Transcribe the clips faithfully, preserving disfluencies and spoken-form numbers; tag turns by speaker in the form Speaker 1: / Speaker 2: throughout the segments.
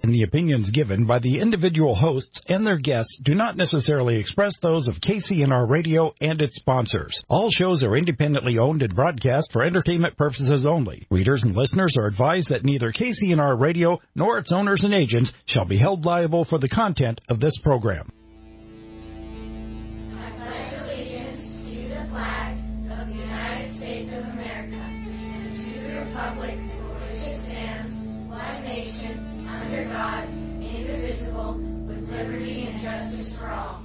Speaker 1: and the opinions given by the individual hosts and their guests do not necessarily express those of K C N R Radio and its sponsors. All shows are independently owned and broadcast for entertainment purposes only. Readers and listeners are advised that neither K C N R Radio nor its owners and agents shall be held liable for the content of this program.
Speaker 2: I pledge allegiance to the flag of the United States of America and to the republic for which it stands, one nation, under God, indivisible, with liberty and justice for all.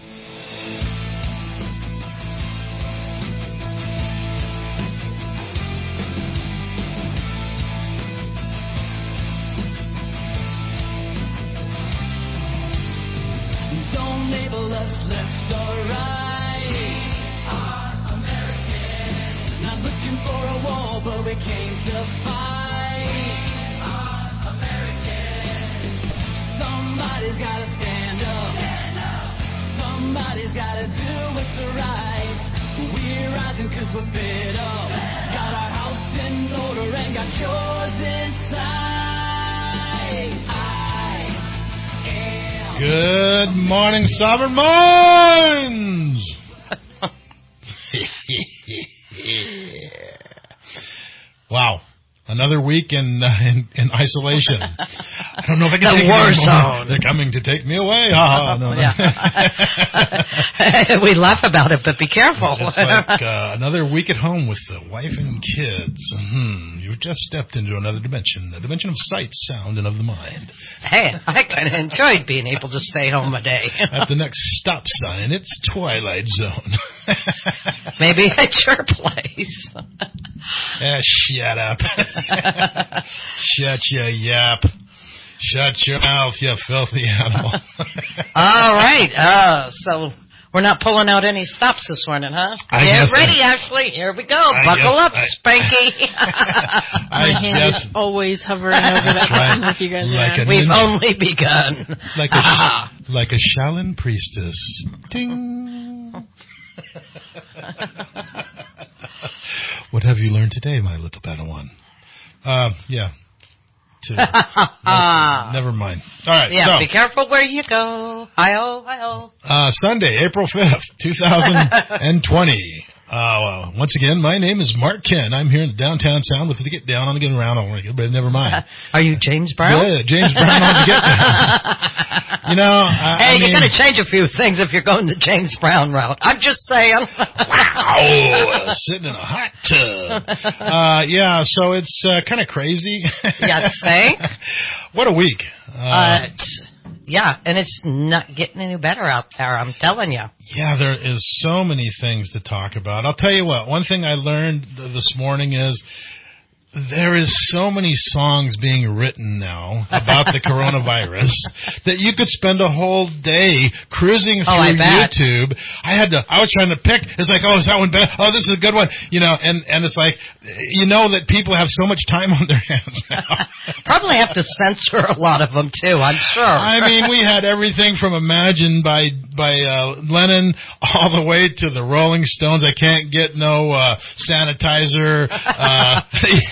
Speaker 3: Don't label us left or right. We are American. Not looking for a war, but we came to fight. We are American. Somebody's gotta stand up. Stand up. Somebody's gotta do what's right. We're rising cause we're fed up. Got our house in order and got yours inside.
Speaker 4: Good morning, Sovereign Minds! Wow. Another week in, uh, in in isolation. I don't know if I can
Speaker 5: the
Speaker 4: take
Speaker 5: war
Speaker 4: me
Speaker 5: zone.
Speaker 4: They're coming to take me away. Ah, no, no.
Speaker 5: Yeah. We laugh about it, but be careful.
Speaker 4: It's like uh, another week at home with the wife and kids. Hmm. You've just stepped into another dimension, a dimension of sight, sound, and of the mind.
Speaker 5: Hey, I kind of enjoyed being able to stay home a day.
Speaker 4: At the next stop sign, it's Twilight Zone.
Speaker 5: Maybe at your place.
Speaker 4: Ah, shut up. Shut your yap. Shut your mouth, you filthy animal.
Speaker 5: All right. Uh, so we're not pulling out any stops this morning, huh?
Speaker 4: I
Speaker 5: Get
Speaker 4: guess
Speaker 5: ready,
Speaker 4: I,
Speaker 5: Ashley. Here we go.
Speaker 4: I
Speaker 5: Buckle up,
Speaker 4: I,
Speaker 5: Spanky.
Speaker 6: My
Speaker 4: I
Speaker 6: hand
Speaker 4: guess,
Speaker 6: is always hovering over that button
Speaker 4: right.
Speaker 6: with you guys
Speaker 4: Like
Speaker 6: around.
Speaker 4: a
Speaker 5: We've
Speaker 4: ninja.
Speaker 5: only begun.
Speaker 4: Like a, sh- like a Shaolin priestess. Ding. What have you learned today, my little Padawan? Uh, yeah. To, never, never mind. All right.
Speaker 5: Yeah,
Speaker 4: so,
Speaker 5: be careful where you go. Hi-oh, hi-oh.
Speaker 4: Uh, Sunday, April fifth, twenty twenty. Uh, well, once again, my name is Mark Ken. I'm here in the downtown sound with the Get Down on the Get Around, but never mind.
Speaker 5: Are you James Brown?
Speaker 4: Yeah, James Brown on the Get Down. You know, I,
Speaker 5: Hey,
Speaker 4: I
Speaker 5: you
Speaker 4: mean,
Speaker 5: got to change a few things if you're going the James Brown route. I'm just saying.
Speaker 4: wow, sitting in a hot tub. Uh, yeah, so it's uh, kind of crazy.
Speaker 5: You think?
Speaker 4: What a week. Uh,
Speaker 5: Uh, yeah, and it's not getting any better out there, I'm telling you.
Speaker 4: Yeah, there is so many things to talk about. I'll tell you what, one thing I learned th- this morning is there is so many songs being written now about the coronavirus that you could spend a whole day cruising
Speaker 5: Oh, I
Speaker 4: through
Speaker 5: bet.
Speaker 4: YouTube. I had to, I was trying to pick, it's like, oh, is that one bad? Oh, this is a good one. You know, and, and it's like, you know that people have so much time on their hands now.
Speaker 5: Probably have to censor a lot of them, too, I'm sure.
Speaker 4: I mean, we had everything from Imagine by by uh, Lennon all the way to the Rolling Stones. I can't get no uh, sanitizer. Uh,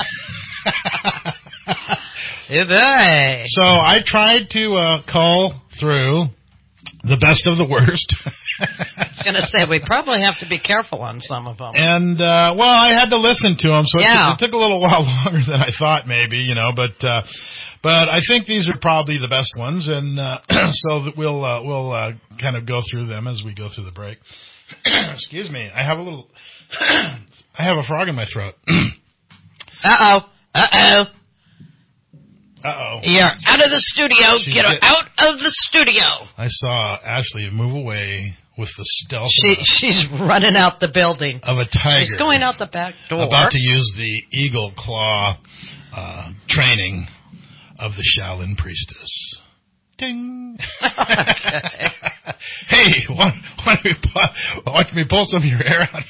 Speaker 5: Hey.
Speaker 4: so I tried to uh, call through the best of the worst.
Speaker 5: I was going to say, we probably have to be careful on some of them.
Speaker 4: And, uh, well, I had to listen to them, so it,
Speaker 5: Yeah.
Speaker 4: took, it took a little while longer than I thought maybe, you know, but... Uh, But I think these are probably the best ones, and uh, so that we'll uh, we'll uh, kind of go through them as we go through the break. Excuse me, I have a little, I have a frog in my throat.
Speaker 5: Uh-oh. Uh-oh.
Speaker 4: Uh-oh.
Speaker 5: You're out of the studio.
Speaker 4: She's
Speaker 5: Get her
Speaker 4: get-
Speaker 5: out of the studio.
Speaker 4: I saw Ashley move away with the stealth
Speaker 5: She,
Speaker 4: of,
Speaker 5: she's running out the building.
Speaker 4: a, of a tiger.
Speaker 5: She's going out the back door.
Speaker 4: About to use the eagle claw uh, training of the Shaolin priestess. Ding. Hey, why, why, don't we pull, why don't we pull some of your hair out?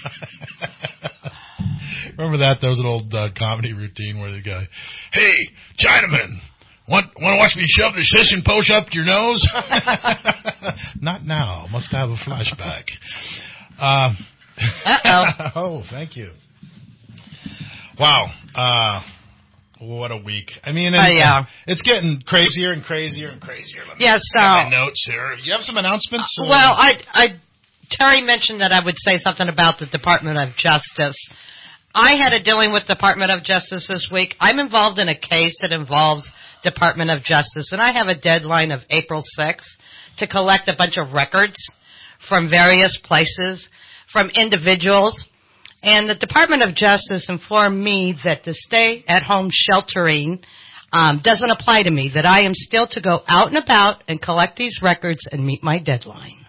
Speaker 4: Remember that? That was an old uh, comedy routine where the guy, hey, Chinaman, want, want to watch me shove the shish and poach up your nose? Not now. Must have a flashback. Uh,
Speaker 5: Uh-oh.
Speaker 4: oh, thank you. Wow. Uh, What a week. I mean, and,
Speaker 5: Uh, yeah.
Speaker 4: and it's getting crazier and crazier and crazier. Let me
Speaker 5: Yes,
Speaker 4: get my
Speaker 5: so-
Speaker 4: notes here. Do you have some announcements?
Speaker 5: Uh, well, I, I, Terry mentioned that I would say something about the Department of Justice. I had a dealing with Department of Justice this week. I'm involved in a case that involves Department of Justice, and I have a deadline of April sixth to collect a bunch of records from various places, from individuals. And the Department of Justice informed me that the stay-at-home sheltering um, doesn't apply to me, that I am still to go out and about and collect these records and meet my deadline.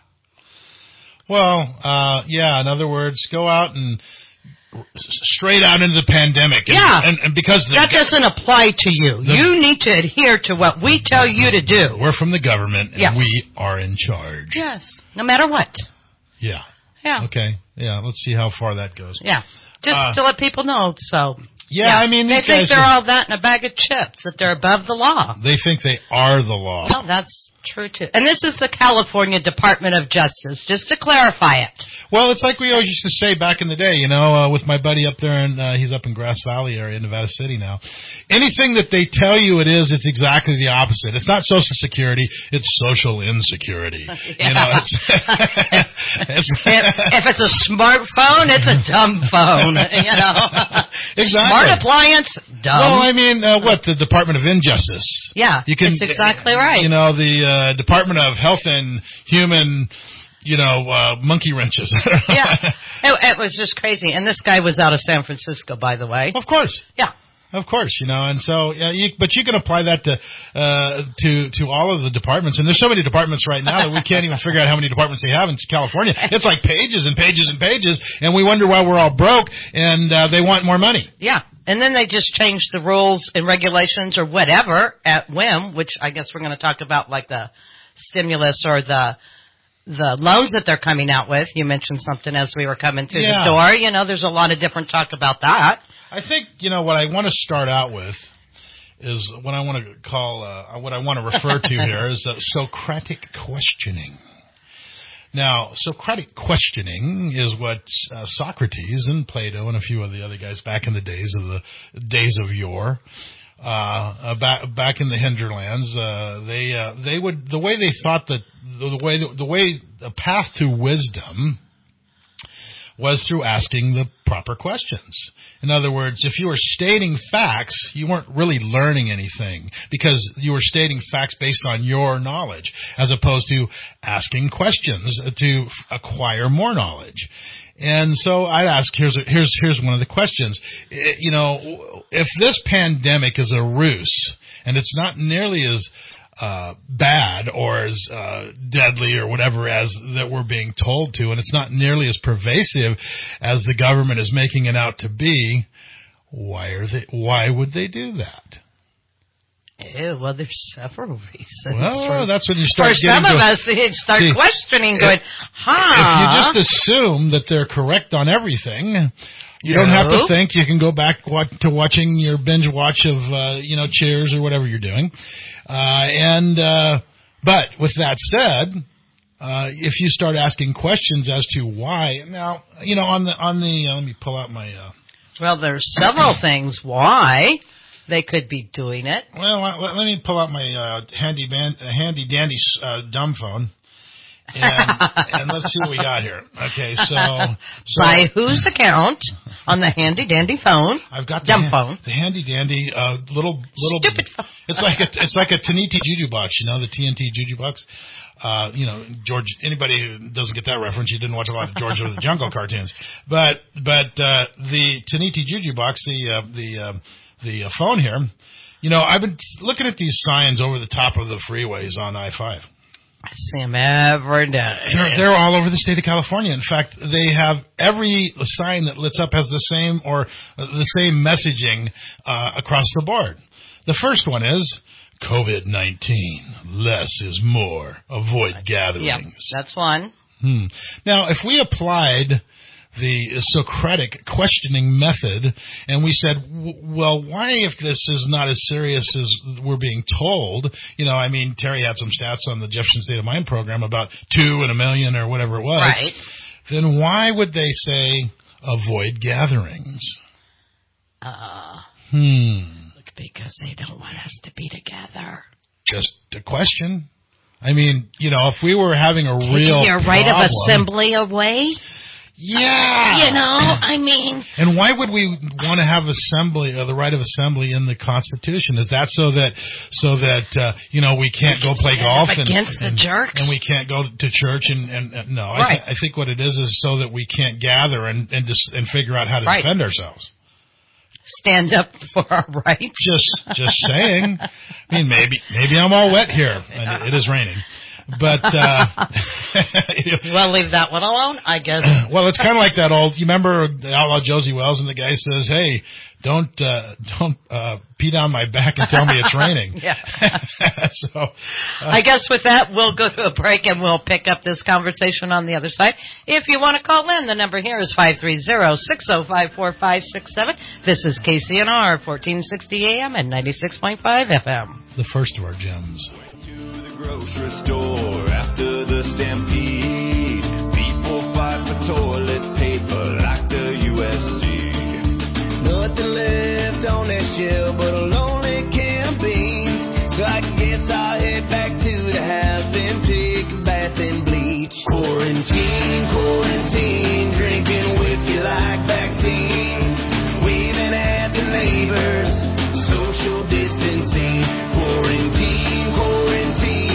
Speaker 4: Well, uh, yeah, in other words, go out and straight out into the pandemic. And,
Speaker 5: Yeah.
Speaker 4: And, and because the
Speaker 5: That doesn't apply to you.
Speaker 4: The-
Speaker 5: You need to adhere to what we tell you to do.
Speaker 4: we're from the government, and
Speaker 5: Yes.
Speaker 4: we are in charge.
Speaker 5: Yes, no matter what.
Speaker 4: Yeah.
Speaker 5: Yeah,
Speaker 4: Okay. Yeah, let's see how far that goes.
Speaker 5: yeah. Just
Speaker 4: Uh,
Speaker 5: to let people know, so.
Speaker 4: Yeah, I mean,
Speaker 5: they
Speaker 4: these
Speaker 5: think
Speaker 4: guys,
Speaker 5: they're all that in a bag of chips, that they're above the law.
Speaker 4: they think they are the law.
Speaker 5: Well, that's true, too. And this is the California Department of Justice, just to clarify it.
Speaker 4: Well, it's like we always used to say back in the day, you know, uh, with my buddy up there, and uh, he's up in Grass Valley area, Nevada City now. Anything that they tell you it is, it's exactly the opposite. It's not Social Security, it's social insecurity.
Speaker 5: Yeah.
Speaker 4: You know, it's, it's
Speaker 5: if, if it's a smartphone, it's a dumb phone. You know,
Speaker 4: Exactly.
Speaker 5: Smart appliance, dumb.
Speaker 4: well, I mean, uh, what the Department of Injustice?
Speaker 5: yeah,
Speaker 4: You can,
Speaker 5: that's exactly right.
Speaker 4: You know, the uh, Department of Health and Human, you know, uh, monkey wrenches.
Speaker 5: yeah, it, it was just crazy. And this guy was out of San Francisco, by the way.
Speaker 4: Of course.
Speaker 5: Yeah.
Speaker 4: Of course, you know, and so, yeah, you, but you can apply that to, uh, to, to all of the departments. And there's so many departments right now that we can't even figure out how many departments they have in California. It's like pages and pages and pages, and we wonder why we're all broke, and, uh, they want more money.
Speaker 5: Yeah. And then they just changed the rules and regulations or whatever at whim, which I guess we're going to talk about, like the stimulus or the the loans that they're coming out with. You mentioned something as we were coming through
Speaker 4: Yeah.
Speaker 5: the door. You know, there's a lot of different talk about that.
Speaker 4: I think, you know, what I want to start out with is what I want to call, uh, what I want to refer to here is uh, Socratic questioning. Now, Socratic questioning is what uh, Socrates and Plato and a few of the other guys back in the days of the days of yore, uh, uh, back back in the hinterlands, uh, they uh, they would the way they thought that the, the way the way the path to wisdom was through asking the proper questions. In other words, if you were stating facts, you weren't really learning anything because you were stating facts based on your knowledge as opposed to asking questions to acquire more knowledge. And so I'd ask, here's, a, here's, here's one of the questions. It, you know, if this pandemic is a ruse and it's not nearly as Uh, bad or as uh, deadly or whatever as that we're being told to, and it's not nearly as pervasive as the government is making it out to be, why are they? Why would they do that?
Speaker 5: Ew, well, there's several reasons.
Speaker 4: Well,
Speaker 5: for,
Speaker 4: that's when you start
Speaker 5: for
Speaker 4: getting
Speaker 5: some of
Speaker 4: to,
Speaker 5: us, they start
Speaker 4: See,
Speaker 5: questioning,
Speaker 4: if-
Speaker 5: going, huh?
Speaker 4: If you just assume that they're correct on everything, you don't have to
Speaker 5: No.
Speaker 4: think. You can go back wa- to watching your binge watch of uh, you know Cheers or whatever you're doing, uh, and uh, but with that said, uh, if you start asking questions as to why, now you know on the on the uh, let me pull out my. Uh,
Speaker 5: Well, there's several things why they could be doing it.
Speaker 4: well, let, let me pull out my uh, handy man, uh, handy dandy uh, dumb phone. and, and let's see what we got here. Okay, so, so
Speaker 5: By whose account on the handy dandy phone?
Speaker 4: I've got the,
Speaker 5: Dumb
Speaker 4: ha-
Speaker 5: phone.
Speaker 4: the handy dandy uh, little little.
Speaker 5: Stupid phone.
Speaker 4: It's like a it's like a Taniti Juju box, you know, the T N T Juju box. Uh, you know, George. Anybody who doesn't get that reference, you didn't watch a lot of George of the Jungle cartoons. But but uh, the Taniti Juju box, the uh, the uh, the uh, phone here. You know, I've been looking at these signs over the top of the freeways on I five.
Speaker 5: I see them every day.
Speaker 4: They're, they're all over the state of California. In fact, they have every sign that lights up has the same or the same messaging uh, across the board. The first one is COVID nineteen. Less is more. Avoid gatherings.
Speaker 5: Yep, that's one.
Speaker 4: Hmm. Now, if we applied the Socratic questioning method, and we said, w- well, why, if this is not as serious as we're being told, you know, I mean, Terry had some stats on the Jefferson State of Mind program about two and a million or whatever it was.
Speaker 5: Right.
Speaker 4: Then why would they say avoid gatherings?
Speaker 5: Uh,
Speaker 4: Hmm.
Speaker 5: Because they don't want us to be together.
Speaker 4: Just a question. I mean, you know, if we were having a
Speaker 5: Taking
Speaker 4: real
Speaker 5: your right
Speaker 4: problem,
Speaker 5: of assembly away?
Speaker 4: Yeah.
Speaker 5: You know, I mean.
Speaker 4: And why would we want to have assembly, or the right of assembly in the Constitution? Is that so that, so that, uh, you know, we can't go play golf and,
Speaker 5: against
Speaker 4: and,
Speaker 5: the jerks?
Speaker 4: and we can't go to church and, and, and no,
Speaker 5: Right.
Speaker 4: I, th- I think what it is is so that we can't gather and, and just, and figure out how to
Speaker 5: Right.
Speaker 4: defend ourselves.
Speaker 5: Stand up for our rights.
Speaker 4: Just, just saying. I mean, maybe, maybe I'm all wet here, and it, it is raining. But, uh,
Speaker 5: well, leave that one alone, I guess.
Speaker 4: Well, it's kind of like that old, you remember Outlaw Josie Wells, and the guy says, hey, don't, uh, don't, uh, pee down my back and tell me it's raining.
Speaker 5: Yeah.
Speaker 4: so, uh,
Speaker 5: I guess with that, we'll go to a break and we'll pick up this conversation on the other side. If you want to call in, the number here is five three zero, six zero five, four five six seven. This is K C N R, fourteen sixty A M and ninety-six point five F M.
Speaker 4: The first of our gems.
Speaker 7: Grocery store after the stampede. People fight for toilet paper like the U S C. Nothing left on that shelf but a lonely can of beans. So I guess I'll head back to the house and take a bath in bleach. Quarantine, quarantine, drinking whiskey like vaccine. Waving at the neighbors, social distancing. Quarantine, quarantine.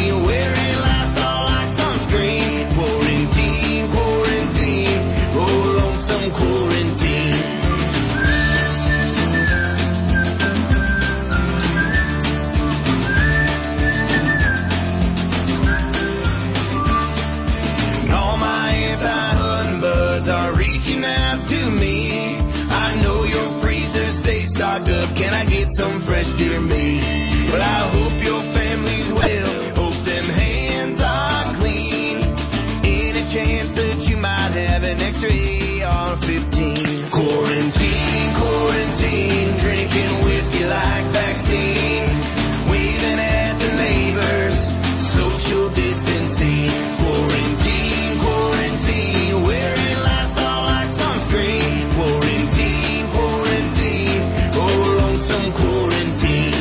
Speaker 7: Can I get some fresh deer meat? Well, I hope your family's well. Hope them hands are clean. Any chance that you might have an extra A R fifteen? Quarantine, quarantine, drinking whiskey like vaccine. Waving at the neighbors, social distancing. Quarantine, quarantine, wearing Lysol like sunscreen. Quarantine, quarantine, oh, lonesome quarantine.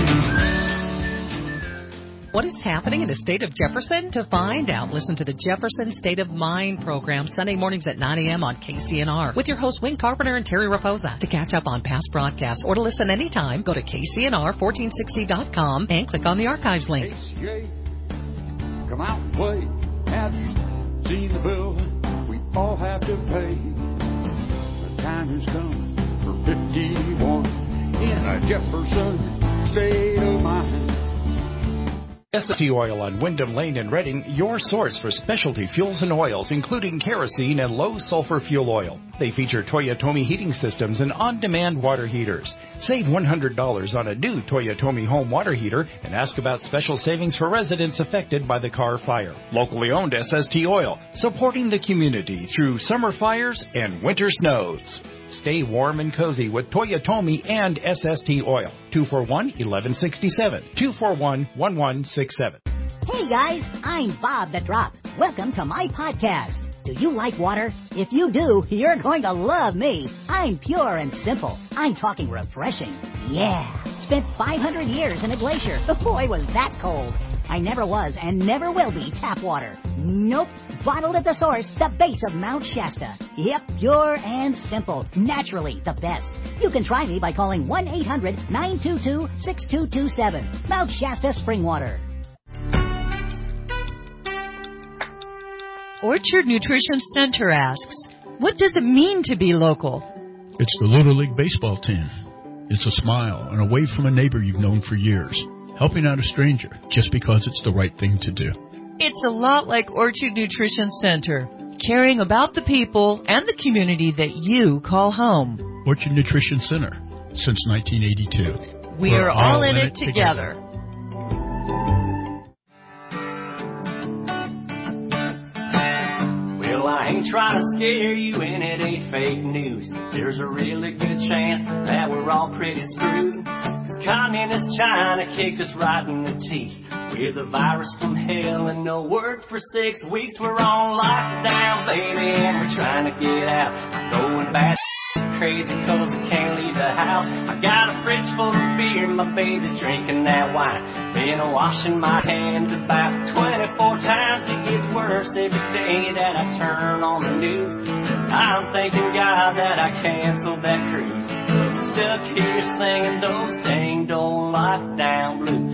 Speaker 8: What is happening in the state of Jefferson? To find out, listen to the Jefferson State of Mind program Sunday mornings at nine a.m. on K C N R with your hosts Wayne Carpenter and Terry Raposa. To catch up on past broadcasts or to listen anytime, go to K C N R fourteen sixty dot com and click on the archives link.
Speaker 9: H J, come out and play. Have you seen the bill we all have to pay? The time has come for fifty-one in a Jefferson State of Mind.
Speaker 1: S S T Oil on Wyndham Lane in Reading, your source for specialty fuels and oils, including kerosene and low-sulfur fuel oil. They feature Toyotomi heating systems and on-demand water heaters. Save one hundred dollars on a new Toyotomi home water heater and ask about special savings for residents affected by the Carr fire. Locally owned S S T Oil, supporting the community through summer fires and winter snows. Stay warm and cozy with Toyotomi and S S T Oil. two four one, one one six seven. two four one, one one six seven.
Speaker 10: Hey guys, I'm Bob the Drop. Welcome to my podcast. Do you like water? If you do, you're going to love me. I'm pure and simple. I'm talking refreshing. Yeah. Spent five hundred years in a glacier. Boy, was that cold. I never was and never will be tap water. Nope. Bottled at the source, the base of Mount Shasta. Yep, pure and simple. Naturally the best. You can try me by calling one eight hundred, nine two two, six two two seven. Mount Shasta Spring Water.
Speaker 6: Orchard Nutrition Center asks, what does it mean to be local?
Speaker 11: It's the Little League baseball team. It's a smile and a wave from a neighbor you've known for years. Helping out a stranger just because it's the right thing to do.
Speaker 6: It's a lot like Orchard Nutrition Center, caring about the people and the community that you call home.
Speaker 11: Orchard Nutrition Center, since nineteen eighty-two.
Speaker 6: We
Speaker 11: We're
Speaker 6: are all, all in, in it together. together.
Speaker 3: Well, I ain't trying to scare you and it ain't fake news. There's a really good chance that we're all pretty screwed. Communist China kicked us right in the teeth with a virus from hell and no work for six weeks. We're on lockdown, baby, and we're trying to get out. We're going bad.
Speaker 12: crazy cause I can't leave the house. I got a fridge full of beer, my baby's drinking that wine. Been washing my hands about twenty-four times. It gets worse every day that I turn on the news. I'm thanking God that I canceled that cruise. Stuck here singing those dang old lockdown blues.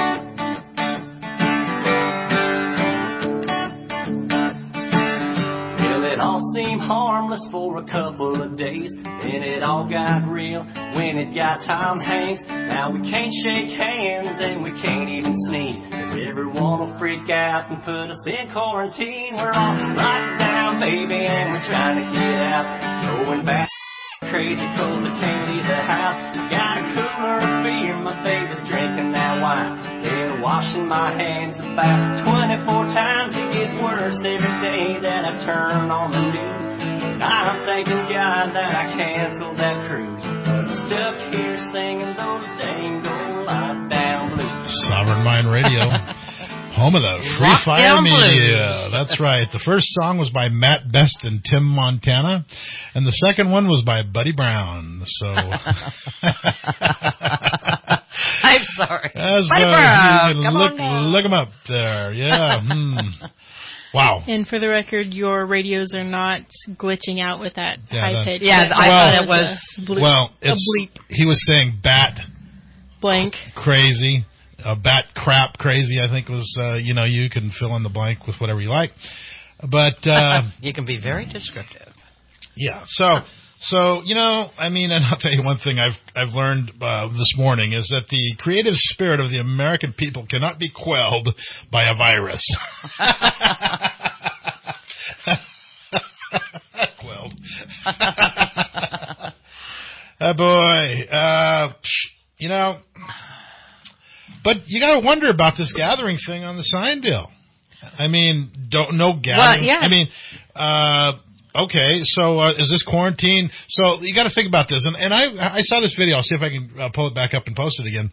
Speaker 12: It all seemed harmless for a couple of days. Then it all got real when it got Tom Hanks. Now we can't shake hands and we can't even sneeze, 'cause everyone will freak out and put us in quarantine. We're all locked down, baby, and we're trying to get out. Going back crazy 'cause I can't leave the house. Got a cooler of beer, my baby's drinking that wine. Been washing my hands about twenty-four times. It gets worse every day that I turn on the news. And I'm thanking God that I canceled that cruise. But I'm stuck here singing those dang old lockdown blues.
Speaker 4: Sovereign Mind Radio. Home of the Free Fire
Speaker 5: Lockdown
Speaker 4: Media.
Speaker 5: Blues.
Speaker 4: That's right. The first song was by Matt Best and Tim Montana, and the second one was by Buddy Brown. So,
Speaker 5: I'm sorry.
Speaker 4: As
Speaker 5: Buddy
Speaker 4: uh,
Speaker 5: Brown,
Speaker 4: you can
Speaker 5: come
Speaker 4: look
Speaker 5: on down.
Speaker 4: look them up there. Yeah. hmm. Wow.
Speaker 13: And for the record, your radios are not glitching out with that
Speaker 4: Yeah,
Speaker 13: high
Speaker 4: that-
Speaker 13: pitch.
Speaker 5: Yeah,
Speaker 13: That-
Speaker 5: I
Speaker 4: Well-
Speaker 5: thought it was.
Speaker 13: a bleep,
Speaker 4: Well,
Speaker 13: a
Speaker 4: it's
Speaker 13: bleep
Speaker 4: he was saying bat
Speaker 13: blank.
Speaker 4: crazy, uh, bat crap crazy. I think was uh, you know you can fill in the blank with whatever you like, but. Uh,
Speaker 5: You can be very descriptive.
Speaker 4: Yeah. So, so you know, I mean, and I'll tell you one thing I've I've learned uh, this morning is that the creative spirit of the American people cannot be quelled by a virus. Quelled. Oh boy. Uh, you know, but you got to wonder about this gathering thing on the sign deal. I mean, don't no gathering.
Speaker 5: Well, yeah.
Speaker 4: I mean, uh. Okay, so uh, is this quarantine? So you got to think about this, and and I I saw this video. I'll see if I can uh, pull it back up and post it again.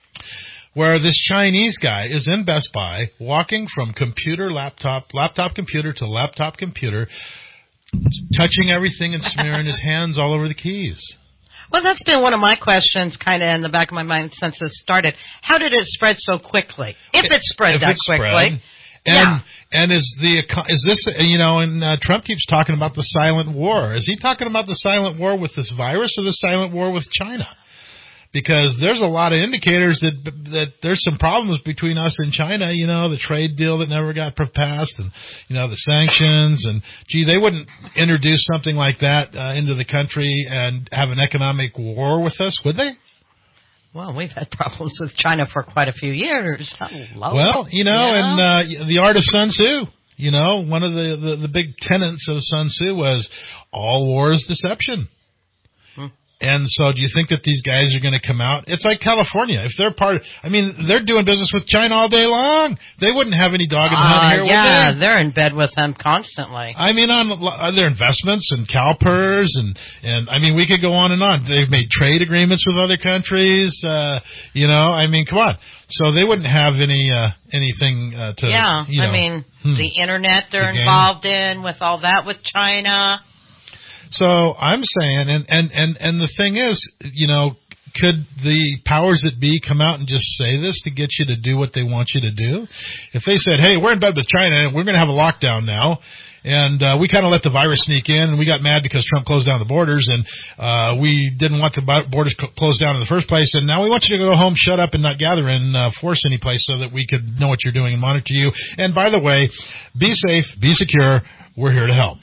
Speaker 4: Where this Chinese guy is in Best Buy, walking from computer laptop laptop computer to laptop computer, touching everything and smearing his hands all over the keys.
Speaker 5: Well, that's been one of my questions kind of in the back of my mind since this started. How did it spread so quickly? If it spread
Speaker 4: If
Speaker 5: that
Speaker 4: it
Speaker 5: quickly.
Speaker 4: spread, And
Speaker 5: Yeah.
Speaker 4: and is the is this you know and uh, Trump keeps talking about the silent war. Is he talking about the silent war with this virus or the silent war with China? Because there's a lot of indicators that that there's some problems between us and China. You know, the trade deal that never got passed, and you know the sanctions. And gee, they wouldn't introduce something like that uh, into the country and have an economic war with us, would they?
Speaker 5: Well, we've had problems with China for quite a few years. Hello.
Speaker 4: Well, you know,
Speaker 5: Yeah.
Speaker 4: and uh, the art of Sun Tzu. You know, one of the, the, the big tenets of Sun Tzu was all war is deception.
Speaker 5: Hmm.
Speaker 4: And so do you think that these guys are going to come out? It's like California. If they're part of, I mean, they're doing business with China all day long. They wouldn't have any dog in the hunt
Speaker 5: Uh,
Speaker 4: here,
Speaker 5: yeah,
Speaker 4: would they?
Speaker 5: they're in bed with them constantly.
Speaker 4: I mean, on uh, their investments and CalPERS and, and, I mean, we could go on and on. They've made trade agreements with other countries, uh, you know, I mean, come on. So they wouldn't have any, uh, anything, uh, to,
Speaker 5: yeah,
Speaker 4: you know.
Speaker 5: I mean,
Speaker 4: hmm.
Speaker 5: the internet they're
Speaker 4: The game.
Speaker 5: involved in with all that with China.
Speaker 4: So I'm saying, and, and, and, and the thing is, you know, could the powers that be come out and just say this to get you to do what they want you to do? If they said, hey, we're in bed with China and we're going to have a lockdown now, and uh, we kind of let the virus sneak in, and we got mad because Trump closed down the borders, and uh, we didn't want the borders cl- closed down in the first place, and now we want you to go home, shut up, and not gather and uh, force any place so that we could know what you're doing and monitor you. And by the way, be safe, be secure, we're here to help.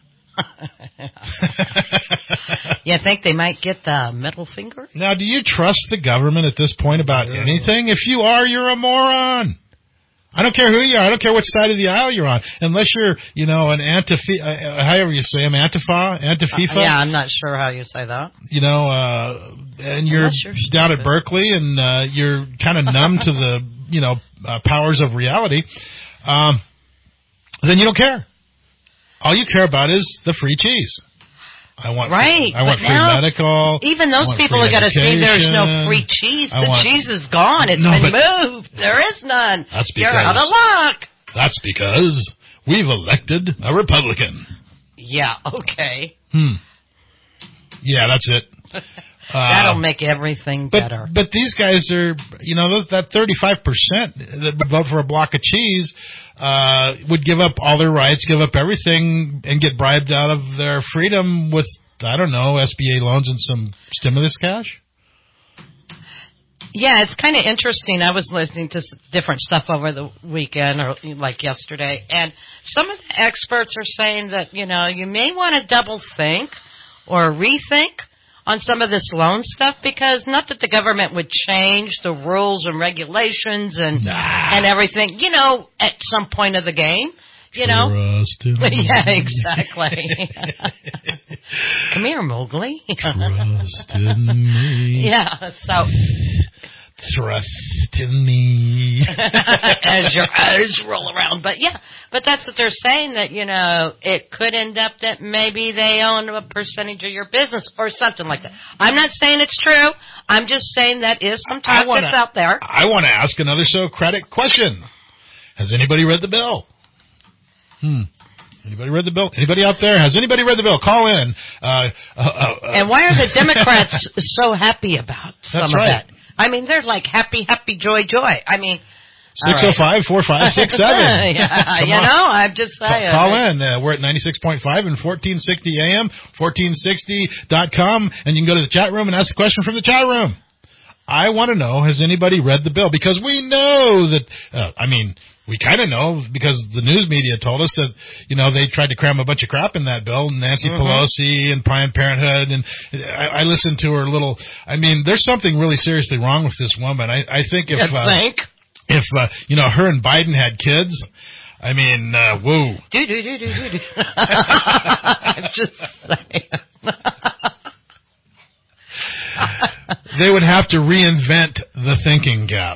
Speaker 5: You think they might get the middle finger?
Speaker 4: Now, do you trust the government at this point about anything? If you are, you're a moron. I don't care who you are. I don't care what side of the aisle you're on. Unless you're, you know, an antifa, uh, however you say them, Antifa, Antifa.
Speaker 5: Uh, yeah, I'm not sure how you say that.
Speaker 4: You know, uh, and you're,
Speaker 5: you're
Speaker 4: down at Berkeley and uh, you're kind of numb to the, you know, uh, powers of reality, um, then you don't care. All you care about is the free cheese. I want
Speaker 5: right.
Speaker 4: I want
Speaker 5: but
Speaker 4: free
Speaker 5: now,
Speaker 4: medical.
Speaker 5: Even those
Speaker 4: I want
Speaker 5: people
Speaker 4: free
Speaker 5: have got to see there's no
Speaker 4: education.
Speaker 5: free cheese.
Speaker 4: I
Speaker 5: The
Speaker 4: want-
Speaker 5: cheese is gone. It's
Speaker 4: No,
Speaker 5: been
Speaker 4: but-
Speaker 5: moved. There is none.
Speaker 4: That's
Speaker 5: You're
Speaker 4: because-
Speaker 5: out of luck.
Speaker 4: That's because we've elected a Republican.
Speaker 5: Yeah, okay.
Speaker 4: Hmm. Yeah, that's it.
Speaker 5: That'll
Speaker 4: Uh,
Speaker 5: make everything
Speaker 4: but,
Speaker 5: better.
Speaker 4: But these guys are, you know, those, that thirty-five percent that would vote for a block of cheese uh, would give up all their rights, give up everything, and get bribed out of their freedom with, I don't know, S B A loans and some stimulus cash?
Speaker 5: Yeah, it's kind of interesting. I was listening to s- different stuff over the weekend or like yesterday, and some of the experts are saying that, you know, you may want to double think or rethink on some of this loan stuff, because not that the government would change the rules and regulations and
Speaker 4: nah.
Speaker 5: and everything, you know, at some point of the game. You know?
Speaker 4: Trust in me.
Speaker 5: Yeah, exactly. Come here, Mowgli.
Speaker 4: Trust in me.
Speaker 5: Yeah, so.
Speaker 4: Trust in me.
Speaker 5: As your eyes roll around. But yeah, but that's what they're saying, that, you know, it could end up that maybe they own a percentage of your business or something like that. I'm not saying it's true. I'm just saying that is some talk
Speaker 4: wanna,
Speaker 5: that's out there.
Speaker 4: I want to ask another Socratic question. Has anybody read the bill? Hmm. Anybody read the bill? Anybody out there? Has anybody read the bill? Call in. Uh, uh, uh,
Speaker 5: and why are the Democrats so happy about some
Speaker 4: That's
Speaker 5: of
Speaker 4: right.
Speaker 5: that? I mean, they're like happy, happy, joy, joy. I mean,
Speaker 4: six oh five, four five six seven.
Speaker 5: Yeah, you
Speaker 4: on.
Speaker 5: know, I'm just saying.
Speaker 4: Call in. Uh, we're at ninety-six point five and fourteen sixty A M, fourteen sixty dot com, and you can go to the chat room and ask a question from the chat room. I want to know, has anybody read the bill? Because we know that, uh, I mean, we kind of know because the news media told us that, you know, they tried to cram a bunch of crap in that bill, Nancy mm-hmm. Pelosi and Planned Parenthood, and I, I listened to her little, I mean, there's something really seriously wrong with this woman. I, I think if,
Speaker 5: you
Speaker 4: uh,
Speaker 5: think?
Speaker 4: if, uh, you know, her and Biden had kids, I mean, uh, woo.
Speaker 5: Do, do, do, do, do, do. I'm just saying.
Speaker 4: They would have to reinvent the thinking gap.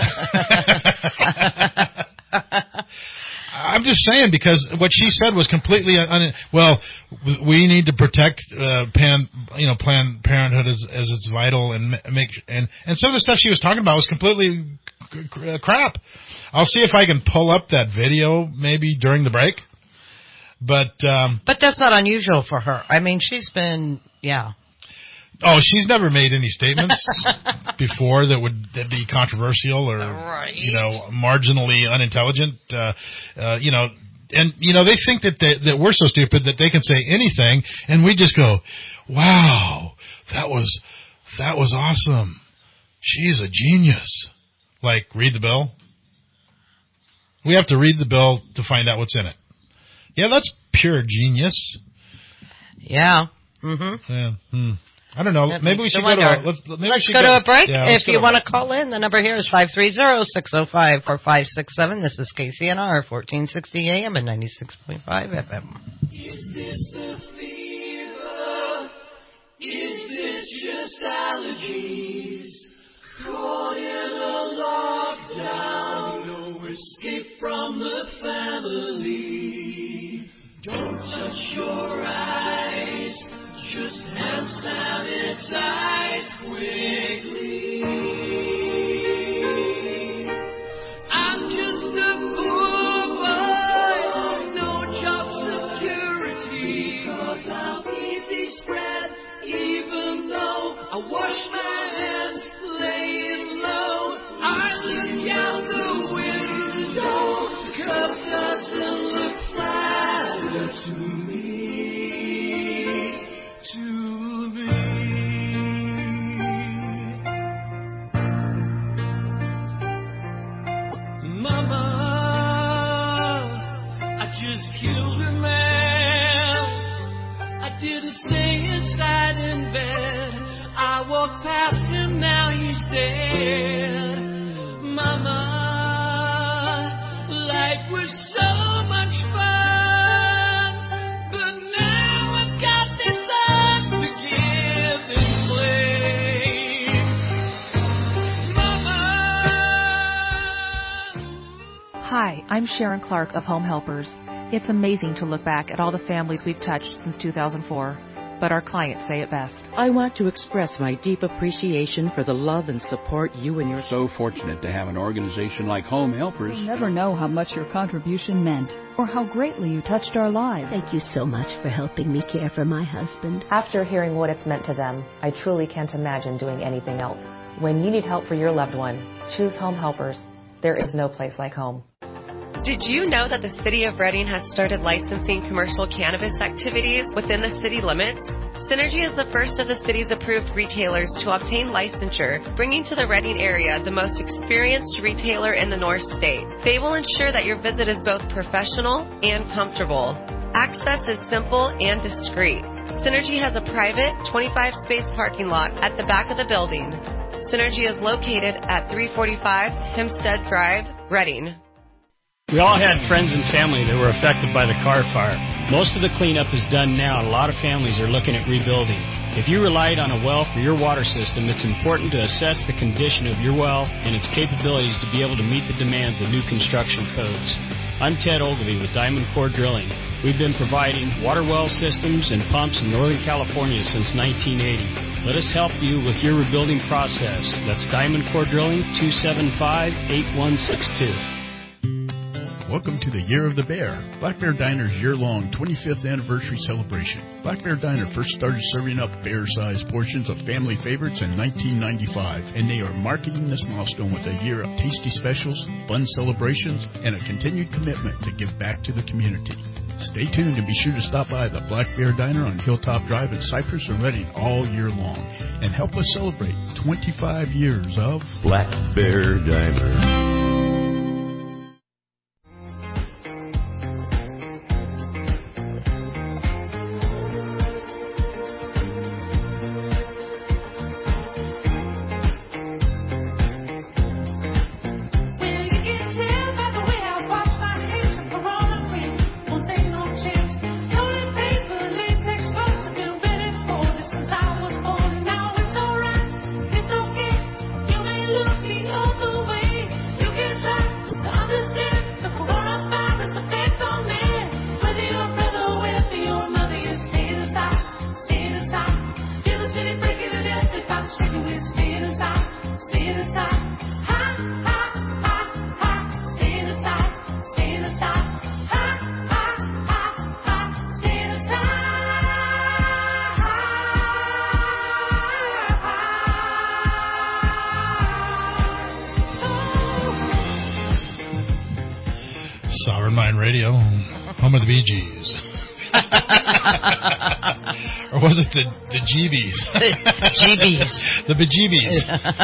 Speaker 4: I'm just saying, because what she said was completely un- well. We need to protect uh, pan, you know, Planned Parenthood as, as it's vital, and make and and some of the stuff she was talking about was completely c- crap. I'll see if I can pull up that video maybe during the break. But um,
Speaker 5: but that's not unusual for her. I mean, she's been yeah.
Speaker 4: Oh, she's never made any statements before that would that be controversial or,
Speaker 5: right.
Speaker 4: you know, marginally unintelligent. Uh, uh, you know, and, you know, they think that they, that we're so stupid that they can say anything, and we just go, wow, that was that was awesome. She's a genius. Like, read the bill. We have to read the bill to find out what's in it. Yeah, that's pure genius.
Speaker 5: Yeah. Mm-hmm.
Speaker 4: Yeah. Hmm. I don't know.
Speaker 5: That
Speaker 4: maybe we should go to a, let's, maybe
Speaker 5: let's
Speaker 4: we
Speaker 5: go,
Speaker 4: go
Speaker 5: to a break.
Speaker 4: Yeah,
Speaker 5: if you want to call in, the number here is five three zero, six zero five, four five six seven. This is K C N R, fourteen sixty A M and ninety-six point five F M.
Speaker 3: Is this a fever? Is this just allergies? Caught in a lockdown, no escape from the family. Don't touch your eyes. Just hand sanitize quickly. I'm just a poor boy, no job security. Cause I'm easy spread, even though I wash my hands laying low. I look out the window, cup doesn't look flat to me. To me. Mama, I just killed a man. I didn't stay inside in bed. I walked past him, now he's dead. Mama, life was so much fun, but now I've got this up to give this place. Mama.
Speaker 14: Hi, I'm Sharon Clark of Home Helpers. It's amazing to look back at all the families we've touched since two thousand four. but our clients say it best.
Speaker 15: I want to express my deep appreciation for the love and support you and your...
Speaker 16: So fortunate to have an organization like Home Helpers.
Speaker 17: You'll never know how much your contribution meant or how greatly you touched our lives.
Speaker 18: Thank you so much for helping me care for my husband.
Speaker 19: After hearing what it's meant to them, I truly can't imagine doing anything else. When you need help for your loved one, choose Home Helpers. There is no place like home.
Speaker 20: Did you know that the City of Reading has started licensing commercial cannabis activities within the city limits? Synergy is the first of the city's approved retailers to obtain licensure, bringing to the Reading area the most experienced retailer in the North State. They will ensure that your visit is both professional and comfortable. Access is simple and discreet. Synergy has a private twenty-five space parking lot at the back of the building. Synergy is located at three forty-five Hempstead Drive, Reading.
Speaker 21: We all had friends and family that were affected by the Carr fire. Most of the cleanup is done now, and a lot of families are looking at rebuilding. If you relied on a well for your water system, it's important to assess the condition of your well and its capabilities to be able to meet the demands of new construction codes. I'm Ted Ogilvie with Diamond Core Drilling. We've been providing water well systems and pumps in Northern California since nineteen eighty. Let us help you with your rebuilding process. That's Diamond Core Drilling, two seven five, eight one six two.
Speaker 11: Welcome to the Year of the Bear, Black Bear Diner's year-long twenty-fifth anniversary celebration. Black Bear Diner first started serving up bear-sized portions of family favorites in nineteen ninety-five, and they are marking this milestone with a year of tasty specials, fun celebrations, and a continued commitment to give back to the community. Stay tuned and be sure to stop by the Black Bear Diner on Hilltop Drive in Cypress or Reading all year long, and help us celebrate twenty-five years of
Speaker 22: Black Bear Diner.
Speaker 4: Sovereign Mind Radio, home of the Bee Gees. Or was it the, the G Bs?
Speaker 5: G Bs.
Speaker 4: The bejeebies.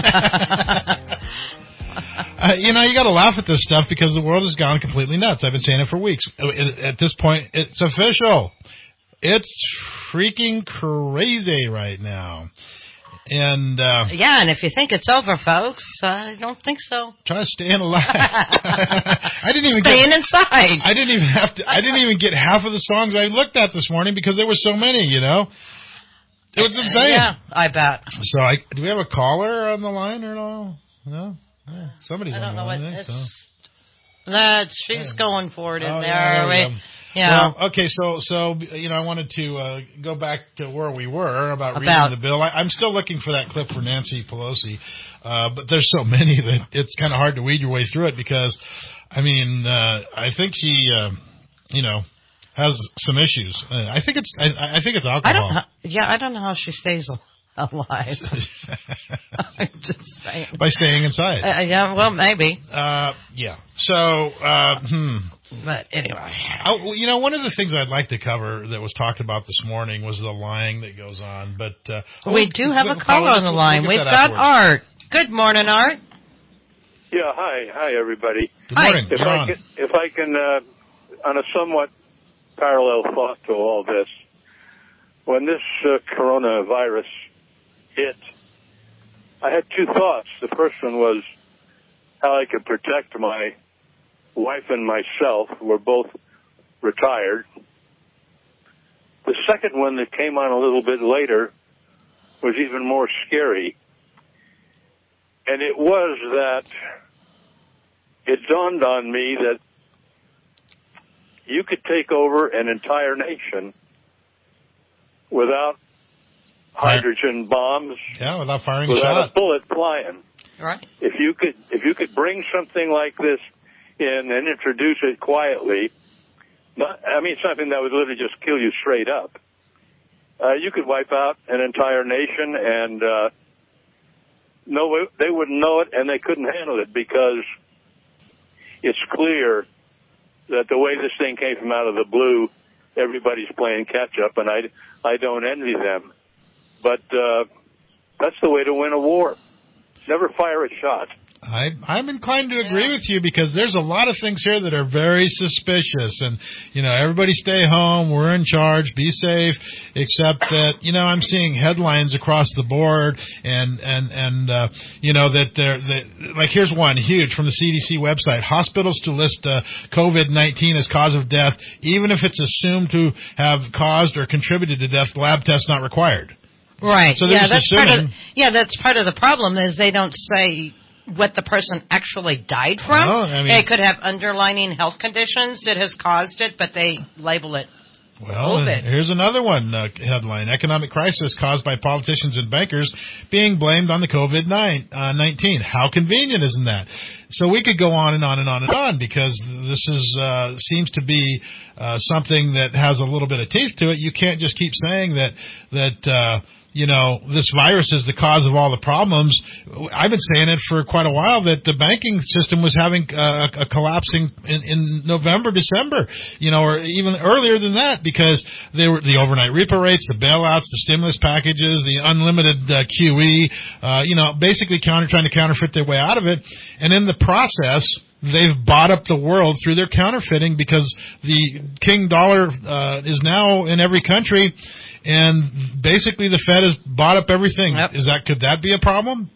Speaker 4: uh, you know, you got to laugh at this stuff because the world has gone completely nuts. I've been saying it for weeks. At this point, it's official. It's freaking crazy right now. And uh,
Speaker 5: yeah, and if you think it's over, folks, I don't think so.
Speaker 4: Try staying alive. I didn't even
Speaker 5: staying
Speaker 4: get,
Speaker 5: inside.
Speaker 4: I didn't even have to. I didn't even get half of the songs I looked at this morning because there were so many. You know, it was insane.
Speaker 5: Yeah, I bet.
Speaker 4: So, I, do we have a caller on the line or no? No, yeah, somebody's
Speaker 5: I don't
Speaker 4: on the
Speaker 5: know
Speaker 4: line.
Speaker 5: what.
Speaker 4: I think,
Speaker 5: It's,
Speaker 4: so.
Speaker 5: That's she's yeah. going for it in
Speaker 4: oh,
Speaker 5: there.
Speaker 4: Yeah,
Speaker 5: we,
Speaker 4: yeah.
Speaker 5: Yeah.
Speaker 4: Well, okay, so so you know, I wanted to uh, go back to where we were about,
Speaker 5: about
Speaker 4: reading the bill. I, I'm still looking for that clip for Nancy Pelosi, uh, but there's so many that it's kind of hard to weed your way through it because, I mean, uh, I think she, uh, you know, has some issues. Uh, I think it's I, I think it's alcohol.
Speaker 5: I don't know, yeah, I don't know how she stays alive. I'm just saying.
Speaker 4: By staying inside.
Speaker 5: Uh, yeah, well, maybe.
Speaker 4: Uh, yeah. So, uh, hmm.
Speaker 5: But anyway.
Speaker 4: I, you know, one of the things I'd like to cover that was talked about this morning was the lying that goes on. But uh,
Speaker 5: we
Speaker 4: we'll,
Speaker 5: do have
Speaker 4: we'll,
Speaker 5: a caller on the line.
Speaker 4: We'll
Speaker 5: We've got
Speaker 4: afterwards.
Speaker 5: Art. Good morning, Art.
Speaker 23: Yeah, hi. Hi, everybody.
Speaker 4: Good morning.
Speaker 23: If
Speaker 4: You're
Speaker 23: I
Speaker 4: on.
Speaker 23: can, if I can uh, on a somewhat parallel thought to all this, when this uh, coronavirus hit, I had two thoughts. The first one was how I could protect my wife and myself, who were both retired. The second one that came on a little bit later was even more scary. And it was that it dawned on me that you could take over an entire nation without hydrogen bombs.
Speaker 4: Yeah, without firing a
Speaker 23: without
Speaker 4: shot.
Speaker 23: a bullet flying.
Speaker 5: Right.
Speaker 23: If you could, if you could bring something like this in and introduce it quietly, not, I mean something that would literally just kill you straight up, uh, you could wipe out an entire nation, and uh, no, they wouldn't know it, and they couldn't handle it because it's clear that the way this thing came from out of the blue, everybody's playing catch up, and I, I don't envy them. But uh, that's the way to win a war. Never fire a shot.
Speaker 4: I, I'm inclined to agree with you because there's a lot of things here that are very suspicious. And, you know, everybody stay home. We're in charge. Be safe. Except that, you know, I'm seeing headlines across the board and, and, and, uh, you know, that they're, they, like here's one huge from the C D C website. Hospitals to list uh, COVID nineteen as cause of death, even if it's assumed to have caused or contributed to death, lab tests not required.
Speaker 5: Right.
Speaker 4: So
Speaker 5: yeah,
Speaker 4: just
Speaker 5: that's
Speaker 4: assuming,
Speaker 5: part of, yeah, that's part of the problem is they don't say what the person actually died from.
Speaker 4: Well, I mean,
Speaker 5: it could have underlying health conditions that has caused it, but they label it
Speaker 4: Well,
Speaker 5: COVID.
Speaker 4: Here's another one uh, headline. Economic crisis caused by politicians and bankers being blamed on the COVID nineteen. How convenient, isn't that? So we could go on and on and on and on because this is uh, seems to be uh, something that has a little bit of teeth to it. You can't just keep saying that that uh, you know this virus is the cause of all the problems. I've been saying it for quite a while that the banking system was having uh, a collapsing in, in November, December, you know, or even earlier than that because they were the overnight repo rates, the bailouts, the stimulus packages, the unlimited uh, Q E, uh, you know, basically counter trying to counterfeit their way out of it, and in the process, they've bought up the world through their counterfeiting because the king dollar uh, is now in every country, and basically the Fed has bought up everything. Yep. Is that could that be a problem?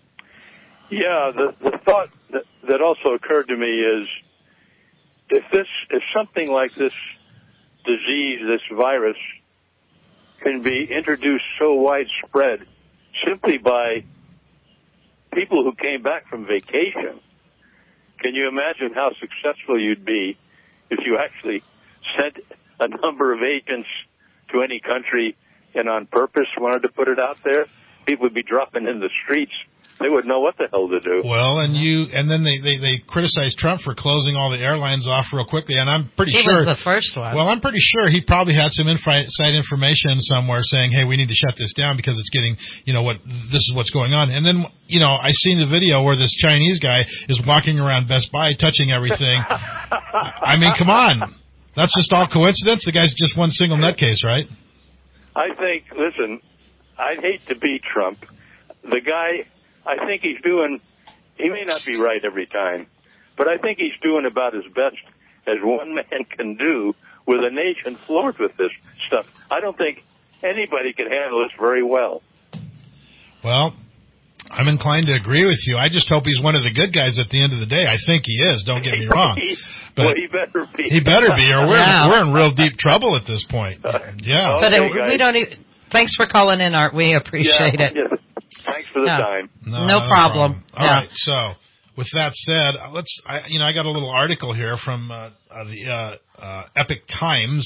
Speaker 23: Yeah, the, the thought that, that also occurred to me is if this if something like this disease, this virus, can be introduced so widespread simply by people who came back from vacation. Can you imagine how successful you'd be if you actually sent a number of agents to any country and on purpose wanted to put it out there? People would be dropping in the streets. They wouldn't know what the hell to do.
Speaker 4: Well, and you, and then they, they, they criticize Trump for closing all the airlines off real quickly, and I'm pretty
Speaker 5: he
Speaker 4: sure...
Speaker 5: He was the first one.
Speaker 4: Well, I'm pretty sure he probably had some inside information somewhere saying, hey, we need to shut this down because it's getting, you know, what, this is what's going on. And then, you know, I seen the video where this Chinese guy is walking around Best Buy touching everything. I mean, come on. That's just all coincidence? The guy's just one single nutcase, right?
Speaker 23: I think, listen, I'd hate to be Trump. The guy... I think he's doing, he may not be right every time, but I think he's doing about as best as one man can do with a nation floored with this stuff. I don't think anybody can handle this very well.
Speaker 4: Well, I'm inclined to agree with you. I just hope he's one of the good guys at the end of the day. I think he is, don't get me wrong. But
Speaker 23: well, he better be.
Speaker 4: He better be, or we're,
Speaker 5: yeah.
Speaker 4: we're in real deep trouble at this point. Yeah.
Speaker 5: But
Speaker 23: okay,
Speaker 5: it, we don't even, thanks for calling in, Art. We appreciate
Speaker 23: yeah,
Speaker 5: it.
Speaker 23: Yeah. Thanks for the
Speaker 5: no.
Speaker 23: time.
Speaker 4: No,
Speaker 5: no problem.
Speaker 4: problem. All
Speaker 5: yeah.
Speaker 4: right. So, with that said, let's. I, you know, I got a little article here from uh, uh, the uh, uh, Epic Times,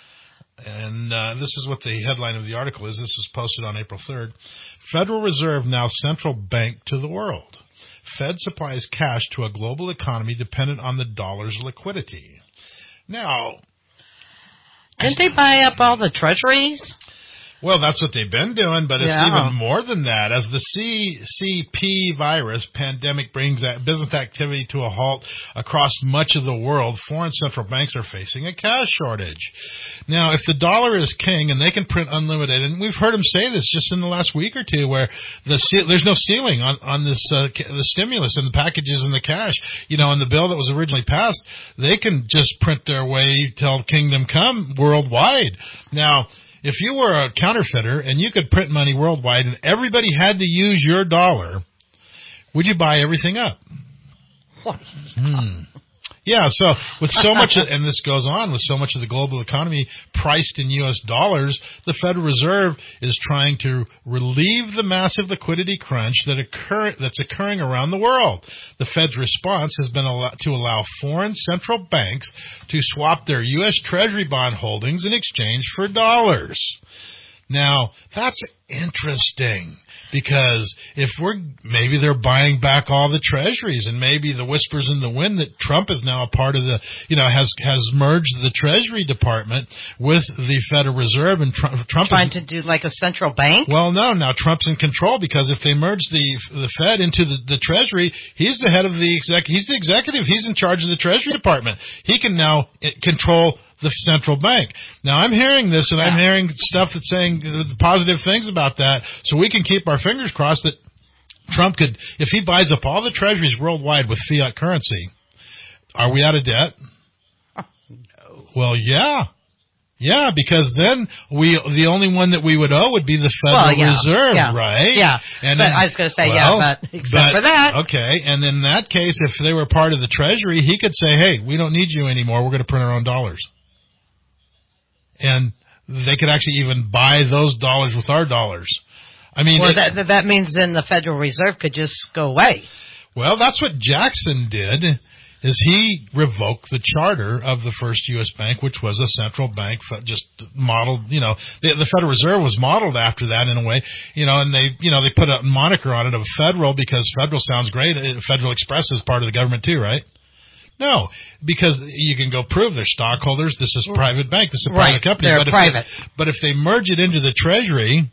Speaker 4: and uh, this is what the headline of the article is. This was posted on April third. Federal Reserve now central bank to the world. Fed supplies cash to a global economy dependent on the dollar's liquidity. Now,
Speaker 5: didn't they buy up all the treasuries?
Speaker 4: Well, that's what they've been doing, but it's
Speaker 5: yeah.
Speaker 4: even more than that. As the C C P virus pandemic brings that business activity to a halt across much of the world, foreign central banks are facing a cash shortage. Now, if the dollar is king and they can print unlimited, and we've heard them say this just in the last week or two, where the there's no ceiling on on this uh, the stimulus and the packages and the cash, you know, and the bill that was originally passed, they can just print their way till kingdom come worldwide. Now, if you were a counterfeiter and you could print money worldwide and everybody had to use your dollar, would you buy everything up? Hmm. Yeah, so with so much, of, and this goes on, with so much of the global economy priced in U S dollars, the Federal Reserve is trying to relieve the massive liquidity crunch that occur, that's occurring around the world. The Fed's response has been allow, to allow foreign central banks to swap their U S Treasury bond holdings in exchange for dollars. Now, that's interesting because if we're, maybe they're buying back all the treasuries, and maybe the whispers in the wind that Trump is now a part of the, you know, has, has merged the Treasury Department with the Federal Reserve, and Trump, Trump
Speaker 5: trying
Speaker 4: is,
Speaker 5: to do like a central bank?
Speaker 4: Well, no, now Trump's in control because if they merge the, the Fed into the, the Treasury, he's the head of the exec, he's the executive, he's in charge of the Treasury Department. He can now control the central bank. Now, I'm hearing this, and yeah. I'm hearing stuff that's saying positive things about that, so we can keep our fingers crossed that Trump could, if he buys up all the treasuries worldwide with fiat currency, are we out of debt?
Speaker 5: Oh, no.
Speaker 4: Well, yeah. Yeah, because then we the only one that we would owe would be the Federal
Speaker 5: well, yeah,
Speaker 4: Reserve,
Speaker 5: yeah,
Speaker 4: right?
Speaker 5: Yeah,
Speaker 4: and
Speaker 5: but
Speaker 4: then,
Speaker 5: I was going to say,
Speaker 4: well,
Speaker 5: yeah, but except
Speaker 4: but,
Speaker 5: for that.
Speaker 4: Okay, and in that case, if they were part of the Treasury, he could say, hey, we don't need you anymore, we're going to print our own dollars. And they could actually even buy those dollars with our dollars. I mean,
Speaker 5: well,
Speaker 4: it,
Speaker 5: that that means then the Federal Reserve could just go away.
Speaker 4: Well, that's what Jackson did. Is he revoked the charter of the first U S bank, which was a central bank, just modeled. You know, the, the Federal Reserve was modeled after that in a way. You know, and they, you know, they put a moniker on it of federal because federal sounds great. Federal Express is part of the government too, right? No, because you can go prove they're stockholders. This is a private bank. This is a private
Speaker 5: right,
Speaker 4: company.
Speaker 5: They're
Speaker 4: but
Speaker 5: private.
Speaker 4: If they, but if they merge it into the Treasury,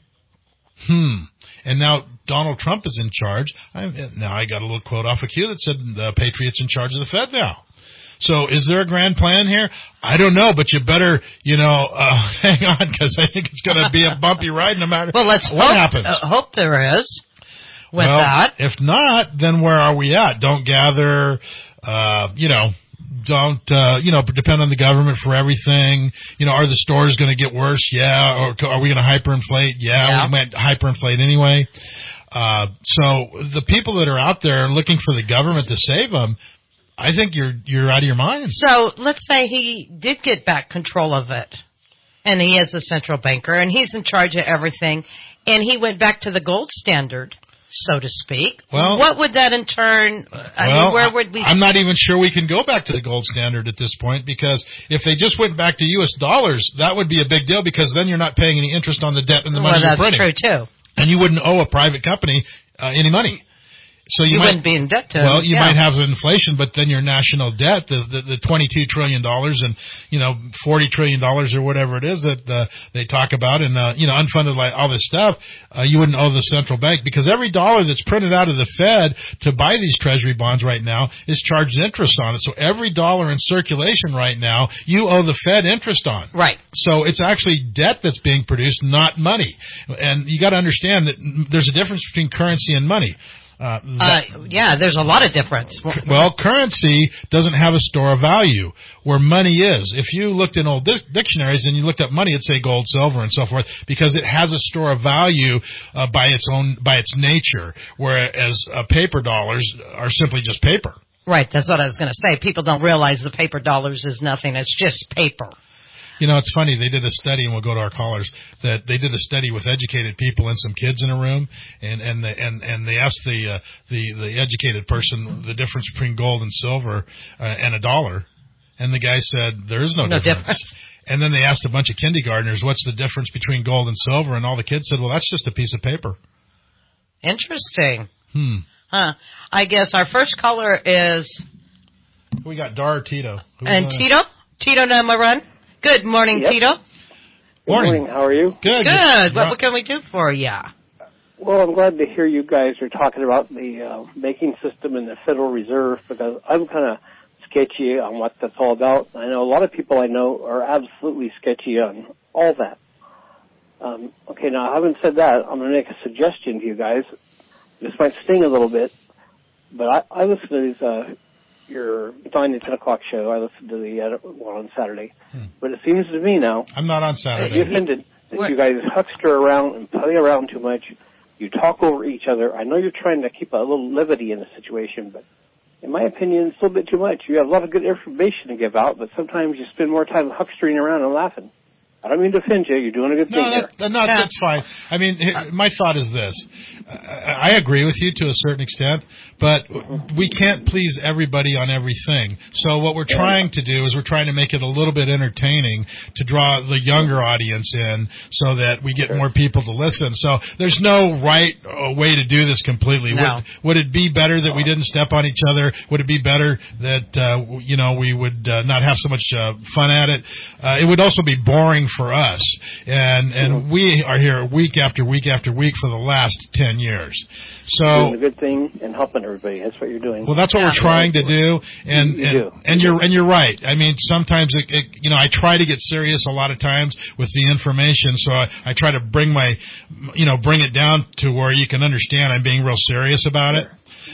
Speaker 4: hmm, and now Donald Trump is in charge. I, now I got a little quote off of Q that said the Patriots in charge of the Fed now. So is there a grand plan here? I don't know, but you better, you know, uh, hang on because I think it's going to be a bumpy ride no matter
Speaker 5: well, let's
Speaker 4: what
Speaker 5: hope,
Speaker 4: happens.
Speaker 5: Uh, hope there is with
Speaker 4: well,
Speaker 5: that.
Speaker 4: If not, then where are we at? Don't gather, uh, you know, don't, uh, you know, depend on the government for everything. You know, are the stores going to get worse? Yeah. Or are we going to hyperinflate? Yeah,
Speaker 5: yeah.
Speaker 4: We might hyperinflate anyway. Uh, so the people that are out there looking for the government to save them, I think you're you're out of your mind.
Speaker 5: So let's say he did get back control of it, and he is the central banker, and he's in charge of everything, and he went back to the gold standard, so to speak.
Speaker 4: Well,
Speaker 5: what would that in turn? I
Speaker 4: well,
Speaker 5: mean, where would we?
Speaker 4: I'm not even sure we can go back to the gold standard at this point because if they just went back to U S dollars, that would be a big deal because then you're not paying any interest on the debt and the money
Speaker 5: well,
Speaker 4: you're printing.
Speaker 5: Well, that's true too.
Speaker 4: And you wouldn't owe a private company uh, any money. So you,
Speaker 5: you
Speaker 4: might,
Speaker 5: wouldn't be in debt to
Speaker 4: Well, you
Speaker 5: yeah.
Speaker 4: might have inflation, but then your national debt, the, the, the twenty-two trillion dollars and, you know, forty trillion dollars or whatever it is that uh, they talk about and, uh, you know, unfunded, like all this stuff, uh, you wouldn't owe the central bank because every dollar that's printed out of the Fed to buy these treasury bonds right now is charged interest on it. So every dollar in circulation right now, you owe the Fed interest on.
Speaker 5: Right.
Speaker 4: So it's actually debt that's being produced, not money. And you got to understand that there's a difference between currency and money. Uh, that,
Speaker 5: uh, yeah, there's a lot of difference.
Speaker 4: Well, currency doesn't have a store of value where money is. If you looked in old di- dictionaries and you looked up money, it'd say gold, silver, and so forth because it has a store of value uh, by its own, by its nature, whereas uh, paper dollars are simply just paper.
Speaker 5: Right, that's what I was going to say. People don't realize the paper dollars is nothing. It's just paper.
Speaker 4: You know, it's funny. They did a study, and we'll go to our callers. That they did a study with educated people and some kids in a room, and and the, and and they asked the uh, the the educated person the difference between gold and silver uh, and a dollar, and the guy said there is no,
Speaker 5: no
Speaker 4: difference.
Speaker 5: difference.
Speaker 4: And then they asked a bunch of kindergartners, "What's the difference between gold and silver?" And all the kids said, "Well, that's just a piece of paper."
Speaker 5: Interesting.
Speaker 4: Hmm.
Speaker 5: Huh. I guess our first caller is.
Speaker 4: We got Dar or Tito. Who's
Speaker 5: and
Speaker 4: uh,
Speaker 5: Tito. Tito number one. Good morning,
Speaker 2: yep.
Speaker 5: Tito.
Speaker 2: Good morning. morning. How are you?
Speaker 4: Good.
Speaker 5: Good. What, what can we do for you?
Speaker 2: Well, I'm glad to hear you guys are talking about the uh, banking system and the Federal Reserve because I'm kind of sketchy on what that's all about. I know a lot of people I know are absolutely sketchy on all that. Um, okay, now, having said that, I'm going to make a suggestion to you guys. This might sting a little bit, but I, I listen to these... Uh, your nine to ten o'clock show. I listened to the uh, one on Saturday. Hmm. But it seems to me now...
Speaker 4: I'm not on Saturday.
Speaker 2: You offended that you guys huckster around and play around too much. You talk over each other. I know you're trying to keep a little levity in the situation, but in my opinion, it's a little bit too much. You have a lot of good information to give out, but sometimes you spend more time huckstering around and laughing. I don't mean to offend you. You're doing a good
Speaker 4: No,
Speaker 2: thing
Speaker 4: that,
Speaker 2: here.
Speaker 4: no, that's fine. I mean, here- my thought is this. I I agree with you to a certain extent, but we can't please everybody on everything. So what we're trying to do is we're trying to make it a little bit entertaining to draw the younger audience in so that we get more people to listen. So there's no right uh, way to do this completely.
Speaker 5: No.
Speaker 4: Would, would it be better that we didn't step on each other? Would it be better that, uh, you know, we would uh, not have so much uh, fun at it? Uh, it would also be boring for us. And, and we are here week after week after week for the last ten years. So
Speaker 2: doing a good thing and helping everybody. That's what you're doing.
Speaker 4: well, that's what we're trying to do, and
Speaker 2: You
Speaker 4: and,
Speaker 2: do.
Speaker 4: and you're and you're right. I mean, sometimes it, it, you know, I try to get serious a lot of times with the information, so I, I try to bring my, you know, bring it down to where you can understand I'm being real serious about it.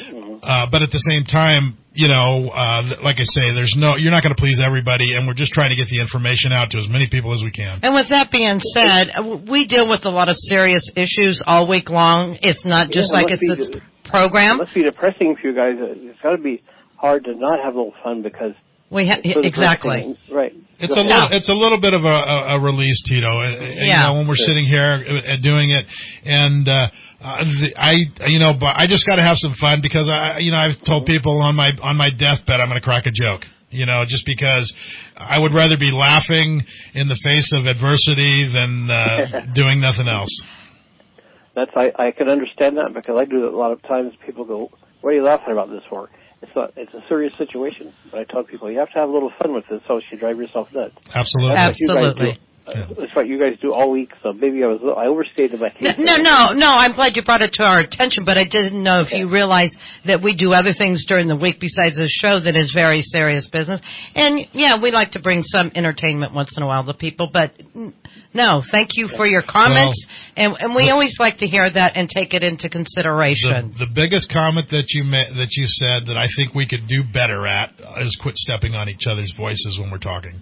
Speaker 4: Uh, but at the same time, you know, uh, like I say, there's no, you're not going to please everybody, and we're just trying to get the information out to as many people as we can.
Speaker 5: And with that being said, uh, we deal with a lot of serious issues all week long. It's not just
Speaker 2: Yeah, it
Speaker 5: like
Speaker 2: must
Speaker 5: it's
Speaker 2: be
Speaker 5: a program.
Speaker 2: It must be depressing for you guys. It's got to be hard to not have a little fun because
Speaker 5: We ha-
Speaker 2: it's so
Speaker 5: exactly.
Speaker 2: depressing. Right.
Speaker 4: It's a little, it's a little bit of a, a, a release, Tito. Uh,
Speaker 5: Yeah.
Speaker 4: You know, when we're sitting here uh, doing it, and uh, uh, the, I, you know, but I just got to have some fun because I, you know, I've told people on my on my deathbed I'm going to crack a joke. You know, just because I would rather be laughing in the face of adversity than uh, doing nothing else.
Speaker 2: That's I, I can understand that because I do that a lot of times. People go, "What are you laughing about this for?" It's not. It's a serious situation. But I tell people you have to have a little fun with it, so you drive yourself nuts.
Speaker 4: Absolutely,
Speaker 2: That's what you guys
Speaker 5: absolutely.
Speaker 2: do. Uh, That's what you guys do all week. So maybe I was I overstated my case.
Speaker 5: No, no, no. I'm glad you brought it to our attention, but I didn't know if you realized that we do other things during the week besides this show that is very serious business. And yeah, we like to bring some entertainment once in a while to people, but n- no, thank you for your comments, and, and we always like to hear that and take it into consideration.
Speaker 4: The, the biggest comment that you ma- that you said that I think we could do better at is quit stepping on each other's voices when we're talking.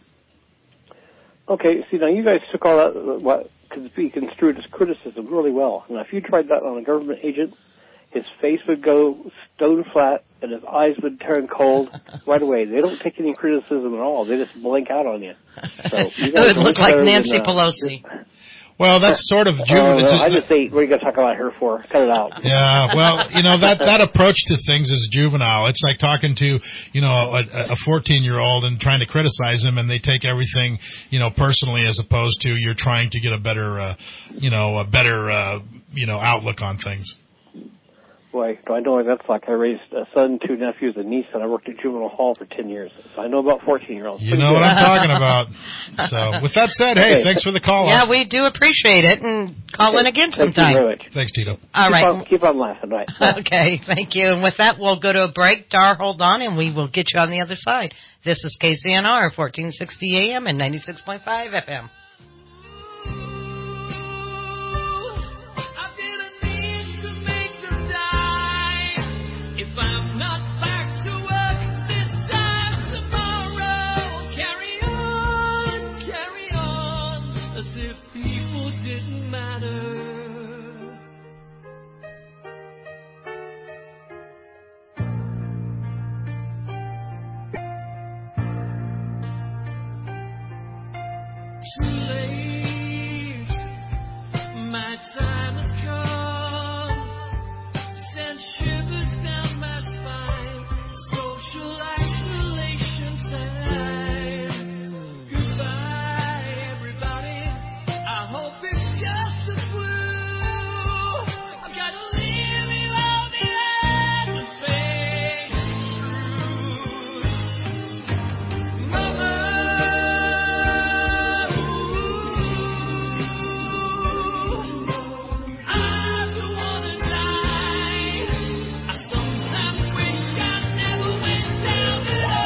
Speaker 2: Okay, see, now you guys took all that, what could be construed as criticism really well. Now, if you tried that on a government agent, his face would go stone flat and his eyes would turn cold right away. They don't take any criticism at all. They just blink out on you. So you
Speaker 5: It would look like
Speaker 2: better
Speaker 5: Nancy
Speaker 2: than, uh,
Speaker 5: Pelosi.
Speaker 4: Well, that's sort of
Speaker 2: Oh,
Speaker 4: juvenile.
Speaker 2: no, I just ate. What are you going to talk about her for? Cut it out.
Speaker 4: Yeah, well, you know, that, that approach to things is juvenile. It's like talking to, you know, a fourteen-year-old and trying to criticize him, and they take everything, you know, personally as opposed to you're trying to get a better, uh, you know, a better, uh, you know, outlook on things.
Speaker 2: Boy, do I know what that's like. I raised a son, two nephews, and niece, and I worked at juvenile hall for ten years. So I know about fourteen-year-olds.
Speaker 4: You know what I'm talking about. So, with that said, hey,
Speaker 2: Okay.
Speaker 4: thanks for the call.
Speaker 5: Yeah, we do appreciate it, and call in again
Speaker 2: Thank you
Speaker 5: sometime.
Speaker 2: very much.
Speaker 4: Thanks, Tito.
Speaker 5: All
Speaker 2: keep
Speaker 5: right.
Speaker 2: On, keep on laughing, right?
Speaker 5: Okay, thank you. And with that, we'll go to a break. Dar, hold on, and we will get you on the other side. This is K C N R, fourteen sixty A M and ninety-six point five F M.
Speaker 3: If I'm not back to work this time tomorrow, carry on, carry on, as if people didn't matter. Too late, my time has come. Send shivers down my spine. Social isolation time. Goodbye, everybody. I hope it's just a flu. I've got to leave it on the end and face truth. Mama, I don't wanna die. I sometimes wish I never went down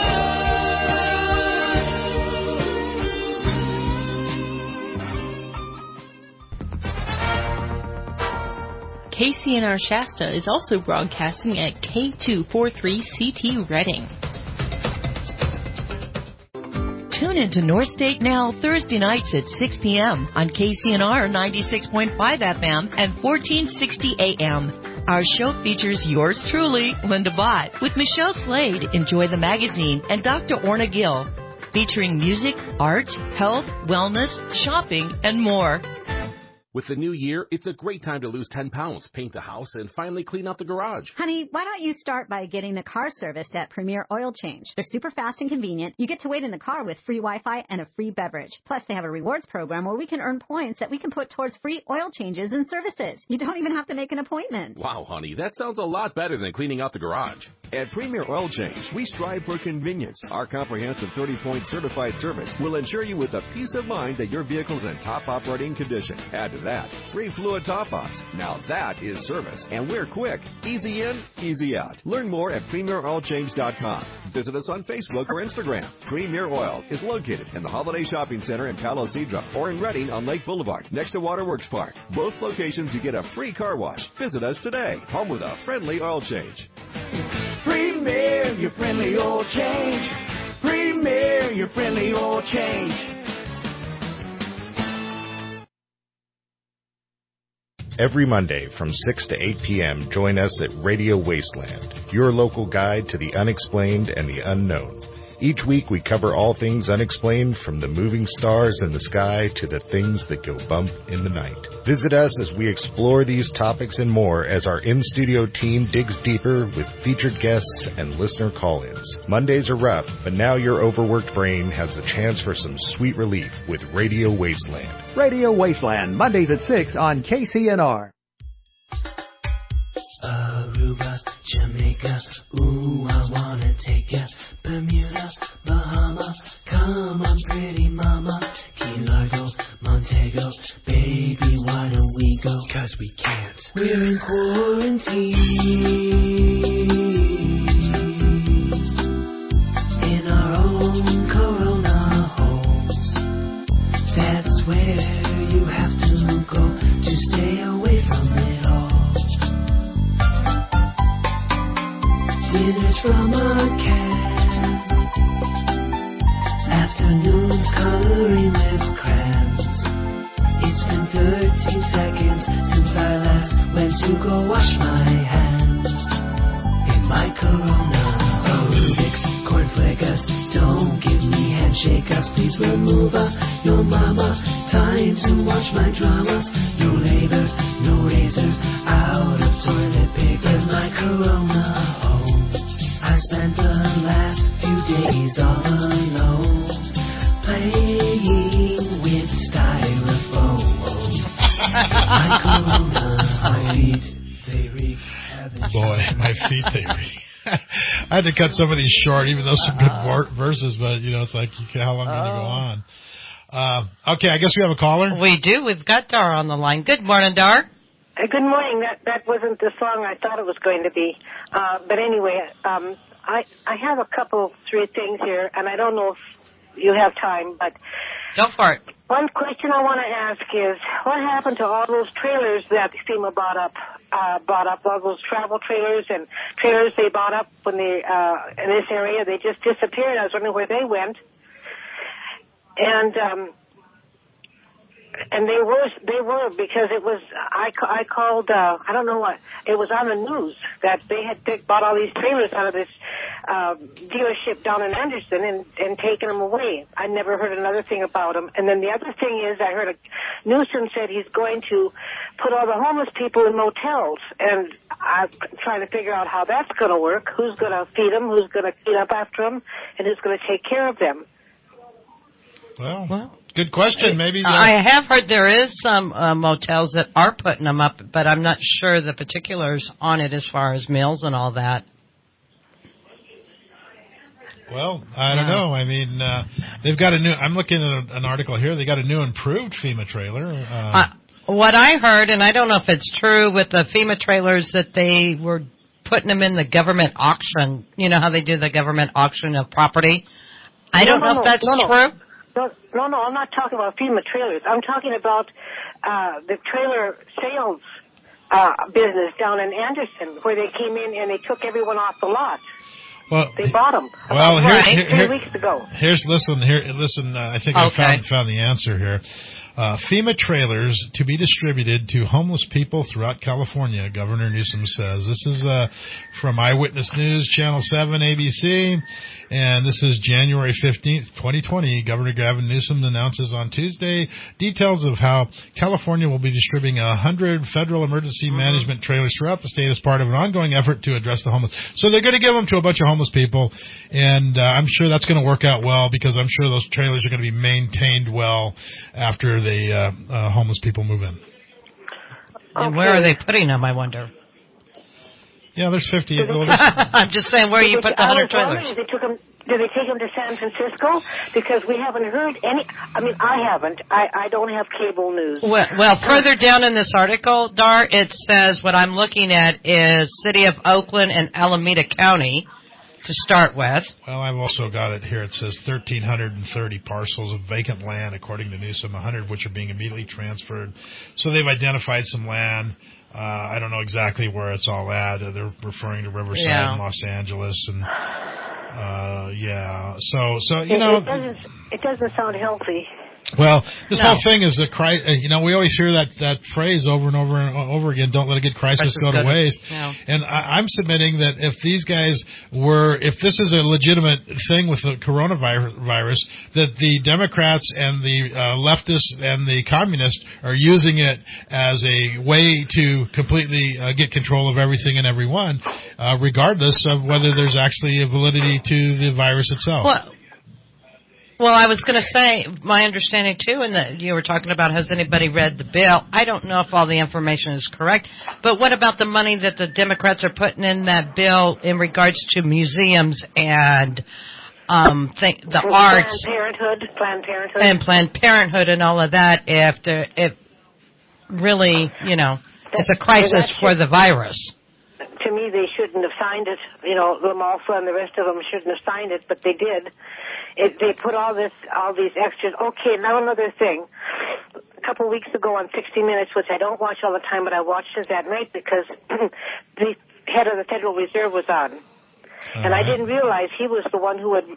Speaker 13: K C N R Shasta is also broadcasting at K two forty-three C T Reading.
Speaker 6: Tune into North State Now Thursday nights at six p.m. on K C N R ninety-six point five F M and fourteen sixty A M. Our show features yours truly, Linda Bott, with Michelle Slade, Enjoy the Magazine, and Doctor Orna Gill. featuring music, art, health, wellness, shopping, and more.
Speaker 7: With the new year, it's a great time to lose ten pounds, paint the house, and finally clean out the garage.
Speaker 8: Honey, why don't you start by getting the car serviced at Premier Oil Change? They're super fast and convenient. You get to wait in the car with free Wi-Fi and a free beverage. Plus, they have a rewards program where we can earn points that we can put towards free oil changes and services. You don't even have to make an appointment.
Speaker 7: Wow, honey, that sounds a lot better than cleaning out the garage.
Speaker 9: At Premier Oil Change, we strive for convenience. Our comprehensive thirty-point certified service will ensure you with a peace of mind that your vehicle's in top operating condition. Add to that, free fluid top-ups. Now that is service. And we're quick. Easy in, easy out. Learn more at premier oil change dot com. Visit us on Facebook or Instagram. Premier Oil is located in the Holiday Shopping Center in Palo Cedro or in Redding on Lake Boulevard next to Waterworks Park. Both locations you get a free car wash. Visit us today. Home with a friendly oil change.
Speaker 3: Premier, your friendly oil change. Premier, your friendly oil change.
Speaker 24: Every Monday from six to eight p.m., join us at Radio Wasteland, your local guide to the unexplained and the unknown. Each week we cover all things unexplained, from the moving stars in the sky to the things that go bump in the night. Visit us as we explore these topics and more as our in-studio team digs deeper with featured guests and listener call-ins. Mondays are rough, but now your overworked brain has a chance for some sweet relief with Radio Wasteland.
Speaker 25: Radio Wasteland, Mondays at six on K C N R.
Speaker 3: Aruba, Jamaica, ooh, I wanna take ya. Bermuda, Bahama, come on, pretty mama. Key Largo, Montego, baby, why don't we go? 'Cause we can't. We're in quarantine in our own Corona homes. That's where you have to go to stay away from it all. Dinners from a can, afternoons coloring with crayons. It's been thirteen seconds since I last went to go wash my hands. In my Corona, Rubik's, cornflake us, don't give me handshake us. Please remove uh, your mama, time to watch my dramas. No labor, no razor, out of toilet paper. My Corona home, I spent the last few days all alone, playing with styrofoam. My Corona, my feet, they reek.
Speaker 4: Boy, my feet, they reek. I had to cut some of these short, even though some good vor- verses, but, you know, it's like, you can, how long can you go on? Uh, okay, I guess we have a caller.
Speaker 5: We do. We've got Dar on the line. Good morning, Dar.
Speaker 26: Uh, good morning. That that wasn't the song I thought it was going to be. Uh, but anyway, um, I I have a couple, three things here, and I don't know if you have time, but...
Speaker 5: Go for it.
Speaker 26: One question I want to ask is, what happened to all those trailers that FEMA bought up, uh, bought up, all those travel trailers and trailers they bought up when they, uh, in this area? They just disappeared. I was wondering where they went. And, um, and they were, they were, because it was, I, I called, uh, I don't know what, it was on the news that they had they bought all these trailers out of this, uh, dealership down in Anderson and, and taken them away. I never heard another thing about them. And then the other thing is, I heard a, Newsom said he's going to put all the homeless people in motels. And I'm trying to figure out how that's going to work. Who's going to feed them? Who's going to clean up after them? And who's going to take care of them?
Speaker 4: Well, well, good question. Maybe
Speaker 5: uh, I have heard there is some uh, motels that are putting them up, but I'm not sure the particulars on it as far as meals and all that.
Speaker 4: Well, I don't know. I mean, uh, they've got a new. I'm looking at an article here. They got a new improved FEMA trailer. Uh,
Speaker 5: uh, what I heard, and I don't know if it's true, with the FEMA trailers that they were putting them in the government auction. You know how they do the government auction of property. I
Speaker 26: no,
Speaker 5: don't
Speaker 26: no,
Speaker 5: know
Speaker 26: no,
Speaker 5: if that's
Speaker 26: no, no.
Speaker 5: true.
Speaker 26: No, no, no, I'm not talking about FEMA trailers. I'm talking about uh, the trailer sales uh, business down in Anderson, where they came in and they took everyone off the lot.
Speaker 4: Well,
Speaker 26: they bought them
Speaker 4: well,
Speaker 26: about
Speaker 4: here,
Speaker 26: right,
Speaker 4: here,
Speaker 26: three
Speaker 4: here,
Speaker 26: weeks ago.
Speaker 4: Here's listen. Here, listen. Uh, I think
Speaker 26: Okay.
Speaker 4: I found found the answer here. Uh, FEMA trailers to be distributed to homeless people throughout California, Governor Newsom says. This is uh, from Eyewitness News, Channel seven, A B C, and this is January fifteenth, twenty twenty. Governor Gavin Newsom announces on Tuesday details of how California will be distributing one hundred federal emergency mm-hmm. management trailers throughout the state as part of an ongoing effort to address the homeless. So they're going to give them to a bunch of homeless people, and uh, I'm sure that's going to work out well because I'm sure those trailers are going to be maintained well after the uh, uh, homeless people move in.
Speaker 5: And okay. Where are they putting them, I wonder?
Speaker 4: Yeah, there's fifty.
Speaker 5: Well, there's, I'm just saying, where you put the one hundred trailers?
Speaker 26: They took them, did they take them to San Francisco? Because we haven't heard any. I mean, I haven't. I, I don't have cable news.
Speaker 5: Well, well, further down in this article, Dar, it says what I'm looking at is City of Oakland and Alameda County to start with.
Speaker 4: Well, I've also got it here. It says one thousand three hundred thirty parcels of vacant land, according to Newsom, one hundred of which are being immediately transferred. So they've identified some land. Uh, I don't know exactly where it's all at. Uh, they're referring to Riverside
Speaker 5: yeah.
Speaker 4: and Los Angeles. And, uh, yeah. So, so you
Speaker 26: it,
Speaker 4: know.
Speaker 26: It doesn't, it doesn't sound healthy.
Speaker 4: Well, this
Speaker 5: no.
Speaker 4: whole thing is a crisis. You know, we always hear that, that phrase over and over and over again. Don't let a good crisis, crisis go to waste.
Speaker 5: Yeah.
Speaker 4: And I, I'm submitting that if these guys were, if this is a legitimate thing with the coronavirus, that the Democrats and the uh, leftists and the communists are using it as a way to completely uh, get control of everything and everyone, uh, regardless of whether there's actually a validity to the virus itself.
Speaker 5: Well, Well, I was going to say, my understanding, too, and that you were talking about, has anybody read the bill? I don't know if all the information is correct, but what about the money that the Democrats are putting in that bill in regards to museums and um, th- the
Speaker 26: Planned
Speaker 5: arts?
Speaker 26: Planned Parenthood, Planned Parenthood.
Speaker 5: And Planned Parenthood and all of that, if, there, if really, you know, it's a crisis for the virus.
Speaker 26: To me, they shouldn't have signed it. You know, Lamalfa and the rest of them shouldn't have signed it, but they did. It, they put all this, all these extras. Okay, now another thing. A couple of weeks ago on sixty minutes, which I don't watch all the time, but I watched it that night because the head of the Federal Reserve was on. Uh-huh. And I didn't realize he was the one who had,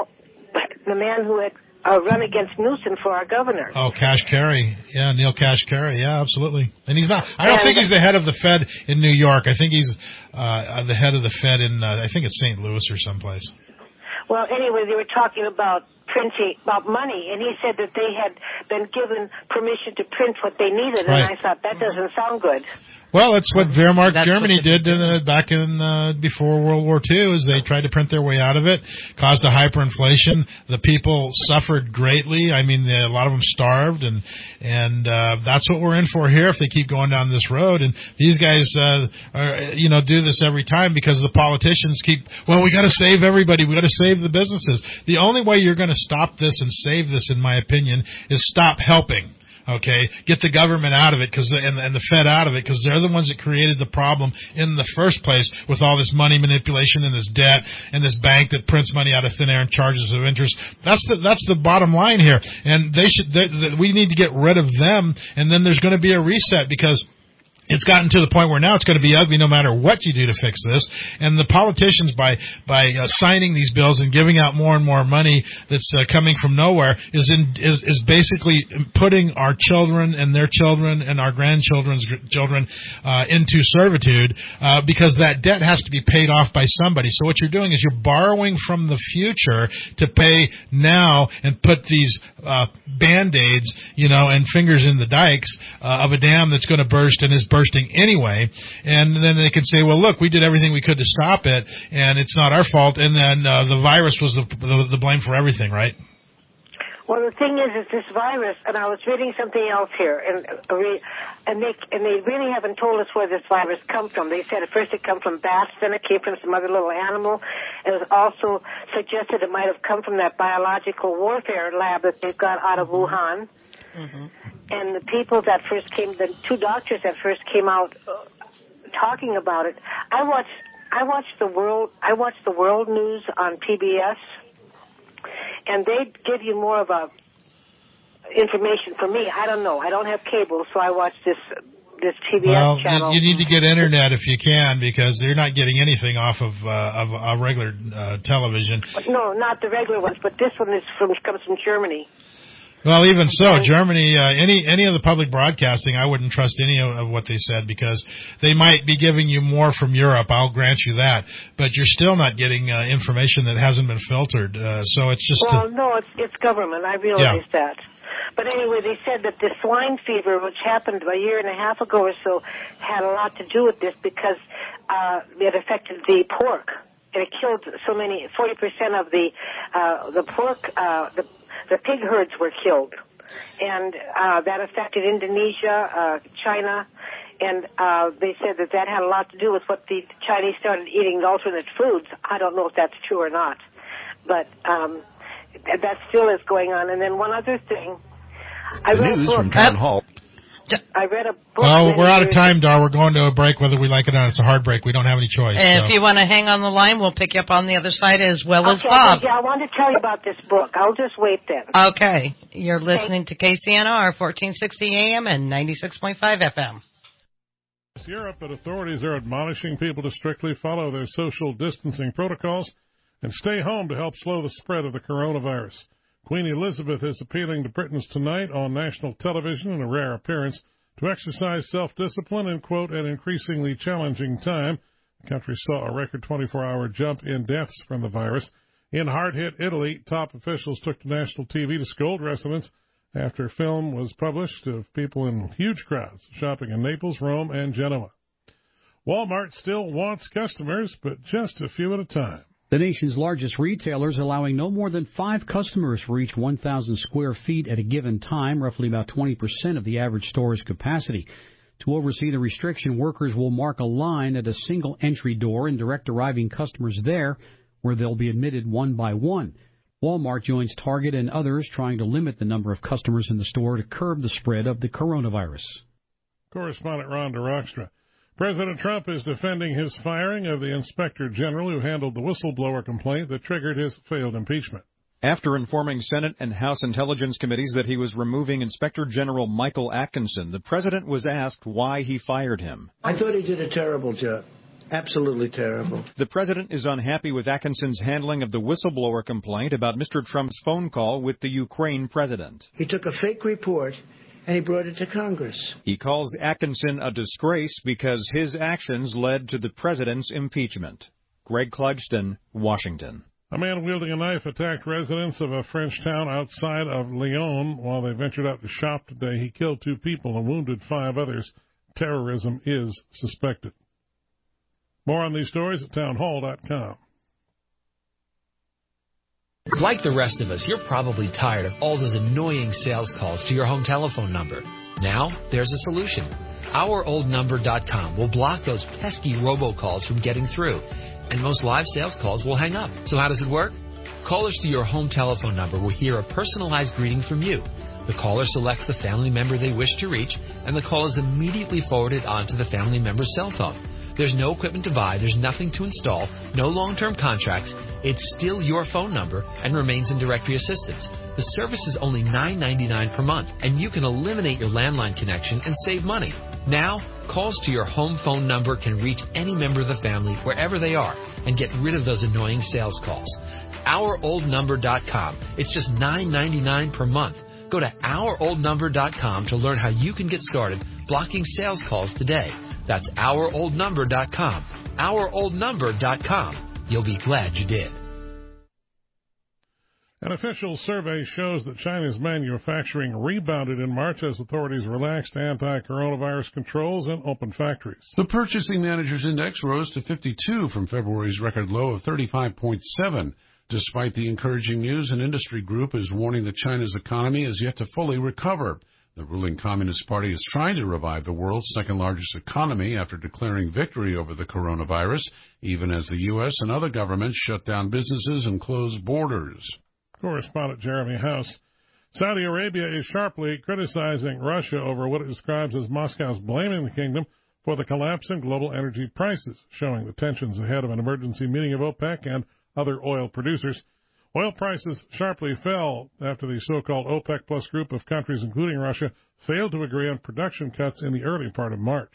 Speaker 26: the man who had uh, run against Newsom for our governor.
Speaker 4: Oh, Kashkari. Yeah, Neil Kashkari. Yeah, absolutely. And he's not, I don't and, think he's the head of the Fed in New York. I think he's uh, the head of the Fed in, uh, I think it's Saint Louis or someplace.
Speaker 26: Well, anyway, they were talking about printing, about money, and he said that they had been given permission to print what they needed,
Speaker 4: right.
Speaker 26: And I thought, that doesn't sound good.
Speaker 4: Well, that's what Wehrmacht
Speaker 5: That's
Speaker 4: Germany
Speaker 5: what the,
Speaker 4: did uh, back in uh, before World War Two. Is they tried to print their way out of it, caused a hyperinflation. The people suffered greatly. I mean, the, a lot of them starved, and and uh, that's what we're in for here. If they keep going down this road, and these guys, uh, are, you know, do this every time because the politicians keep. Well, we got to save everybody. We got to save the businesses. The only way you're going to stop this and save this, in my opinion, is stop helping. Okay, get the government out of it, cause the, and, and the Fed out of it, because they're the ones that created the problem in the first place with all this money manipulation and this debt and this bank that prints money out of thin air and charges of interest. That's the that's the bottom line here, and they should. They, they, we need to get rid of them, and then there's going to be a reset because it's gotten to the point where now it's going to be ugly no matter what you do to fix this. And the politicians, by by uh, signing these bills and giving out more and more money that's uh, coming from nowhere, is in is is basically putting our children and their children and our grandchildren's children uh, into servitude uh, because that debt has to be paid off by somebody. So what you're doing is you're borrowing from the future to pay now and put these uh, Band-Aids, you know, and fingers in the dikes uh, of a dam that's going to burst and is bursting anyway, and then they can say, well, look, we did everything we could to stop it, and it's not our fault, and then uh, the virus was the, the, the blame for everything, right?
Speaker 26: Well, the thing is, is this virus, and I was reading something else here, and uh, and they and they really haven't told us where this virus comes from. They said at first it came from bats, then it came from some other little animal. It was also suggested it might have come from that biological warfare lab that they've got out of Wuhan. Mm-hmm. And the people that first came, the two doctors that first came out uh, talking about it, I watched, I watched the world, I watched the World News on P B S, and they give you more of a information for me. I don't know. I don't have cable, so I watch this this P B S
Speaker 4: well,
Speaker 26: channel.
Speaker 4: Well, you need to get internet if you can, because you're not getting anything off of uh, of a regular uh, television.
Speaker 26: No, not the regular ones, but this one is from comes from Germany.
Speaker 4: Well, even so, Germany, uh, any any of the public broadcasting, I wouldn't trust any of, of what they said, because they might be giving you more from Europe. I'll grant you that, but you're still not getting uh, information that hasn't been filtered. Uh, so it's just
Speaker 26: well,
Speaker 4: a,
Speaker 26: no, it's it's government. I realize
Speaker 4: Yeah.
Speaker 26: that. But anyway, they said that the swine fever, which happened a year and a half ago or so, had a lot to do with this because uh, it affected the pork. And it killed so many, forty percent of the uh, the pork, uh, the, the pig herds were killed. And uh, that affected Indonesia, uh, China, and uh, they said that that had a lot to do with what the Chinese started eating alternate foods. I don't know if that's true or not, but um, that still is going on. And then one other thing. I
Speaker 11: The
Speaker 26: read
Speaker 11: news
Speaker 26: a book.
Speaker 11: from Town Hall.
Speaker 26: I read a book.
Speaker 4: well,
Speaker 26: many
Speaker 4: we're out of
Speaker 26: years
Speaker 4: time, Dar. We're going to a break, whether we like it or not. It's a hard break. We don't have any choice.
Speaker 5: And
Speaker 4: so.
Speaker 5: if you want to hang on the line, we'll pick you up on the other side as well as
Speaker 26: Okay,
Speaker 5: Bob.
Speaker 26: yeah, I want to tell you about this book. I'll just wait then.
Speaker 5: Okay. You're listening to K C N R, fourteen sixty A M and ninety-six point five F M.
Speaker 1: Europe, but authorities are admonishing people to strictly follow their social distancing protocols and stay home to help slow the spread of the coronavirus. Queen Elizabeth is appealing to Britons tonight on national television in a rare appearance to exercise self-discipline in, quote, an increasingly challenging time. The country saw a record twenty-four hour jump in deaths from the virus. In hard-hit Italy, top officials took to national T V to scold residents after film was published of people in huge crowds shopping in Naples, Rome, and Genoa. Walmart still wants customers, but just a few at a time.
Speaker 10: The nation's largest retailers allowing no more than five customers for each one thousand square feet at a given time, roughly about twenty percent of the average store's capacity. To oversee the restriction, workers will mark a line at a single entry door and direct arriving customers there, where they'll be admitted one by one. Walmart joins Target and others trying to limit the number of customers in the store to curb the spread of the coronavirus.
Speaker 1: Correspondent Ron DeRockstra. President Trump is defending his firing of the inspector general who handled the whistleblower complaint that triggered his failed impeachment.
Speaker 12: After informing Senate and House Intelligence Committees that he was removing Inspector General Michael Atkinson, the president was asked why he fired him.
Speaker 14: I thought he did a terrible job. Absolutely terrible.
Speaker 12: The president is unhappy with Atkinson's handling of the whistleblower complaint about Mister Trump's phone call with the Ukraine president.
Speaker 14: He took a fake report and he brought it to Congress.
Speaker 12: He calls Atkinson a disgrace because his actions led to the president's impeachment. Greg Clugston, Washington.
Speaker 1: A man wielding a knife attacked residents of a French town outside of Lyon while they ventured out to shop today. He killed two people and wounded five others. Terrorism is suspected. More on these stories at townhall dot com.
Speaker 15: Like the rest of us, you're probably tired of all those annoying sales calls to your home telephone number. Now, there's a solution. our old number dot com will block those pesky robocalls from getting through, and most live sales calls will hang up. So how does it work? Callers to your home telephone number will hear a personalized greeting from you. The caller selects the family member they wish to reach, and the call is immediately forwarded onto the family member's cell phone. There's no equipment to buy, there's nothing to install, no long-term contracts. It's still your phone number and remains in directory assistance. The service is only nine ninety-nine per month, and you can eliminate your landline connection and save money. Now, calls to your home phone number can reach any member of the family wherever they are and get rid of those annoying sales calls. our old number dot com. It's just nine ninety-nine per month. Go to our old number dot com to learn how you can get started blocking sales calls today. That's our old number dot com. our old number dot com. You'll be glad you did.
Speaker 1: An official survey shows that China's manufacturing rebounded in March as authorities relaxed anti-coronavirus controls and opened factories.
Speaker 16: The Purchasing Managers Index rose to fifty-two from February's record low of thirty-five point seven. Despite the encouraging news, an industry group is warning that China's economy is yet to fully recover. The ruling Communist Party is trying to revive the world's second-largest economy after declaring victory over the coronavirus, even as the U S and other governments shut down businesses and closed borders.
Speaker 1: Correspondent Jeremy House. Saudi Arabia is sharply criticizing Russia over what it describes as Moscow's blaming the kingdom for the collapse in global energy prices, showing the tensions ahead of an emergency meeting of OPEC and other oil producers. Oil prices sharply fell after the so-called OPEC Plus group of countries, including Russia, failed to agree on production cuts in the early part of March.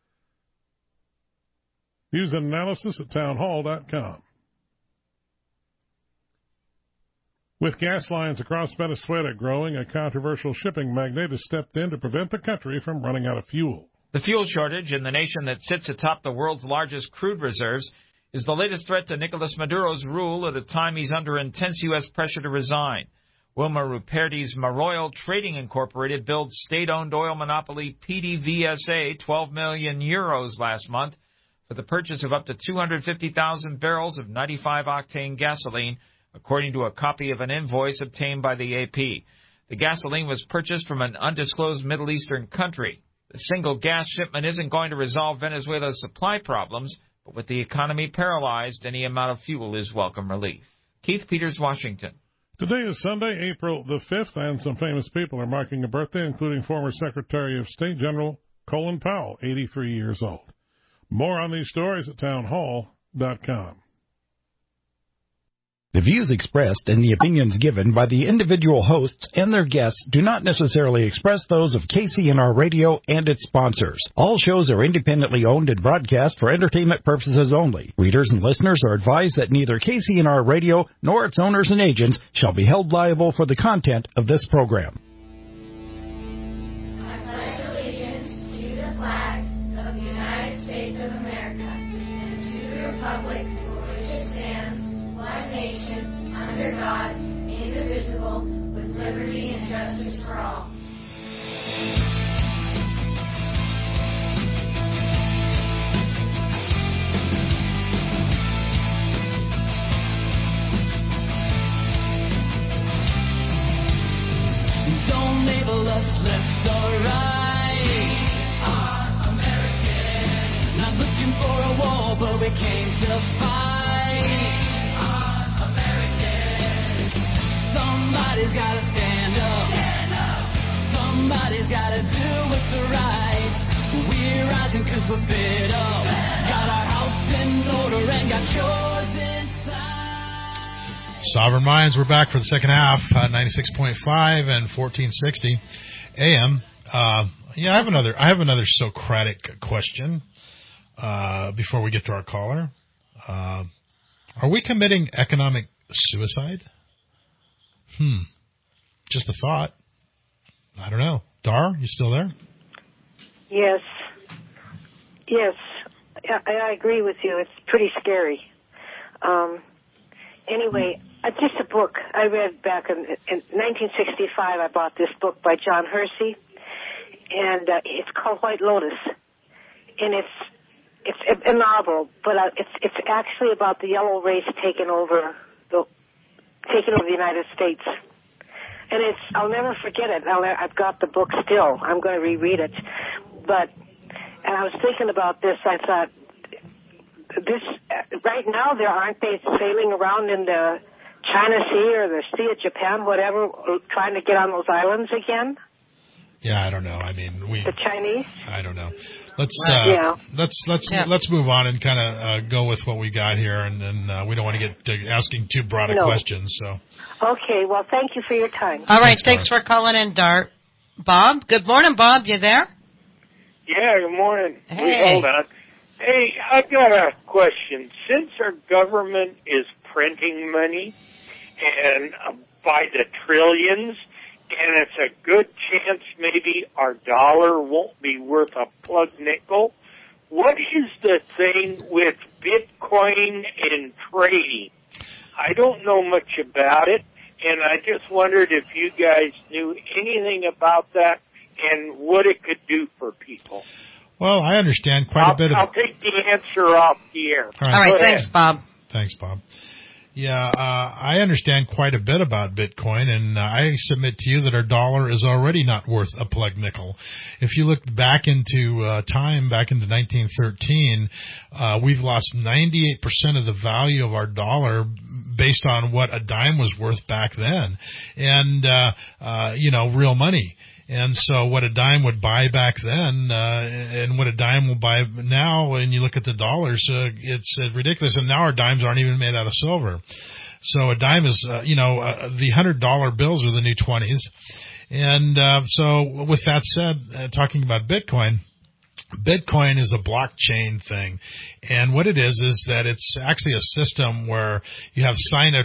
Speaker 1: Views and analysis at townhall dot com. With gas lines across Venezuela growing, a controversial shipping magnate has stepped in to prevent the country from running out of fuel.
Speaker 17: The fuel shortage in the nation that sits atop the world's largest crude reserves is the latest threat to Nicolas Maduro's rule at a time he's under intense U S pressure to resign. Wilma Ruperti's Maroil Trading Incorporated billed state-owned oil monopoly P D V S A twelve million euros last month for the purchase of up to two hundred fifty thousand barrels of ninety-five octane gasoline, according to a copy of an invoice obtained by the A P. The gasoline was purchased from an undisclosed Middle Eastern country. The single gas shipment isn't going to resolve Venezuela's supply problems, but with the economy paralyzed, any amount of fuel is welcome relief. Keith Peters, Washington.
Speaker 1: Today is Sunday, April the fifth, and some famous people are marking a birthday, including former Secretary of State General Colin Powell, eighty-three years old. More on these stories at townhall dot com.
Speaker 18: The views expressed and the opinions given by the individual hosts and their guests do not necessarily express those of K C N R Radio and its sponsors. All shows are independently owned and broadcast for entertainment purposes only. Readers and listeners are advised that neither K C N R Radio nor its owners and agents shall be held liable for the content of this program.
Speaker 3: I pledge allegiance to the flag of the United States of America and to the republic for which it stands, one nation, under God, indivisible, with liberty and justice for all. Don't label us left or right. Our American. Not looking for a war, but we came to fight. Our American. Somebody's gotta stand up. Stand up. Somebody's gotta do what's right. We're rising cause we're fed up. Got our house in order and got yours inside.
Speaker 4: Sovereign Minds, we're back for the second half, uh, ninety-six point five and fourteen sixty A M. Uh, yeah, I have another. I have another Socratic question uh, before we get to our caller. Uh, are we committing economic suicide? Hmm. Just a thought. I don't know. Dar, you still there?
Speaker 26: Yes. Yes. I, I agree with you. It's pretty scary. Um, anyway, uh, just a book I read back in, in nineteen sixty-five. I bought this book by John Hersey, and uh, it's called White Lotus, and it's it's a, a novel, but uh, it's it's actually about the yellow race taking over the taking over the United States. And it's, I'll never forget it. I'll, I've got the book still. I'm going to reread it. But, and I was thinking about this. I thought, this, right now, there aren't they sailing around in the China Sea or the Sea of Japan, whatever, trying to get on those islands again?
Speaker 4: Yeah, I don't know. I mean, we.
Speaker 26: The Chinese?
Speaker 4: I don't know. Let's uh,
Speaker 26: yeah.
Speaker 4: let's let's
Speaker 26: yeah.
Speaker 4: let's move on and kind of uh, go with what we got here, and then uh, we don't want to get to asking too broad
Speaker 26: no.
Speaker 4: questions. So.
Speaker 26: Okay. Well, thank you for your time.
Speaker 5: All right.
Speaker 4: Thanks,
Speaker 5: thanks for calling in, Dart. Bob. Good morning, Bob. You there?
Speaker 19: Yeah. Good morning.
Speaker 5: Hey.
Speaker 19: Wait, hold on. Hey, I've got a question. Since our government is printing money and uh, by the trillions, and it's a good chance maybe our dollar won't be worth a plug nickel, what is the thing with Bitcoin and trading? I don't know much about it, and I just wondered if you guys knew anything about that and what it could do for people.
Speaker 4: Well, I understand quite
Speaker 19: I'll,
Speaker 4: a bit of...
Speaker 19: I'll take the answer off the air.
Speaker 4: All right,
Speaker 5: All right thanks, Bob.
Speaker 4: Thanks, Bob. Yeah, uh, I understand quite a bit about Bitcoin, and uh, I submit to you that our dollar is already not worth a plug nickel. If you look back into uh, time, back into nineteen thirteen, uh, we've lost ninety-eight percent of the value of our dollar based on what a dime was worth back then, and, uh, uh, you know, real money. And so what a dime would buy back then, uh, and what a dime will buy now, and you look at the dollars, uh, it's uh, ridiculous. And now our dimes aren't even made out of silver. So a dime is, uh, you know, uh, the one hundred dollar bills are the new twenties. And uh, so with that said, uh, talking about Bitcoin, Bitcoin is a blockchain thing, and what it is is that it's actually a system where you have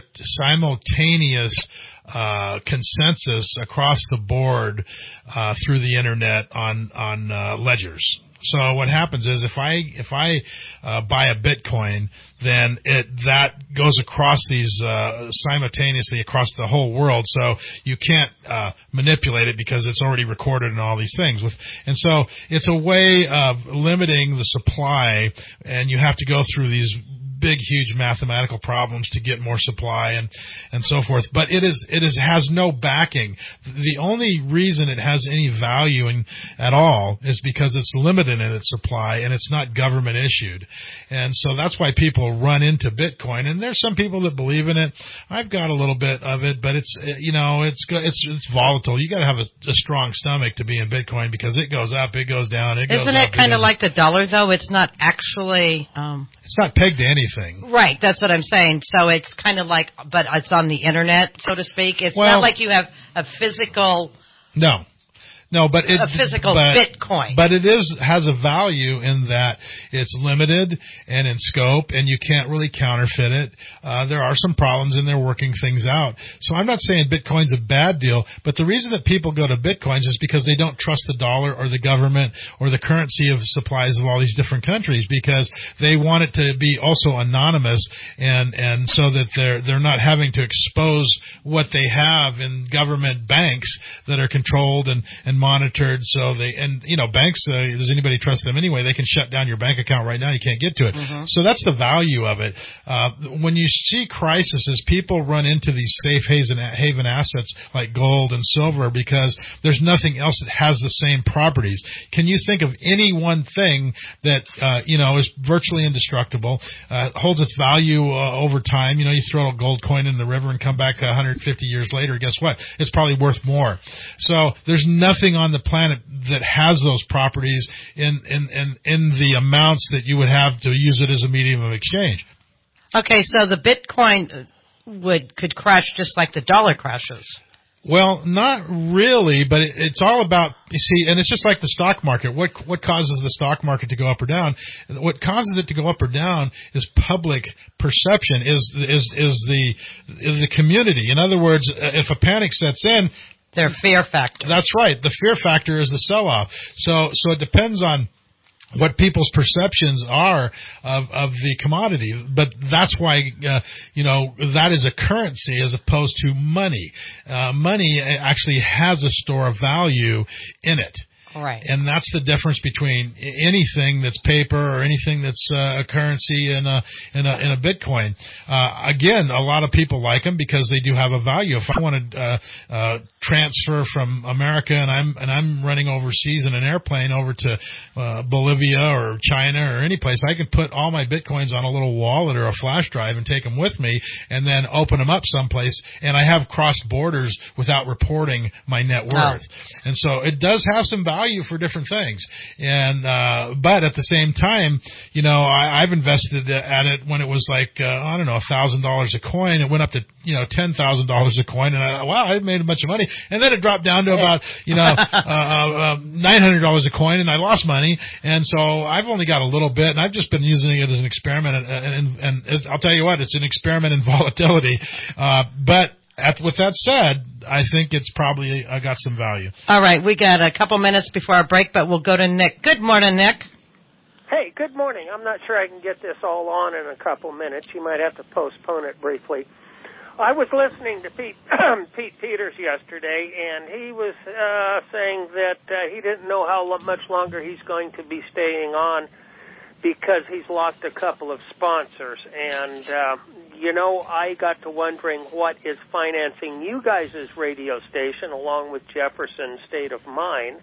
Speaker 4: simultaneous uh, consensus across the board uh, through the internet on on uh, ledgers. So what happens is if I if I uh, buy a Bitcoin, then it that goes across these uh, simultaneously across the whole world. So you can't uh, manipulate it because it's already recorded and all these things. With and so it's a way of limiting the supply, and you have to go through these big, huge mathematical problems to get more supply and, and so forth. But it is, it is, has no backing. The only reason it has any value in, at all is because it's limited in its supply and it's not government issued. And so that's why people run into Bitcoin. And there's some people that believe in it. I've got a little bit of it, but it's, you know, it's, it's, it's volatile. You gotta have a, a strong stomach to be in Bitcoin because it goes up, it goes down, it goes
Speaker 5: Isn't
Speaker 4: up.
Speaker 5: it kind of like the dollar though? It's not actually, um,
Speaker 4: it's not pegged to anything.
Speaker 5: Right, that's what I'm saying. So it's kind of like, but it's on the internet, so to speak. It's
Speaker 4: Well-
Speaker 5: not like you have a physical,
Speaker 4: No. No, but it,
Speaker 5: a physical
Speaker 4: but,
Speaker 5: Bitcoin.
Speaker 4: But it is has a value in that it's limited and in scope, and you can't really counterfeit it. Uh, there are some problems, and they're working things out. So I'm not saying Bitcoin's a bad deal, but the reason that people go to Bitcoins is because they don't trust the dollar or the government or the currency of supplies of all these different countries, because they want it to be also anonymous, and and so that they're they're not having to expose what they have in government banks that are controlled and and monitored. So they, and you know, banks, uh, does anybody trust them anyway? They can shut down your bank account right now. You can't get to it.
Speaker 5: Mm-hmm.
Speaker 4: So that's the value of it. Uh, when you see crises, people run into these safe haven, haven assets like gold and silver because there's nothing else that has the same properties. Can you think of any one thing that, uh, you know, is virtually indestructible, uh, holds its value uh, over time? You know, you throw a gold coin in the river and come back one hundred fifty years later, guess what? It's probably worth more. So there's nothing on the planet that has those properties in, in, in, in the amounts that you would have to use it as a medium of exchange.
Speaker 5: Okay, so the Bitcoin would could crash just like the dollar crashes.
Speaker 4: Well, not really, but it, it's all about, you see, and it's just like the stock market. What what causes the stock market to go up or down? What causes it to go up or down is public perception, is is is the is the community. In other words, if a panic sets in,
Speaker 5: their fear factor.
Speaker 4: That's right. The fear factor is the sell-off. So so it depends on what people's perceptions are of, of the commodity. But that's why, uh, you know, that is a currency as opposed to money. Uh, money actually has a store of value in it.
Speaker 5: Right.
Speaker 4: And that's the difference between anything that's paper or anything that's uh, a currency in a in a, in a Bitcoin. Uh, again, a lot of people like them because they do have a value. If I want to uh, uh, transfer from America and I'm and I'm running overseas in an airplane over to uh, Bolivia or China or any place, I can put all my Bitcoins on a little wallet or a flash drive and take them with me, and then open them up someplace, and I have crossed borders without reporting my net worth. Oh. And so it does have some value for different things, and uh but at the same time, you know, I, I've invested at it when it was like uh, I don't know, a thousand dollars a coin. It went up to, you know, ten thousand dollars a coin, and I thought, wow, I made a bunch of money. And then it dropped down to about, you know, uh, uh, nine hundred dollars a coin, and I lost money. And so I've only got a little bit, and I've just been using it as an experiment. And, and, and, and I'll tell you what, it's an experiment in volatility. Uh, but At, with that said, I think it's probably uh, got some value.
Speaker 5: All right, we got a couple minutes before our break, but we'll go to Nick. Good morning, Nick.
Speaker 2: Hey, good morning. I'm not sure I can get this all on in a couple minutes. You might have to postpone it briefly. I was listening to Pete, Pete Peters yesterday, and he was uh, saying that uh, he didn't know how lo- much longer he's going to be staying on because he's lost a couple of sponsors. And, uh, you know, I got to wondering what is financing you guys' radio station along with Jefferson State of Mind.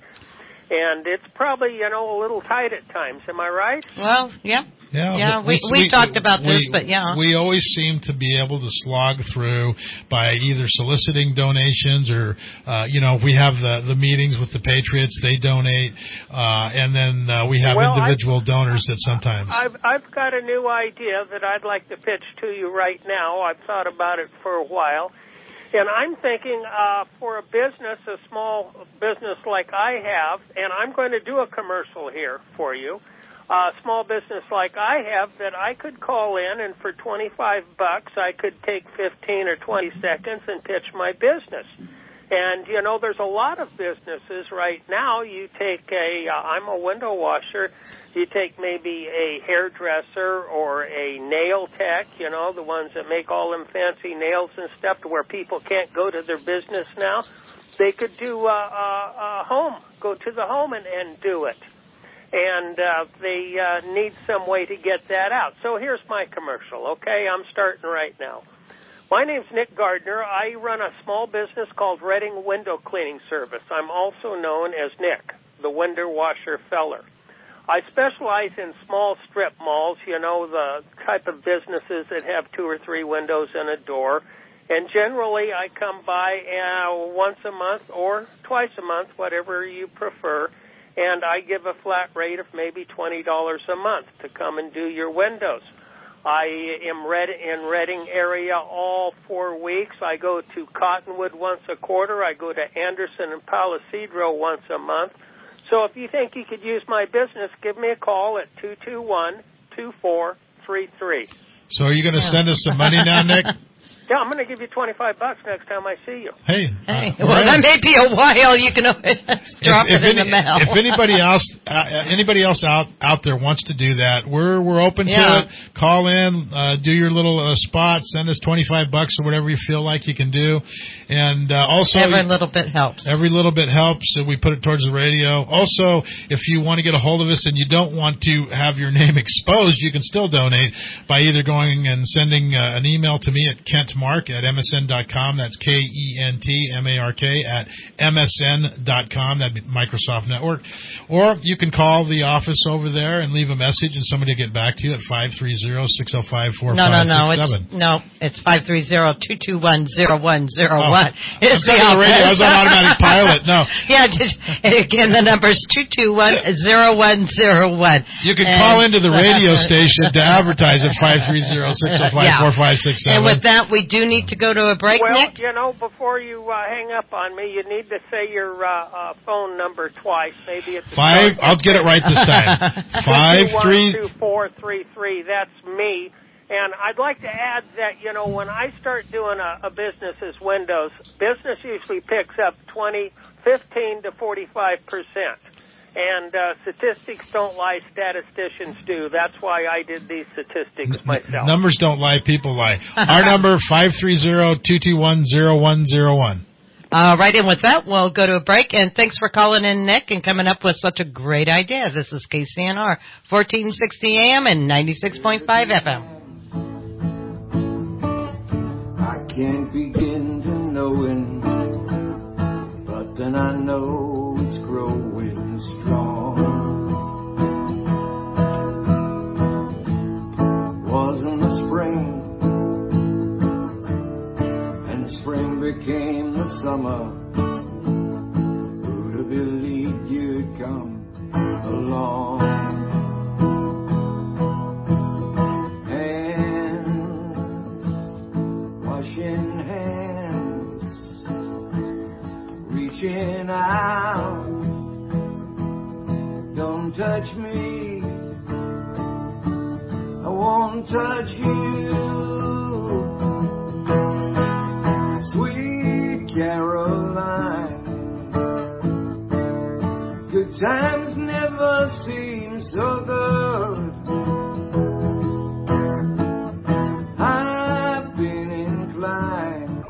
Speaker 2: And it's probably, you know, a little tight at times. Am I right?
Speaker 5: Well, yeah.
Speaker 4: Yeah,
Speaker 5: yeah we, we, we talked about
Speaker 4: we,
Speaker 5: this, but yeah.
Speaker 4: We always seem to be able to slog through by either soliciting donations or, uh, you know, we have the, the meetings with the Patriots, they donate, uh, and then uh, we have
Speaker 2: well,
Speaker 4: individual
Speaker 2: I've,
Speaker 4: donors that sometimes.
Speaker 2: I've, I've got a new idea that I'd like to pitch to you right now. I've thought about it for a while. And I'm thinking uh, for a business, a small business like I have, and I'm going to do a commercial here for you, a small business like I have, that I could call in and for twenty-five bucks I could take fifteen or twenty seconds and pitch my business. And, you know, there's a lot of businesses right now. You take a, uh, I'm a window washer, you take maybe a hairdresser or a nail tech, you know, the ones that make all them fancy nails and stuff to where people can't go to their business now. They could do a, a, a home, go to the home and, and do it. And uh, they uh, need some way to get that out. So here's my commercial, okay? I'm starting right now. My name's Nick Gardner. I run a small business called Redding Window Cleaning Service. I'm also known as Nick, the window washer feller. I specialize in small strip malls, you know, the type of businesses that have two or three windows and a door. And generally I come by uh, once a month or twice a month, whatever you prefer, and I give a flat rate of maybe twenty dollars a month to come and do your windows. I am red in Redding area all four weeks. I go to Cottonwood once a quarter. I go to Anderson and Palo Cedro once a month. So if you think you could use my business, give me a call at two two one, two four three three.
Speaker 4: So are you going to send us some money now, Nick?
Speaker 2: Yeah, I'm going to give you twenty-five bucks next time I see you.
Speaker 4: Hey.
Speaker 5: Hey,
Speaker 4: uh,
Speaker 5: well, that may be a while. You can always drop
Speaker 4: if, if
Speaker 5: it in
Speaker 4: any,
Speaker 5: the mail.
Speaker 4: If anybody else, uh, anybody else out out there wants to do that, we're we're open
Speaker 5: yeah.
Speaker 4: to it. Call in, uh, do your little uh, spot, send us twenty-five bucks or whatever you feel like you can do, and uh, also
Speaker 5: every little bit helps.
Speaker 4: Every little bit helps. So we put it towards the radio. Also, if you want to get a hold of us and you don't want to have your name exposed, you can still donate by either going and sending uh, an email to me at kentmark at M S N dot com. That's K E N T M A R K at M S N dot com. That'd be Microsoft Network. Or you can call the office over there and leave a message, and somebody will get back to you at five three zero, six zero five, four five six seven.
Speaker 5: No, no, no. It's, no, it's five three zero, two two one, zero one zero one.
Speaker 4: Oh, it's the, the radio. I was on automatic pilot. No.
Speaker 5: Yeah, just, again, the number is two two one, zero one zero one.
Speaker 4: You can
Speaker 5: and,
Speaker 4: call into the radio station to advertise at five three zero, six zero five, four five six seven.
Speaker 5: And with that, we do need to go to a break,
Speaker 2: well,
Speaker 5: Nick?
Speaker 2: you know, before you uh, hang up on me, you need to say your uh, uh, phone number twice. Maybe it's
Speaker 4: five. I'll get it right this time. Five three
Speaker 2: two four three three. That's me. And I'd like to add that, you know, when I start doing a, a business as Windows, business usually picks up twenty, fifteen to forty-five percent. And uh, statistics don't lie, statisticians do. That's why I did these statistics
Speaker 4: N-
Speaker 2: myself.
Speaker 4: Numbers don't lie, people lie. Our number, five three zero, two two one, zero one zero one.
Speaker 5: All right, and with that, we'll go to a break. And thanks for calling in, Nick, and coming up with such a great idea. This is K C N R, fourteen sixty A M and ninety-six point five F M.
Speaker 3: I can't begin to knowing, but then I know it's growing strong. Wasn't the spring, and the spring became the summer. Who'd have believed you'd come along? Hands washing hands, reaching out. Don't touch me, I won't touch you. Sweet Caroline, good times never seem so good. I've been inclined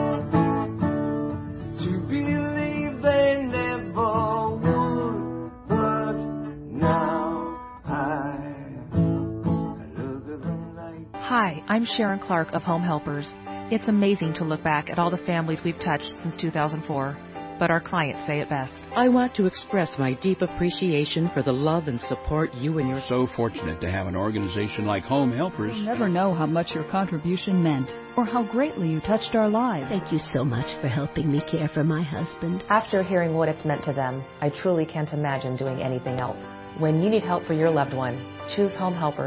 Speaker 3: to believe they never would, but now I look at the night.
Speaker 6: Hi, I'm Sharon Clark of Home Helpers. It's amazing to look back at all the families we've touched since two thousand four, but our clients say it best.
Speaker 13: I want to express my deep appreciation for the love and support you and your...
Speaker 20: So fortunate to have an organization like Home Helpers.
Speaker 21: You'll never know how much your contribution meant or how greatly you touched our lives.
Speaker 22: Thank you so much for helping me care for my husband.
Speaker 23: After hearing what it's meant to them, I truly can't imagine doing anything else. When you need help for your loved one, choose Home Helpers.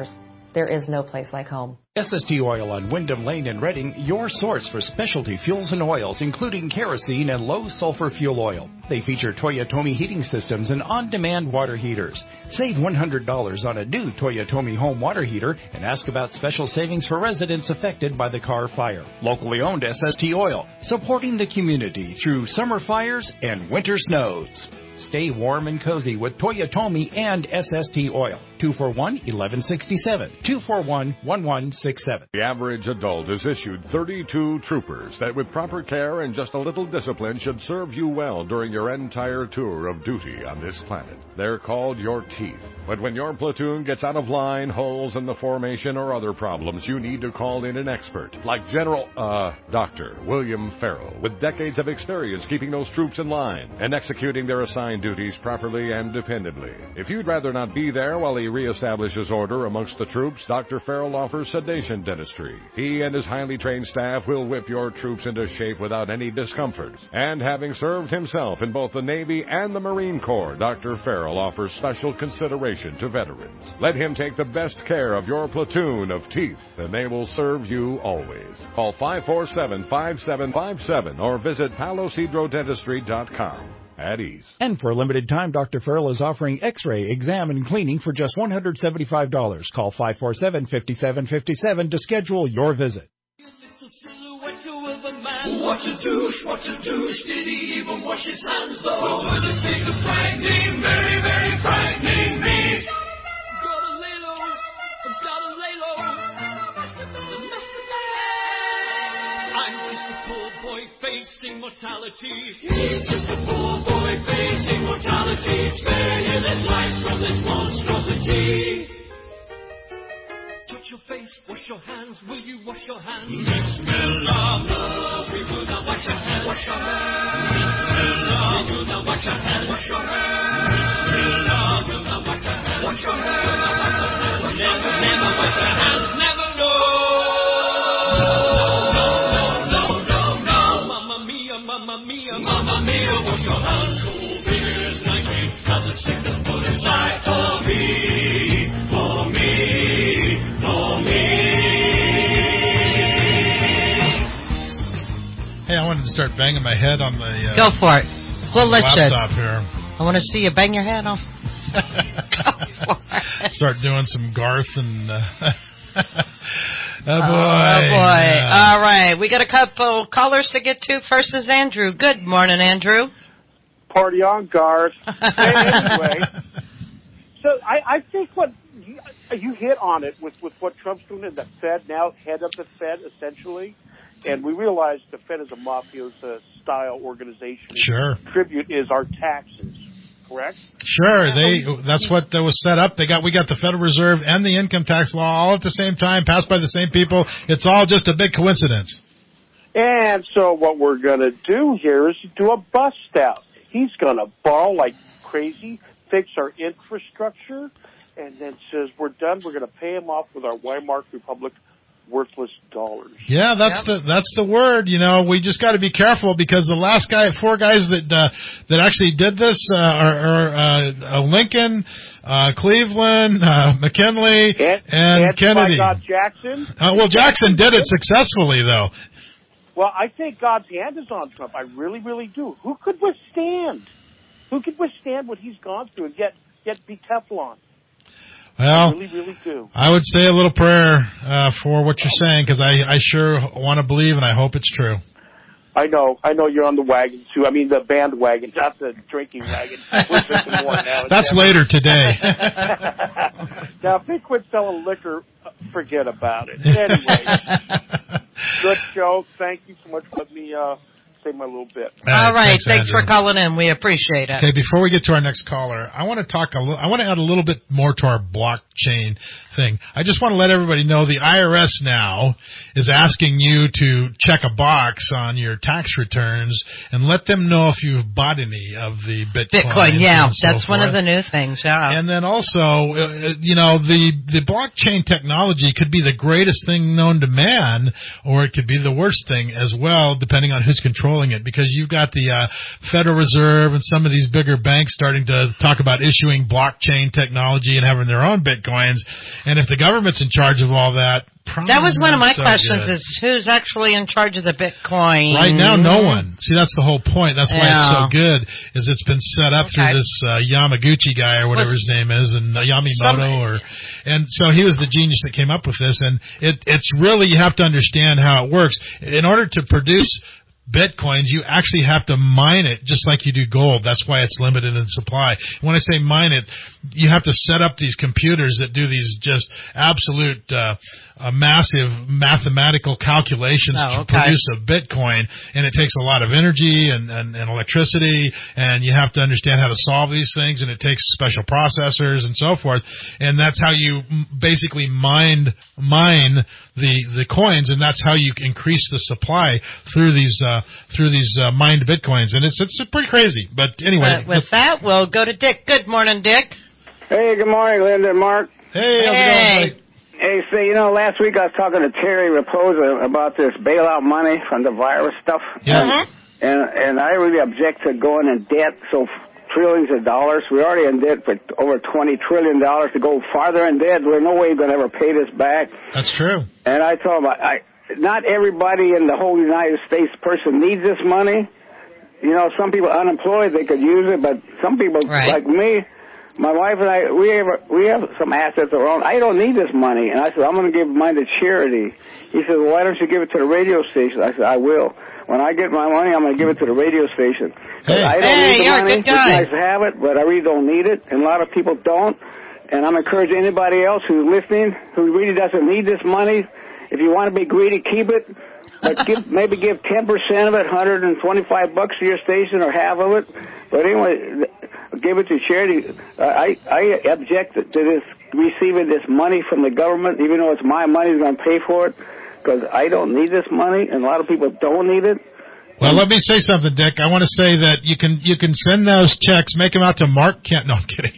Speaker 23: There is no place like home.
Speaker 18: S S T Oil on Wyndham Lane in Reading, your source for specialty fuels and oils, including kerosene and low-sulfur fuel oil. They feature Toyotomi heating systems and on-demand water heaters. Save one hundred dollars on a new Toyotomi home water heater and ask about special savings for residents affected by the Carr fire. Locally owned S S T Oil, supporting the community through summer fires and winter snows. Stay warm and cozy with Toyotomi and S S T Oil. two four one, one one six seven. two four one, one one six seven.
Speaker 7: The average adult is issued thirty-two troopers that with proper care and just a little discipline should serve you well during your entire tour of duty on this planet. They're called your teeth. But when your platoon gets out of line, holes in the formation, or other problems, you need to call in an expert like General, uh, Doctor William Farrell, with decades of experience keeping those troops in line and executing their assigned duties properly and dependably. If you'd rather not be there while he reestablishes order amongst the troops, Doctor Farrell offers sedation dentistry. He and his highly trained staff will whip your troops into shape without any discomfort. And having served himself in both the Navy and the Marine Corps, Doctor Farrell offers special consideration to veterans. Let him take the best care of your platoon of teeth, and they will serve you always. Call five four seven, five seven five seven or visit palos hydro dentistry dot com. At ease.
Speaker 18: And for a limited time, Doctor Farrell is offering X-ray, exam, and cleaning for just one hundred seventy-five dollars. Call five four seven, five seven five seven to schedule your visit.
Speaker 3: What a douche, what a douche, did he even wash his hands though? With a thing of frightening, very, very frightening me. Gotta lay low, gotta lay low. I'm just a poor boy facing mortality. He's just a poor boy facing mortality. Spare him his life from this monstrosity. Touch your face, wash your hands, will you wash your hands? Bismillah, no, we will not wash your hands. Wash your hands. Bismillah, we will not wash your hands. Wash your hands. Bismillah, we will not wash your hands. Wash your hands. Never, never wash your hands, never, no. Mamma mia, wash your hands. Cool beers, nineteen doesn't stick the bullet light for me, for me, for me.
Speaker 4: Hey, I wanted to start banging my head on the uh,
Speaker 5: Go for it. We'll let you.
Speaker 4: laptop here.
Speaker 5: I want to see you bang your head on.
Speaker 4: Start doing some Garth and. Uh, Oh, boy.
Speaker 5: Oh, boy. Yeah. All right. We got a couple callers to get to. First is Andrew. Good morning, Andrew.
Speaker 8: Party on, Garth. Anyway, so I, I think what you, you hit on it with, with what Trump's doing in the Fed, now head of the Fed, essentially. And we realize the Fed is a mafioso-style organization.
Speaker 4: Sure.
Speaker 8: Tribute is our taxes. Correct?
Speaker 4: Sure, they that's what that was set up. They got we got the Federal Reserve and the income tax law all at the same time, passed by the same people. It's all just a big coincidence.
Speaker 8: And so what we're going to do here is do a bust out. He's going to borrow like crazy, fix our infrastructure, and then says we're done. We're going to pay him off with our Weimar Republic worthless dollars.
Speaker 4: Yeah, that's yep. the that's the word. You know, we just got to be careful because the last guy, four guys that uh, that actually did this uh, are, are uh, Lincoln, uh, Cleveland, uh, McKinley, and, and,
Speaker 8: and
Speaker 4: Kennedy.
Speaker 8: My God, Jackson.
Speaker 4: Uh, well, Jackson did it successfully, though.
Speaker 8: Well, I think God's hand is on Trump. I really, really do. Who could withstand? Who could withstand what he's gone through and yet yet be Teflon?
Speaker 4: Well,
Speaker 8: I really, really do.
Speaker 4: I would say a little prayer uh, for what you're saying because I, I sure want to believe and I hope it's true.
Speaker 8: I know. I know you're on the wagon, too. I mean, the bandwagon, not the drinking wagon. We're drinking more now.
Speaker 4: That's later today.
Speaker 8: Now, if they quit selling liquor, forget about it. Anyway, good show. Thank you so much for letting me uh, say my little bit.
Speaker 5: All, All right.
Speaker 4: Thanks,
Speaker 5: thanks for calling in. We appreciate it.
Speaker 4: Okay, before we get to our next caller, I want to talk a little, I want to add a little bit more to our blockchain thing. I just want to let everybody know the I R S now is asking you to check a box on your tax returns and let them know if you've bought any of the Bitcoin.
Speaker 5: Bitcoin, yeah.
Speaker 4: So
Speaker 5: that's
Speaker 4: forth.
Speaker 5: One of the new things, yeah.
Speaker 4: And then also, uh, you know, the, the blockchain technology could be the greatest thing known to man, or it could be the worst thing as well, depending on who's controlling controlling it, because you've got the uh, Federal Reserve and some of these bigger banks starting to talk about issuing blockchain technology and having their own bitcoins. And if the government's in charge of all that, probably
Speaker 5: that was one of my
Speaker 4: so
Speaker 5: questions:
Speaker 4: good.
Speaker 5: is who's actually in charge of the Bitcoin?
Speaker 4: Right now, no one. See, that's the whole point. That's why
Speaker 5: Yeah.
Speaker 4: it's so good. Is it's been set up
Speaker 5: Okay.
Speaker 4: through this uh, Yamaguchi guy or whatever
Speaker 5: Was
Speaker 4: his name is, and uh, Yamimoto,
Speaker 5: some-
Speaker 4: or and so he was the genius that came up with this. And it it's really, you have to understand how it works in order to produce Bitcoins. You actually have to mine it just like you do gold. That's why it's limited in supply. When I say mine it, you have to set up these computers that do these just absolute uh, uh, massive mathematical calculations
Speaker 5: Oh,
Speaker 4: to
Speaker 5: okay.
Speaker 4: produce a Bitcoin, and it takes a lot of energy and, and, and electricity, and you have to understand how to solve these things, and it takes special processors and so forth, and that's how you m- basically mine mine the the coins, and that's how you increase the supply through these uh, through these uh, mined Bitcoins, and it's it's pretty crazy. But anyway,
Speaker 5: Uh, with that, we'll go to Dick. Good morning, Dick.
Speaker 9: Hey, good morning, Linda and Mark.
Speaker 4: Hey, how's it going, buddy?
Speaker 9: Hey, say, you know, last week I was talking to Terry Raposa about this bailout money from the virus stuff.
Speaker 4: Yeah.
Speaker 5: Mm-hmm.
Speaker 9: And and I really object to going in debt so trillions of dollars. We're already in debt for over twenty trillion dollars. To go farther in debt, there's no way you're going to ever pay this back.
Speaker 4: That's true.
Speaker 9: And I told him, I, not everybody in the whole United States person needs this money. You know, some people unemployed, they could use it, but some people
Speaker 5: Right.
Speaker 9: like me, my wife and I, we have, we have some assets of our own. I don't need this money. And I said, I'm going to give mine to charity. He said, well, why don't you give it to the radio station? I said, I will. When I get my money, I'm going to give it to the radio station. 'Cause
Speaker 4: Hey.
Speaker 9: I don't
Speaker 5: Hey,
Speaker 9: need the
Speaker 5: you're a
Speaker 9: money.
Speaker 5: good guy.
Speaker 9: It's nice to have it, but I really don't need it. And a lot of people don't. And I'm encouraging anybody else who's listening who really doesn't need this money. If you want to be greedy, keep it. But give, maybe give ten percent of it, one hundred twenty-five bucks to your station, or half of it. But anyway, give it to charity. I, I object to this, receiving this money from the government, even though it's my money that's going to pay for it, because I don't need this money, and a lot of people don't need it.
Speaker 4: Well, let me say something, Dick. I want to say that you can you can send those checks, make them out to Mark Kent. No, I'm kidding.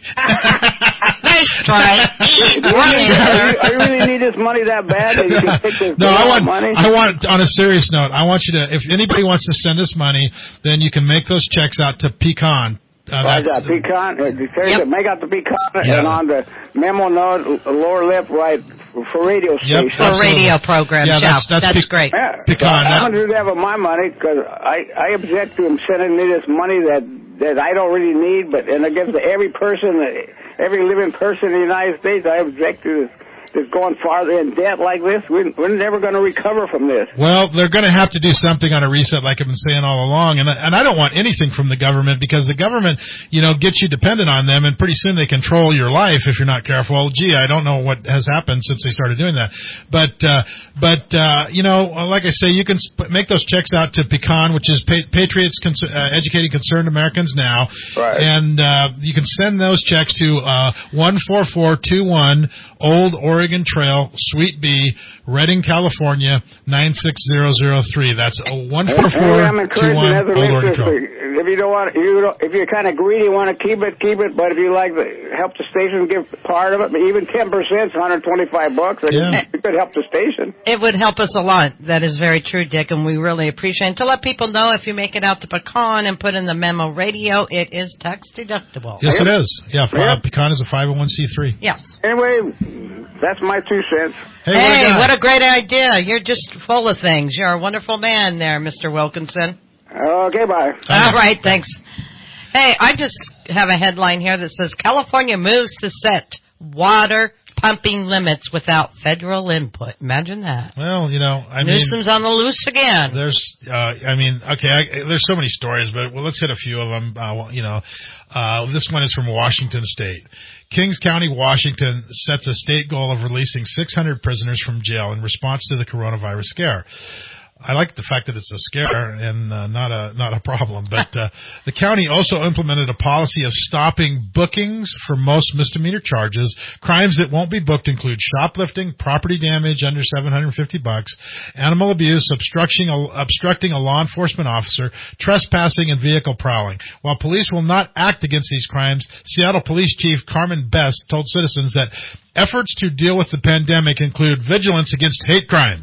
Speaker 5: Nice try.
Speaker 9: Do you, need, are you, are you really need this money that bad that you can take this
Speaker 4: No, I want,
Speaker 9: money?
Speaker 4: I want, on a serious note, I want you to, if anybody wants to send us money, then you can make those checks out to Pecan. Uh,
Speaker 9: Right,
Speaker 4: that's,
Speaker 9: uh, pecan, uh, Terry said, make out the pecan,
Speaker 4: Yeah.
Speaker 9: and on the memo note, lower left, right, for radio
Speaker 4: Yep,
Speaker 9: station.
Speaker 5: For radio programs,
Speaker 4: Yeah,
Speaker 5: yeah,
Speaker 4: that's- that's
Speaker 5: that's
Speaker 4: pe-
Speaker 5: great.
Speaker 9: Yeah,
Speaker 4: Pecan,
Speaker 9: so I'm
Speaker 4: that-
Speaker 9: going to do that with my money, because I, I object to him sending me this money that, that I don't really need, but, and it gives to every person, every living person in the United States, I object to this. Is going farther in debt like this, we're, we're never going to recover from this.
Speaker 4: Well, they're going to have to do something on a reset, like I've been saying all along. And and I don't want anything from the government, because the government, you know, gets you dependent on them, and pretty soon they control your life if you're not careful. Well, gee, I don't know what has happened since they started doing that. But uh, but uh, you know, like I say, you can sp- make those checks out to Pecan, which is pa- Patriots Cons- uh, Educating Concerned Americans Now,
Speaker 9: Right.
Speaker 4: and uh, you can send those checks to uh, one four four two one Old Oregon Trail, Suite B, Redding, California, nine six zero zero three. That's one four four
Speaker 9: Anyway, I'm
Speaker 4: two
Speaker 9: encouraging
Speaker 4: one
Speaker 9: other
Speaker 4: Old Oregon
Speaker 9: listeners,
Speaker 4: Trail.
Speaker 9: to- if you don't want, you don't, if you're kind of greedy, want to keep it, keep it. But if you like to help the station, give part of it. Even ten percent is one hundred twenty-five bucks. And
Speaker 4: Yeah.
Speaker 9: you could help the station.
Speaker 5: It would help us a lot. That is very true, Dick, and we really appreciate it. To let people know, if you make it out to Pecan and put in the memo radio, it is tax deductible.
Speaker 4: Yes, it is. Yeah,
Speaker 9: Yeah.
Speaker 4: uh, Pecan is a five oh one c three.
Speaker 5: Yes.
Speaker 9: Anyway, that's my two cents.
Speaker 4: Hey,
Speaker 5: Hey,
Speaker 4: what a guy.
Speaker 5: what a great idea. You're just full of things. You're a wonderful man there, Mister Wilkinson.
Speaker 9: Okay, bye.
Speaker 5: All right, thanks. Hey, I just have a headline here that says California moves to set water pumping limits without federal input. Imagine that.
Speaker 4: Well, you know, I mean,
Speaker 5: Newsom's on the loose again.
Speaker 4: there's, uh, I mean, okay, I, there's so many stories, but well, let's hit a few of them. Uh, well, you know, uh, this one is from Washington State. Kings County, Washington sets a state goal of releasing six hundred prisoners from jail in response to the coronavirus scare. I like the fact that it's a scare and uh, not a not a problem. But uh, the county also implemented a policy of stopping bookings for most misdemeanor charges. Crimes that won't be booked include shoplifting, property damage under seven hundred fifty bucks, animal abuse, obstructing a, obstructing a law enforcement officer, trespassing, and vehicle prowling. While police will not act against these crimes, Seattle Police Chief Carmen Best told citizens that efforts to deal with the pandemic include vigilance against hate crimes,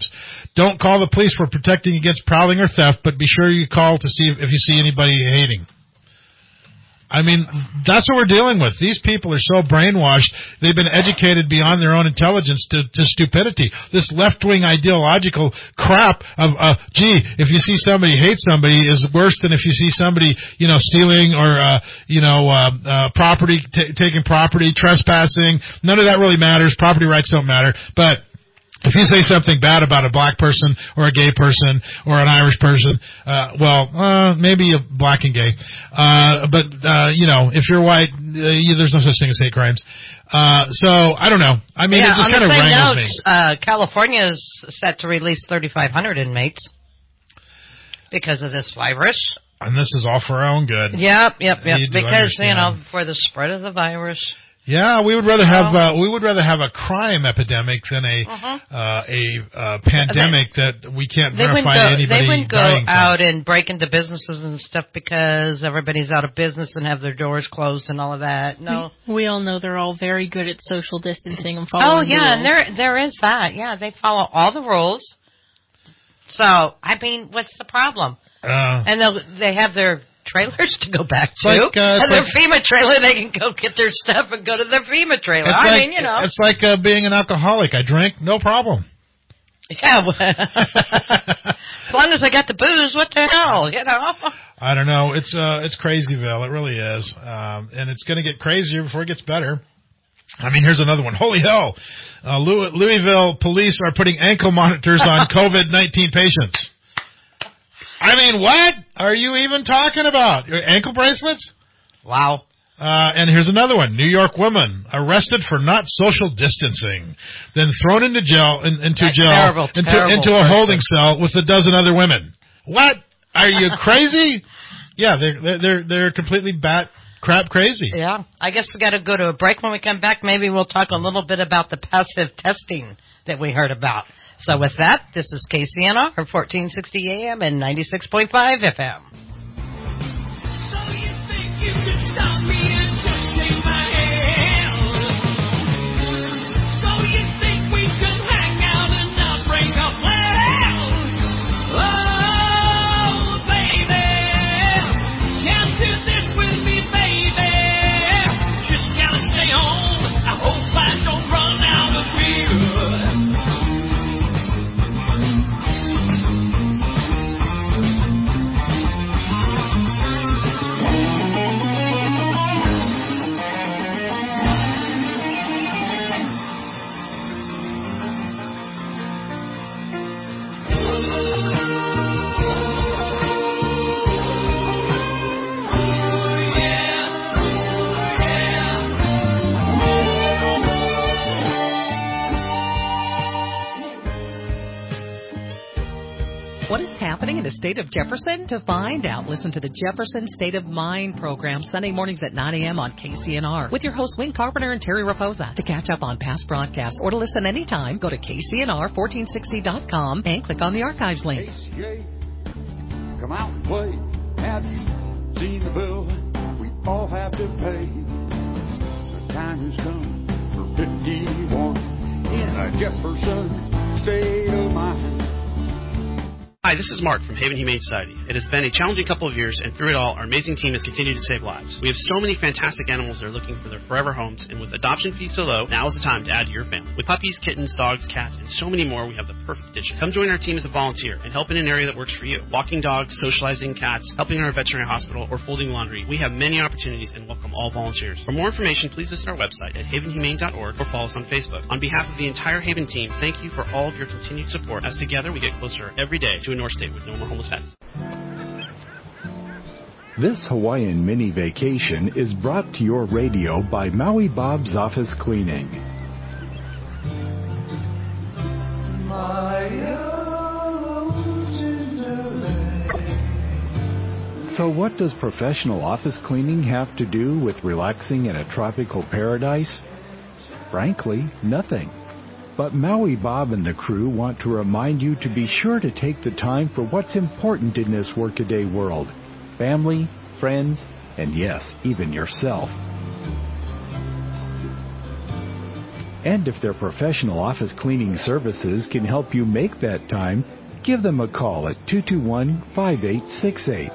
Speaker 4: don't call the police for protecting against prowling or theft, but be sure you call to see if, if you see anybody hating. I mean, that's what we're dealing with. These people are so brainwashed. They've been educated beyond their own intelligence to, to stupidity. This left-wing ideological crap of, uh, gee, if you see somebody hate somebody is worse than if you see somebody, you know, stealing or, uh, you know, uh, uh, property, t- taking property, trespassing. None of that really matters. Property rights don't matter. But if you say something bad about a black person or a gay person or an Irish person, uh, well, uh, maybe a black and gay, uh, but, uh, you know, if you're white, uh, you, there's no such thing as hate crimes. Uh, so, I don't know. I mean,
Speaker 5: yeah,
Speaker 4: it just kind of wrangles me.
Speaker 5: Uh, California is set to release thirty-five hundred inmates because of this virus.
Speaker 4: And this is all for our own good.
Speaker 5: Yep, yep, yep.
Speaker 4: You
Speaker 5: because,
Speaker 4: understand.
Speaker 5: you know, for the spread of the virus.
Speaker 4: Yeah, we would rather have uh, we would rather have a crime epidemic than a uh-huh. uh, a uh, pandemic they, that we can't
Speaker 5: they
Speaker 4: verify
Speaker 5: go,
Speaker 4: anybody
Speaker 5: They wouldn't go
Speaker 4: dying
Speaker 5: out
Speaker 4: from.
Speaker 5: and break into businesses and stuff because everybody's out of business and have their doors closed and all of that. No,
Speaker 10: we, we all know they're all very good at social distancing and following.
Speaker 5: Oh yeah,
Speaker 10: the rules.
Speaker 5: and there there is that. Yeah, they follow all the rules. So I mean, what's the problem?
Speaker 4: Uh,
Speaker 5: and they they have their trailers to go back to.
Speaker 4: Like, uh,
Speaker 5: and their
Speaker 4: like,
Speaker 5: FEMA trailer, they can go get their stuff and go to their FEMA trailer.
Speaker 4: It's
Speaker 5: I
Speaker 4: like,
Speaker 5: mean, you know.
Speaker 4: It's like uh, being an alcoholic. I drink, no problem.
Speaker 5: Yeah, well, as long as I got the booze, what the hell, you know?
Speaker 4: I don't know. It's uh, it's crazyville. It really is. Um, and it's going to get crazier before it gets better. I mean, here's another one. Holy hell. Uh, Louis- Louisville police are putting ankle monitors on COVID nineteen patients. I mean, what are you even talking about? Your ankle bracelets?
Speaker 5: Wow.
Speaker 4: Uh, and here's another one. New York woman arrested for not social distancing, then thrown into jail, in, into
Speaker 5: That's
Speaker 4: jail,
Speaker 5: terrible,
Speaker 4: into,
Speaker 5: terrible
Speaker 4: into a
Speaker 5: person.
Speaker 4: holding cell with a dozen other women. What? Are you crazy? Yeah, they're, they're, they're, they're completely bat crap crazy.
Speaker 5: Yeah. I guess we got to go to a break. When we come back, maybe we'll talk a little bit about the passive testing that we heard about. So with that, this is K C N R, fourteen sixty A M and ninety-six point five F M.
Speaker 3: So you think you can stop me and just shake my hand? So you think we can hang out and not break our plans? Oh, baby, can't do this with me, baby. Just gotta stay home. I hope I don't run out of beer.
Speaker 11: What is happening in the state of Jefferson? To find out, listen to the Jefferson State of Mind program Sunday mornings at nine a.m. on K C N R with your hosts Wayne Carpenter and Terry Raposa. To catch up on past broadcasts or to listen anytime, go to K C N R fourteen sixty dot com and click on the archives link.
Speaker 12: A C A, come out and play. Have you seen the bill we all have to pay? The time has come for fifty-one in a Jefferson State of Mind.
Speaker 14: Hi, this is Mark from Haven Humane Society. It has been a challenging couple of years, and through it all, our amazing team has continued to save lives. We have so many fantastic animals that are looking for their forever homes, and with adoption fees so low, now is the time to add to your family. With puppies, kittens, dogs, cats, and so many more, we have the perfect addition. Come join our team as a volunteer and help in an area that works for you. Walking dogs, socializing cats, helping in our veterinary hospital, or folding laundry. We have many opportunities and welcome all volunteers. For more information, please visit our website at haven humane dot org or follow us on Facebook. On behalf of the entire Haven team, thank you for all of your continued support, as together we get closer every day to a North State with no more homeless pets.
Speaker 24: This Hawaiian mini vacation is brought to your radio by Maui Bob's Office Cleaning. So what does professional office cleaning have to do with relaxing in a tropical paradise? Frankly, nothing. But Maui Bob and the crew want to remind you to be sure to take the time for what's important in this workaday world. Family, friends, and yes, even yourself. And if their professional office cleaning services can help you make that time, give them a call at two two one, five eight six eight.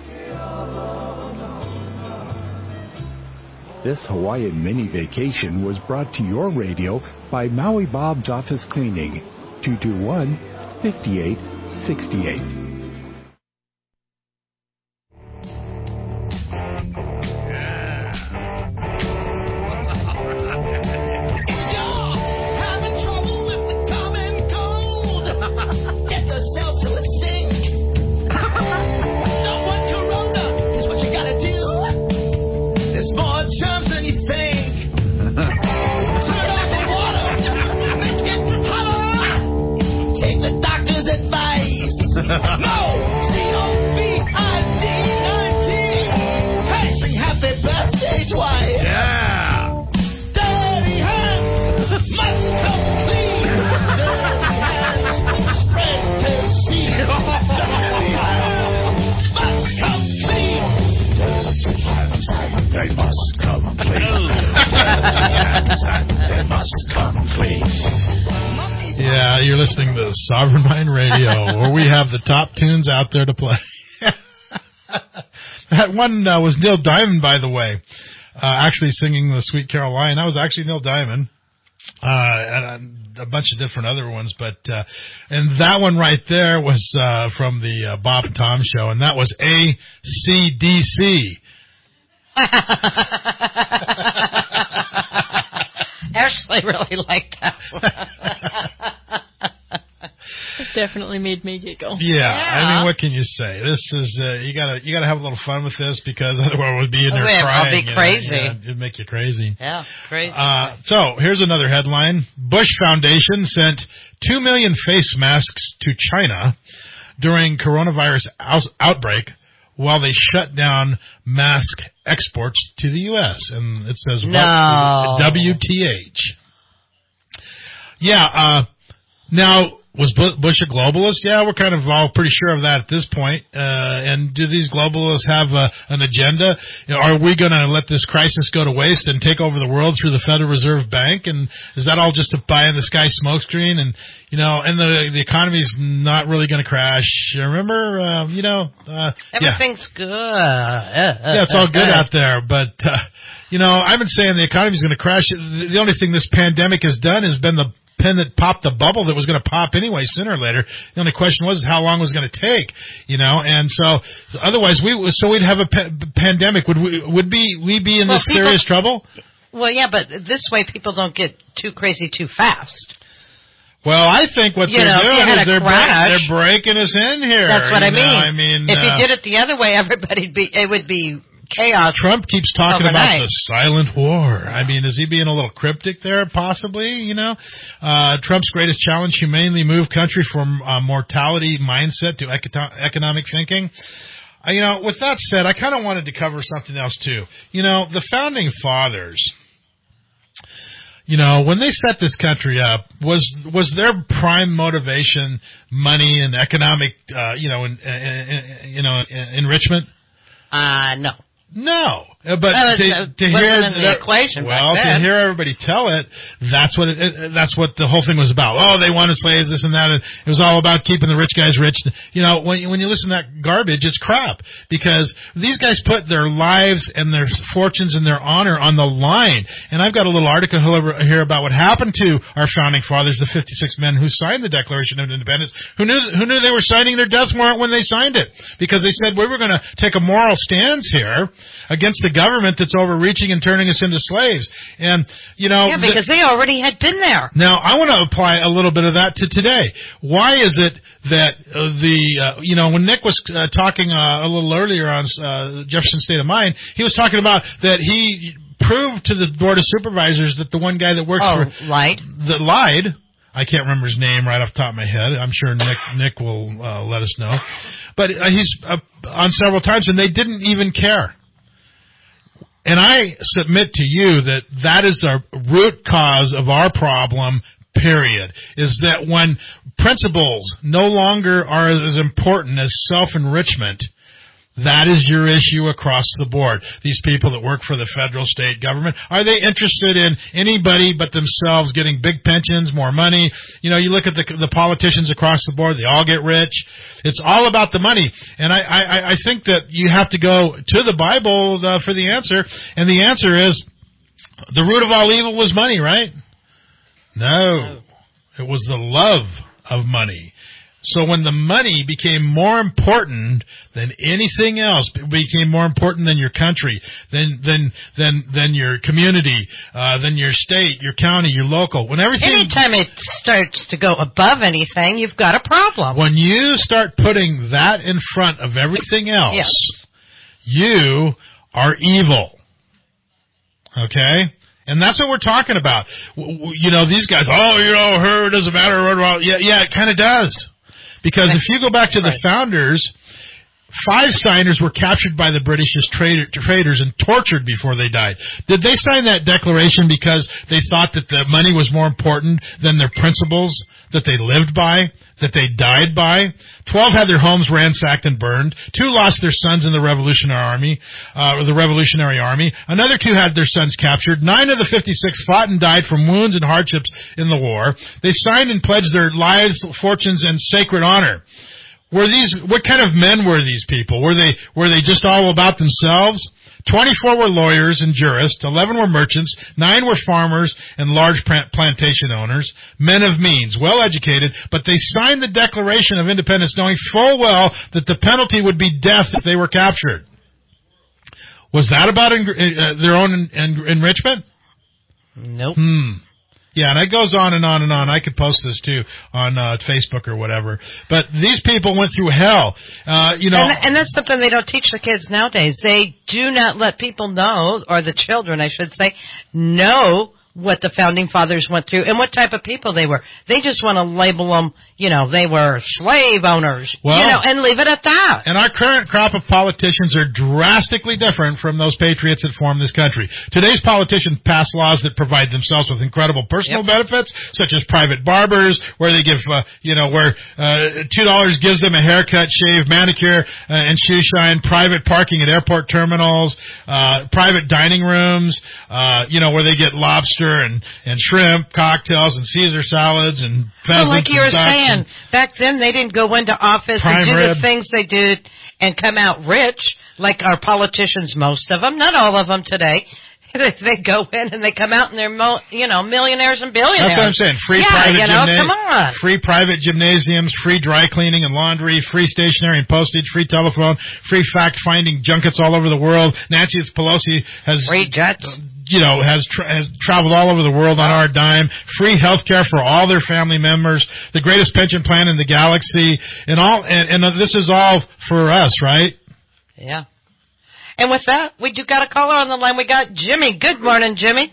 Speaker 24: This Hawaiian mini vacation was brought to your radio by Maui Bob's Office Cleaning, two two one, five eight six eight.
Speaker 4: Yeah, you're listening to Sovereign Mind Radio, where we have the top tunes out there to play. That one uh, was Neil Diamond, by the way, uh, actually singing the Sweet Caroline. That was actually Neil Diamond, uh, and a, a bunch of different other ones. But uh, and that one right there was uh, from the uh, Bob and Tom Show, and that was A C D C.
Speaker 5: Ashley really liked that one.
Speaker 10: It definitely made me giggle.
Speaker 4: Yeah, yeah, I mean, what can you say? This is uh, you gotta you gotta have a little fun with this, because otherwise we'd be in there
Speaker 5: oh,
Speaker 4: crying.
Speaker 5: I'll be crazy.
Speaker 4: You know? Yeah, it'd make you crazy.
Speaker 5: Yeah, crazy.
Speaker 4: Uh, so here's another headline: Bush Foundation sent two million face masks to China during coronavirus out- outbreak, while they shut down mask exports to the U S And it says
Speaker 5: no.
Speaker 4: W T H. Yeah. Uh, now, was Bush a globalist? Yeah, we're kind of all pretty sure of that at this point. Uh, and do these globalists have a, an agenda? You know, are we going to let this crisis go to waste and take over the world through the Federal Reserve Bank? And is that all just a pie-in-the-sky smokescreen? And, you know, and the the economy's not really going to crash. Remember, uh, you know... Uh,
Speaker 5: Everything's
Speaker 4: yeah.
Speaker 5: good.
Speaker 4: Yeah, it's all good out there. But, uh, you know, I've been saying the economy's going to crash. The, the only thing this pandemic has done is been the pin that popped the bubble that was going to pop anyway sooner or later. The only question was how long it was going to take, you know. And so, otherwise, we so we'd have a pa- pandemic. Would we would be we be in
Speaker 5: well,
Speaker 4: this
Speaker 5: people,
Speaker 4: serious trouble?
Speaker 5: Well, yeah, but this way people don't get too crazy too fast.
Speaker 4: Well, I think what
Speaker 5: you
Speaker 4: they're
Speaker 5: know,
Speaker 4: doing is they're,
Speaker 5: crash,
Speaker 4: bre- they're breaking us in here.
Speaker 5: That's what I
Speaker 4: know?
Speaker 5: mean.
Speaker 4: I mean,
Speaker 5: if
Speaker 4: uh,
Speaker 5: you did it the other way, everybody'd be it would be chaos.
Speaker 4: Trump keeps talking
Speaker 5: overnight.
Speaker 4: about the silent war. I mean, is he being a little cryptic there? Possibly, you know. Uh, Trump's greatest challenge, humanely move country from uh, mortality mindset to eco- economic thinking. Uh, you know, with that said, I kind of wanted to cover something else too. You know, the founding fathers, you know, when they set this country up, was was their prime motivation money and economic, uh, you know, in, in, in, you know, enrichment?
Speaker 5: Uh, no.
Speaker 4: No, but
Speaker 5: was,
Speaker 4: to,
Speaker 5: uh,
Speaker 4: to hear
Speaker 5: in the
Speaker 4: the,
Speaker 5: equation
Speaker 4: well,
Speaker 5: back
Speaker 4: to
Speaker 5: then.
Speaker 4: hear everybody tell it, that's what it, it, that's what the whole thing was about. Oh, they wanted slaves, this and that. And it was all about keeping the rich guys rich. You know, when you, when you listen to that garbage, it's crap, because these guys put their lives and their fortunes and their honor on the line. And I've got a little article here about what happened to our founding fathers, the fifty-six men who signed the Declaration of Independence, who knew who knew they were signing their death warrant when they signed it, because they said we were going to take a moral stance here against the government that's overreaching and turning us into slaves. And, you know...
Speaker 5: Yeah, because the, they already had been there.
Speaker 4: Now, I want to apply a little bit of that to today. Why is it that uh, the, uh, you know, when Nick was uh, talking uh, a little earlier on uh, Jefferson State of Mind, he was talking about that he proved to the Board of Supervisors that the one guy that works
Speaker 5: oh,
Speaker 4: for...
Speaker 5: lied?
Speaker 4: That lied. I can't remember his name right off the top of my head. I'm sure Nick Nick will uh, let us know. But uh, he's uh, on several times, and they didn't even care. And I submit to you that that is the root cause of our problem, period, is that when principles no longer are as important as self-enrichment, That is your issue across the board. These people that work for the federal, state government, are they interested in anybody but themselves getting big pensions, more money? You know, you look at the, the politicians across the board, they all get rich. It's all about the money. And I, I, I think that you have to go to the Bible uh, for the answer. And the answer is, the root of all evil was money, right? No. It was the love of money. So when the money became more important than anything else, it became more important than your country, than than than than your community, uh, than your state, your county, your local. When everything,
Speaker 5: anytime it starts to go above anything, you've got a problem.
Speaker 4: When you start putting that in front of everything else,
Speaker 5: yes.
Speaker 4: you are evil. Okay? And that's what we're talking about. You know, these guys, oh, you know, her, it doesn't matter. Yeah, yeah, it kind of does. Because if you go back to the founders, five signers were captured by the British as traitor, traitors and tortured before they died. Did they sign that declaration because they thought that the money was more important than their principles that they lived by, that they died by? Twelve had their homes ransacked and burned. Two lost their sons in the Revolutionary Army, uh, or the Revolutionary Army. Another two had their sons captured. Nine of the fifty-six fought and died from wounds and hardships in the war. They signed and pledged their lives, fortunes, and sacred honor. Were these, what kind of men were these people? Were they, were they just all about themselves? Twenty-four were lawyers and jurists, eleven were merchants, nine were farmers and large plantation owners, men of means, well-educated, but they signed the Declaration of Independence knowing full well that the penalty would be death if they were captured. Was that about en- uh, their own en- en- enrichment?
Speaker 5: Nope.
Speaker 4: Hmm. Yeah, and it goes on and on and on. I could post this, too, on uh, Facebook or whatever. But these people went through hell. Uh, you know,
Speaker 5: and, and that's something they don't teach the kids nowadays. They do not let people know, or the children, I should say, know what the Founding Fathers went through and what type of people they were. They just want to label them, you know, they were slave owners,
Speaker 4: well,
Speaker 5: you know, and leave it at that.
Speaker 4: And our current crop of politicians are drastically different from those patriots that formed this country. Today's politicians pass laws that provide themselves with incredible personal yep. benefits, such as private barbers, where they give, uh, you know, where uh, two dollars gives them a haircut, shave, manicure, uh, and shoe shine, private parking at airport terminals, uh, private dining rooms, uh, you know, where they get lobster and, and shrimp, cocktails, and Caesar salads, and pheasants.
Speaker 5: Well, like you were saying,
Speaker 4: and
Speaker 5: back then they didn't go into office and do
Speaker 4: rib.
Speaker 5: the things they did and come out rich, like our politicians, most of them, not all of them today. They go in and they come out and they're, mo- you know, millionaires and billionaires.
Speaker 4: That's what I'm saying. Free
Speaker 5: yeah,
Speaker 4: private
Speaker 5: you know,
Speaker 4: gymna-
Speaker 5: come on.
Speaker 4: Free private gymnasiums, free dry cleaning and laundry, free stationery and postage, free telephone, free fact-finding junkets all over the world. Nancy Pelosi has
Speaker 5: free jets.
Speaker 4: You know, has, tra- has traveled all over the world on our dime. Free health care for all their family members. The greatest pension plan in the galaxy, and all. And, and this is all for us, right?
Speaker 5: Yeah. And with that, we do got a caller on the line. We got Jimmy. Good morning, Jimmy.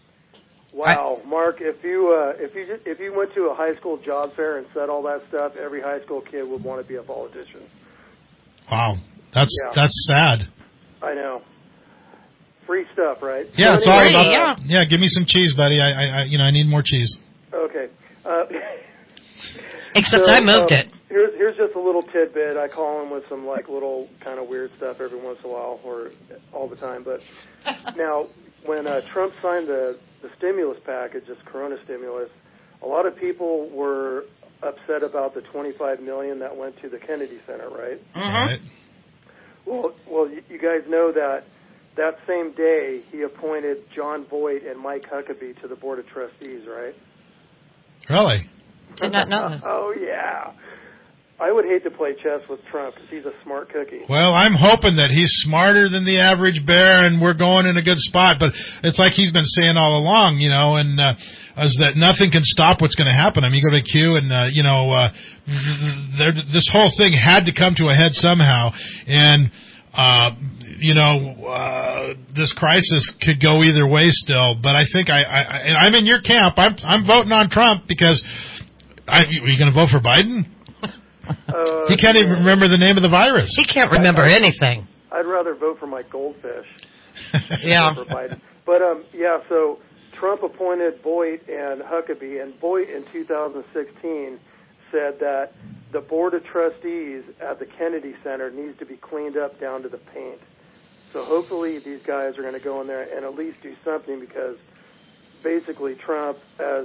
Speaker 1: Wow, Mark, if you uh, if you just, if you went to a high school job fair and said all that stuff, every high school kid would want to be a politician.
Speaker 4: Wow, that's
Speaker 1: yeah.
Speaker 4: that's sad.
Speaker 1: I know. Free stuff, right?
Speaker 4: Yeah,
Speaker 1: so
Speaker 4: it's
Speaker 1: anyway,
Speaker 4: all about.
Speaker 1: uh,
Speaker 4: Yeah, give me some cheese, buddy. I, I, I you know, I need more cheese.
Speaker 1: Okay. Uh,
Speaker 5: Except
Speaker 1: so,
Speaker 5: I moved
Speaker 1: um,
Speaker 5: it.
Speaker 1: Here's here's just a little tidbit. I call him with some like little kind of weird stuff every once in a while, or all the time. But now, when uh, Trump signed the the stimulus package, this Corona stimulus, a lot of people were upset about the twenty-five million that went to the Kennedy Center, right?
Speaker 5: Mm-hmm.
Speaker 4: Right.
Speaker 1: Well, well, you, you guys know that that same day he appointed John Voight and Mike Huckabee to the board of trustees, right?
Speaker 4: Really?
Speaker 5: Did not know that.
Speaker 1: Oh yeah. I would hate to play chess with Trump because he's a smart cookie.
Speaker 4: Well, I'm hoping that he's smarter than the average bear, and we're going in a good spot. But it's like he's been saying all along, you know, and uh, is that nothing can stop what's going to happen. I mean, you go to Q, and uh, you know, uh, there, this whole thing had to come to a head somehow, and uh, you know, uh, this crisis could go either way still. But I think I, I, I I'm in your camp. I'm I'm voting on Trump because I, are you going to vote for Biden?
Speaker 1: Uh,
Speaker 4: he can't even remember the name of the virus.
Speaker 5: He can't remember
Speaker 1: I, I,
Speaker 5: anything.
Speaker 1: I'd rather vote for my goldfish.
Speaker 5: Yeah.
Speaker 1: For Biden. But um, yeah. So Trump appointed Boyd and Huckabee, and Boyd in two thousand sixteen said that the Board of Trustees at the Kennedy Center needs to be cleaned up down to the paint. So hopefully these guys are going to go in there and at least do something, because basically Trump, as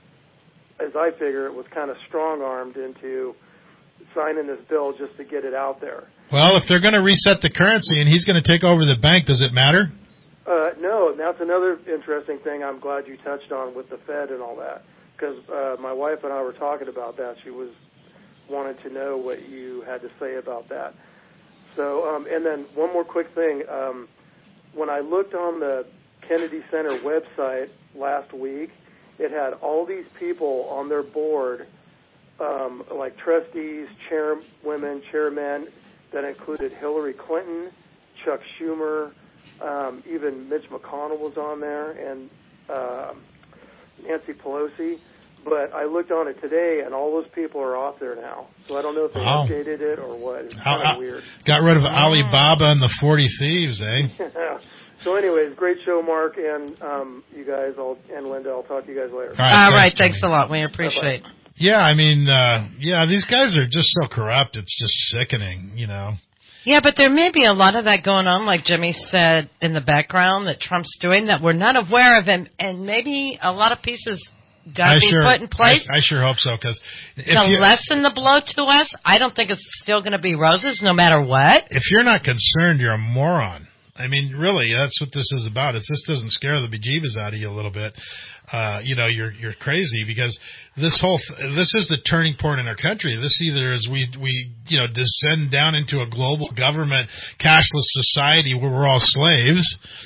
Speaker 1: as I figure it, was kind of strong-armed into signing this bill just to get it out there.
Speaker 4: Well, if they're going to reset the currency and he's going to take over the bank, does it matter?
Speaker 1: Uh, no, that's another interesting thing I'm glad you touched on with the Fed and all that, because uh, my wife and I were talking about that. She was wanted to know what you had to say about that. So, um, and then one more quick thing. Um, when I looked on the Kennedy Center website last week, it had all these people on their board, um, like trustees, chairwomen, chairmen, that included Hillary Clinton, Chuck Schumer, um, even Mitch McConnell was on there, and uh, Nancy Pelosi. But I looked on it today, and all those people are off there now. So I don't know if they
Speaker 4: wow.
Speaker 1: updated it or what. It's
Speaker 4: kind
Speaker 1: of weird.
Speaker 4: Got rid of Alibaba and the forty thieves, eh?
Speaker 1: So anyways, great show, Mark, and um, you guys, I'll, and Linda. I'll talk to you guys later.
Speaker 5: All right, All right thanks, thanks a lot. We appreciate it.
Speaker 4: Yeah, I mean, uh, yeah, these guys are just so corrupt. It's just sickening, you know.
Speaker 5: Yeah, but there may be a lot of that going on, like Jimmy said, in the background that Trump's doing that we're not aware of, and, and maybe a lot of pieces got to be
Speaker 4: sure,
Speaker 5: put in place.
Speaker 4: I, I sure hope so, because
Speaker 5: to lessen the blow to us, I don't think it's still going to be roses no matter what.
Speaker 4: If you're not concerned, you're a moron. I mean, really, that's what this is about. If this doesn't scare the bejeebus out of you a little bit, uh, you know, you're you're crazy, because this whole th- this is the turning point in our country. This either is we we you know descend down into a global government cashless society where we're all slaves,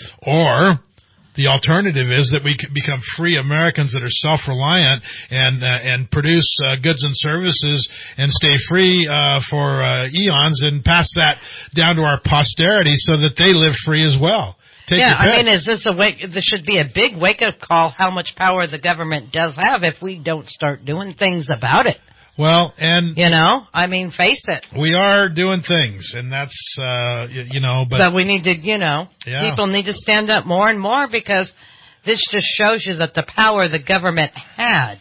Speaker 4: or the alternative is that we become free Americans that are self-reliant and uh, and produce uh, goods and services and stay free uh, for uh, eons and pass that down to our posterity so that they live free as well. Take
Speaker 5: yeah,
Speaker 4: your pick.
Speaker 5: I mean, is this a wake? This should be a big wake-up call. How much power the government does have if we don't start doing things about it.
Speaker 4: Well, and
Speaker 5: you know, I mean, face it.
Speaker 4: We are doing things, and that's uh, you, you know, but
Speaker 5: but we need to, you know,
Speaker 4: yeah.
Speaker 5: people need to stand up more and more, because this just shows you that the power the government had.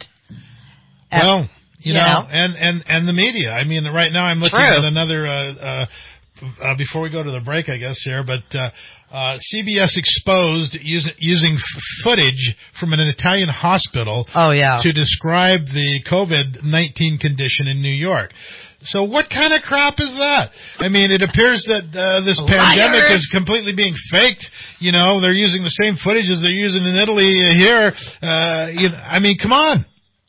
Speaker 5: At,
Speaker 4: well, you,
Speaker 5: you
Speaker 4: know,
Speaker 5: know,
Speaker 4: and and and the media. I mean, right now I'm looking
Speaker 5: True.
Speaker 4: at another. Uh, uh, uh, before we go to the break, I guess here, but. Uh, Uh, C B S exposed using, using f- footage from an Italian hospital
Speaker 5: oh, yeah.
Speaker 4: to describe the COVID nineteen condition in New York. So what kind of crap is that? I mean, it appears that uh, this
Speaker 5: Liars.
Speaker 4: pandemic is completely being faked. You know, they're using the same footage as they're using in Italy uh, here. Uh, you know, I mean, come on.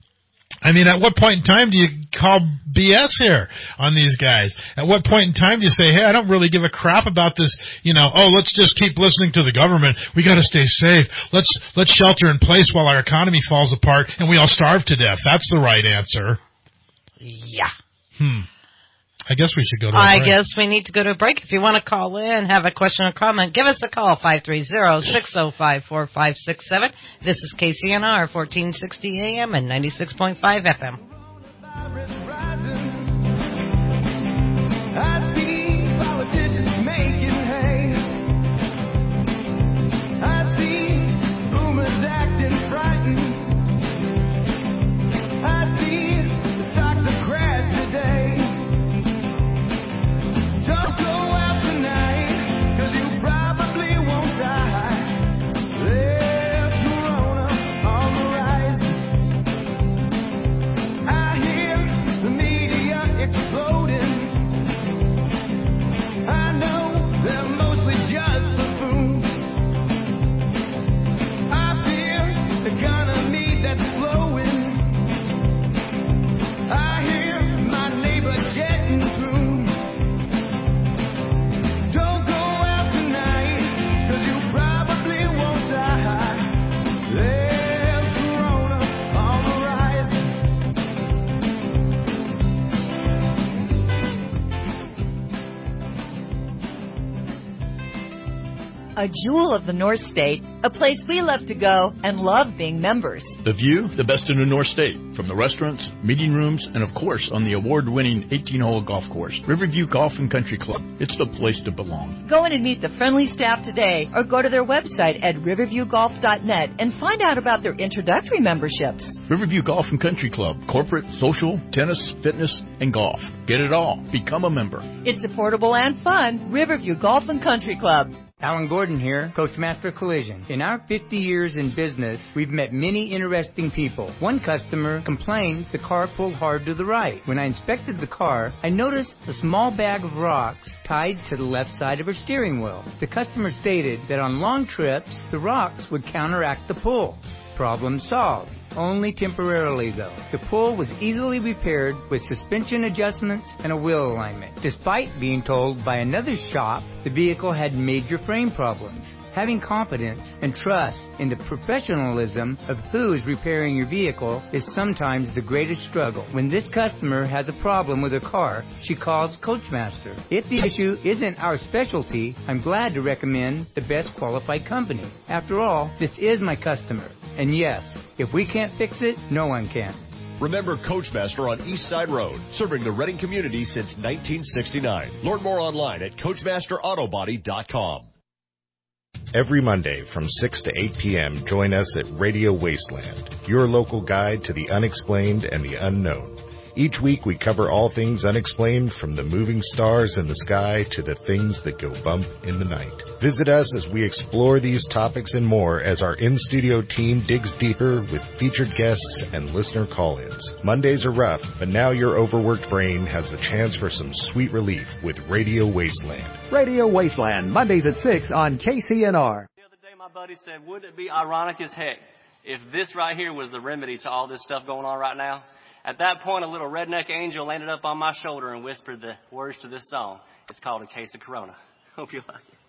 Speaker 4: I mean, at what point in time do you call B S here on these guys? At what point in time do you say, hey, I don't really give a crap about this, you know, oh, let's just keep listening to the government. We got to stay safe. Let's let's shelter in place while our economy falls apart and we all starve to death. That's the right answer.
Speaker 5: Yeah.
Speaker 4: Hmm. I guess we should go to a
Speaker 5: I
Speaker 4: break.
Speaker 5: guess we need to go to a break. If you want to call in, have a question or comment, give us a call, five three zero, six zero five, four five six seven. This is K C N R, fourteen sixty A M and ninety-six point five F M.
Speaker 3: I see politicians making hay. I see boomers acting frightened. I see the stocks have crashed today. Don't go out tonight, 'cause you probably won't die. There's Corona on the rise. I hear
Speaker 15: A jewel of the North State, a place we love to go and love being members.
Speaker 16: The view, the best in the North State, from the restaurants, meeting rooms, and of course on the award-winning eighteen-hole golf course. Riverview Golf and Country Club. It's the place to belong.
Speaker 15: Go in and meet the friendly staff today or go to their website at riverview golf dot net and find out about their introductory memberships.
Speaker 16: Riverview Golf and Country Club. Corporate, social, tennis, fitness, and golf. Get it all. Become a member.
Speaker 15: It's affordable and fun. Riverview Golf and Country Club.
Speaker 17: Alan Gordon here, Coachmaster Collision. In our fifty years in business, we've met many interesting people. One customer complained the car pulled hard to the right. When I inspected the car, I noticed a small bag of rocks tied to the left side of her steering wheel. The customer stated that on long trips, the rocks would counteract the pull. Problem solved. Only temporarily, though. The pull was easily repaired with suspension adjustments and a wheel alignment. Despite being told by another shop the vehicle had major frame problems. Having confidence and trust in the professionalism of who is repairing your vehicle is sometimes the greatest struggle. When this customer has a problem with her car, she calls Coachmaster. If the issue isn't our specialty, I'm glad to recommend the best qualified company. After all, this is my customer. And yes, if we can't fix it, no one can.
Speaker 19: Remember Coachmaster on East Side Road, serving the Reading community since nineteen sixty-nine. Learn more online at coachmaster auto body dot com.
Speaker 25: Every Monday from six to eight p.m., join us at Radio Wasteland, your local guide to the unexplained and the unknown. Each week we cover all things unexplained, from the moving stars in the sky to the things that go bump in the night. Visit us as we explore these topics and more as our in-studio team digs deeper with featured guests and listener call-ins. Mondays are rough, but now your overworked brain has a chance for some sweet relief with Radio Wasteland.
Speaker 26: Radio Wasteland, Mondays at six on K C N R.
Speaker 27: The other day my buddy said, wouldn't it be ironic as heck if this right here was the remedy to all this stuff going on right now? At that point, a little redneck angel landed up on my shoulder and whispered the words to this song. It's called A Case of Corona. Hope you like it.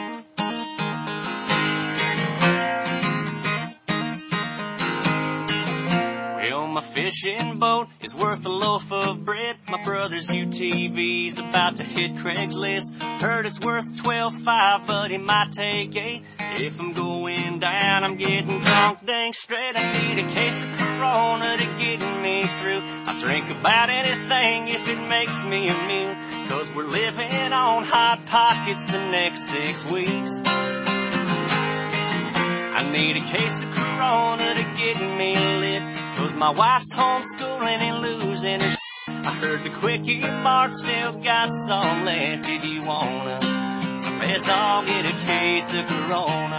Speaker 27: Well, my fishing boat is worth a loaf of bread. My brother's U T V's about to hit Craigslist. Heard it's worth twelve five, but he might take eight. If I'm going down, I'm getting drunk dang straight. I need a case of Corona to get me through. I'll drink about anything if it makes me immune, 'cause we're living on Hot Pockets the next six weeks. I need a case of Corona to get me lit, 'cause my wife's homeschooling and losing her shit. I heard the Quickie Mart still got some left. If you wanna, so let's all get a case of Corona.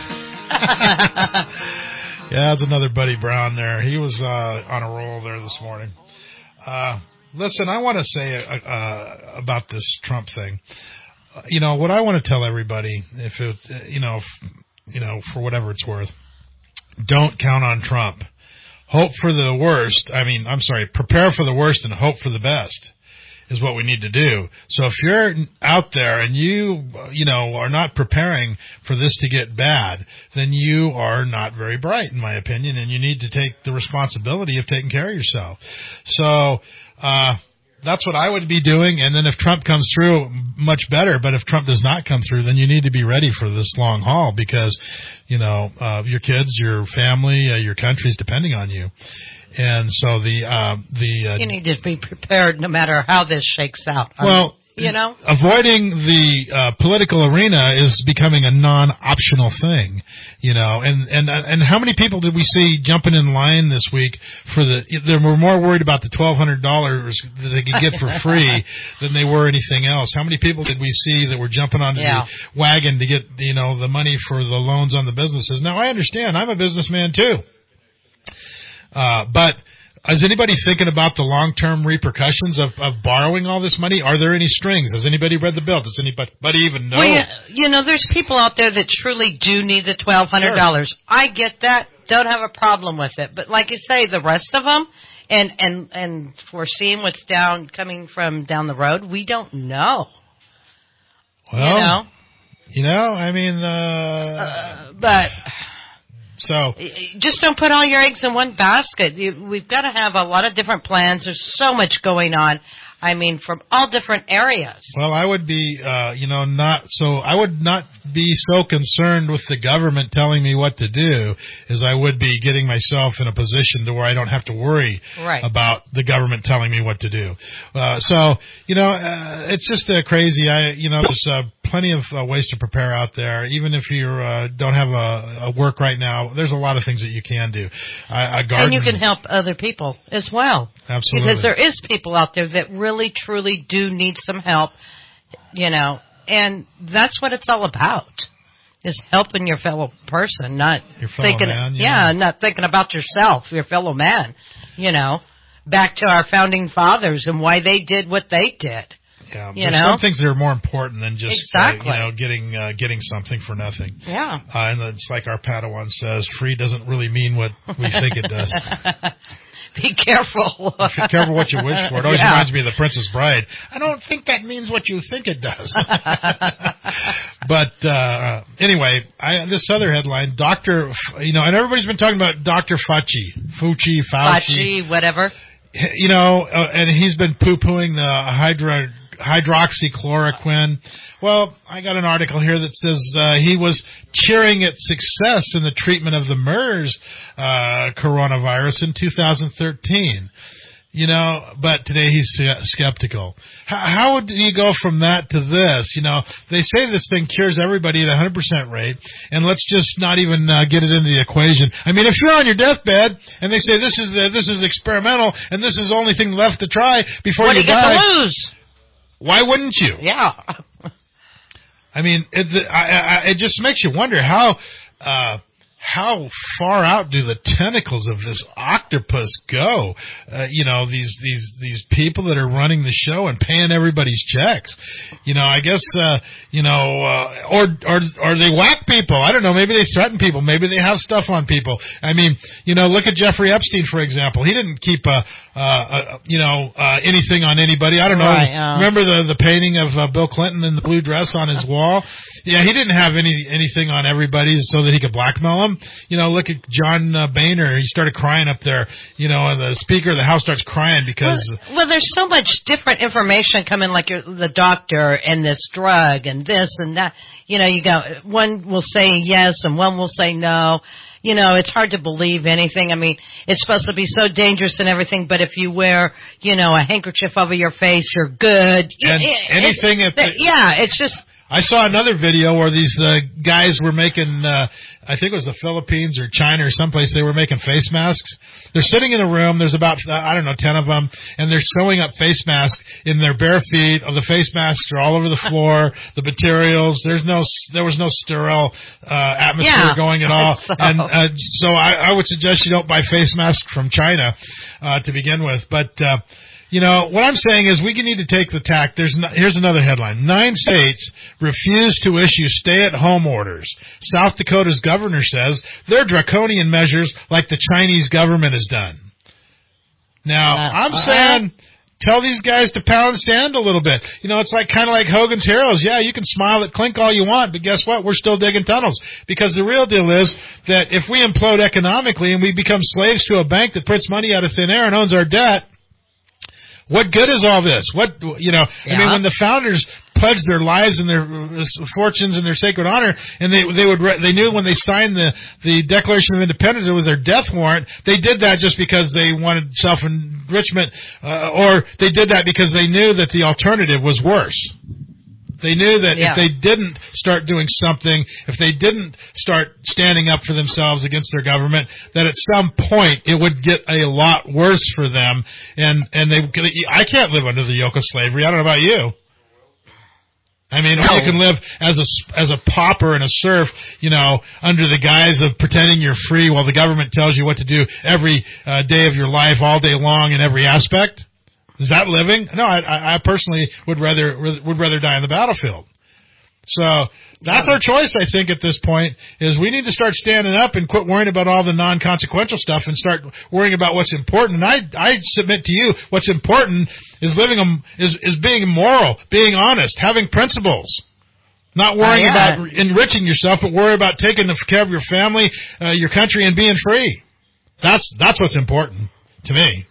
Speaker 4: Yeah, that's another Buddy Brown there. He was uh, on a roll there this morning. Uh, listen, I want to say uh, uh, about this Trump thing. Uh, you know, what I want to tell everybody, if it, uh, you know, if, you know, for whatever it's worth, don't count on Trump. Hope for the worst. I mean, I'm sorry, prepare for the worst and hope for the best is what we need to do. So if you're out there and you, you know, are not preparing for this to get bad, then you are not very bright, in my opinion, and you need to take the responsibility of taking care of yourself. So, uh, that's what I would be doing. And then if Trump comes through, much better. But if Trump does not come through, then you need to be ready for this long haul, because, you know, uh, your kids, your family, uh, your country's depending on you. And so the, uh, the, uh,
Speaker 5: you need to be prepared no matter how this shakes out.
Speaker 4: Well,
Speaker 5: you know,
Speaker 4: avoiding the uh, political arena is becoming a non-optional thing, you know, and, and, and how many people did we see jumping in line this week for the, they were more worried about the twelve hundred dollars that they could get for free than they were anything else. How many people did we see that were jumping onto
Speaker 5: yeah.
Speaker 4: the wagon to get, you know, the money for the loans on the businesses? Now, I understand. I'm a businessman too. Uh, but is anybody thinking about the long-term repercussions of, of borrowing all this money? Are there any strings? Has anybody read the bill? Does anybody even know?
Speaker 5: Well, yeah, you know, there's people out there that truly do need the twelve hundred dollars. Sure. I get that. Don't have a problem with it. But like you say, the rest of them, and, and, and foreseeing what's down, coming from down the road, we don't know.
Speaker 4: Well,
Speaker 5: you know,
Speaker 4: you know I mean, uh,
Speaker 5: uh but...
Speaker 4: So
Speaker 5: just don't put all your eggs in one basket. You, we've got to have a lot of different plans. There's so much going on. I mean, from all different areas.
Speaker 4: Well, I would be, uh, you know, not so. I would not be so concerned with the government telling me what to do as I would be getting myself in a position to where I don't have to worry
Speaker 5: right.
Speaker 4: about the government telling me what to do. Uh, so, you know, uh, it's just uh, crazy. I, you know, there's uh, plenty of uh, ways to prepare out there. Even if you uh, don't have a, a work right now, there's a lot of things that you can do. I, a garden,
Speaker 5: and you can help other people as well.
Speaker 4: Absolutely.
Speaker 5: Because there is people out there that really, truly do need some help, you know, and that's what it's all about, is helping your fellow person, not
Speaker 4: your fellow
Speaker 5: thinking,
Speaker 4: man, yeah.
Speaker 5: yeah, not thinking about yourself, your fellow man, you know. Back to our founding fathers and why they did what they did.
Speaker 4: Yeah,
Speaker 5: you
Speaker 4: there's
Speaker 5: know?
Speaker 4: some things that are more important than just
Speaker 5: exactly.
Speaker 4: uh, you know getting uh, getting something for nothing.
Speaker 5: Yeah,
Speaker 4: uh, and it's like our Padawan says, free doesn't really mean what we think it does.
Speaker 5: Be careful.
Speaker 4: Be careful what you wish for. It always
Speaker 5: yeah.
Speaker 4: reminds me of The Princess Bride. I don't think that means what you think it does. But uh, anyway, I, this other headline, Doctor, you know, and everybody's been talking about Doctor Fauci, Fauci, Fauci,
Speaker 5: Fauci, whatever.
Speaker 4: You know, uh, and he's been poo-pooing the hydro, hydroxychloroquine. Well, I got an article here that says uh, he was cheering at success in the treatment of the MERS uh, coronavirus in two thousand thirteen. You know, but today he's skeptical. How, how would you go from that to this? You know, they say this thing cures everybody at a one hundred percent rate, and let's just not even uh, get it into the equation. I mean, if you're on your deathbed and they say this is the, this is experimental and this is the only thing left to try before
Speaker 5: what
Speaker 4: you
Speaker 5: do you
Speaker 4: die,
Speaker 5: get to lose?
Speaker 4: Why wouldn't you?
Speaker 5: Yeah.
Speaker 4: I mean, it, I, I, it just makes you wonder how uh, how far out do the tentacles of this octopus go? Uh, you know, these these these people that are running the show and paying everybody's checks. You know, I guess uh, you know, uh, or or or they whack people. I don't know. Maybe they threaten people. Maybe they have stuff on people. I mean, you know, look at Jeffrey Epstein, for example. He didn't keep a. Uh, uh, you know, uh, anything on anybody. I don't know.
Speaker 5: Right, uh,
Speaker 4: Remember the the painting of uh, Bill Clinton in the blue dress on his wall? Yeah, he didn't have any anything on everybody so that he could blackmail them. You know, look at John uh, Boehner. He started crying up there. You know, and the Speaker of the House starts crying because.
Speaker 5: Well, well there's so much different information coming, like your, the doctor and this drug and this and that. You know, you go. One will say yes and one will say no. You know, it's hard to believe anything. I mean, it's supposed to be so dangerous and everything, but if you wear, you know, a handkerchief over your face, you're good.
Speaker 4: And
Speaker 5: it,
Speaker 4: anything
Speaker 5: it,
Speaker 4: at the,
Speaker 5: yeah, it's just.
Speaker 4: I saw another video where these uh, guys were making, uh, I think it was the Philippines or China or someplace, they were making face masks. They're sitting in a room, there's about, uh, I don't know, ten of them, and they're sewing up face masks in their bare feet. Oh, the face masks are all over the floor, the materials, there's no, there was no sterile uh, atmosphere
Speaker 5: yeah,
Speaker 4: going at all.
Speaker 5: So.
Speaker 4: And uh, so I, I would suggest you don't buy face masks from China uh, to begin with. But, uh, you know, what I'm saying is we need to take the tack. There's no, here's another headline. Nine states refuse to issue stay-at-home orders. South Dakota's governor says they're draconian measures like the Chinese government has done. Now, uh, I'm uh, saying tell these guys to pound sand a little bit. You know, it's like kind of like Hogan's Heroes. Yeah, you can smile at Clink all you want, but guess what? We're still digging tunnels. Because the real deal is that if we implode economically and we become slaves to a bank that prints money out of thin air and owns our debt, what good is all this? What, you know, yeah. I mean, when the founders pledged their lives and their fortunes and their sacred honor, and they they would they knew when they signed the the Declaration of Independence it was their death warrant. They did that just because they wanted self enrichment, uh, or they did that because they knew that the alternative was worse. They knew that yeah. if they didn't start doing something, if they didn't start standing up for themselves against their government, that at some point it would get a lot worse for them. And, and they, I can't live under the yoke of slavery. I don't know about you. I mean, no. You can live as a, as a pauper and a serf, you know, under the guise of pretending you're free while the government tells you what to do every uh, day of your life, all day long in every aspect. Is that living? No, I, I personally would rather would rather die on the battlefield. So that's our choice, I think, at this point, is we need to start standing up and quit worrying about all the non-consequential stuff and start worrying about what's important. And I I submit to you, what's important is living a, is is being moral, being honest, having principles. Not worrying oh, yeah. about enriching yourself, but worry about taking care of your family, uh, your country, and being free. That's that's what's important to me.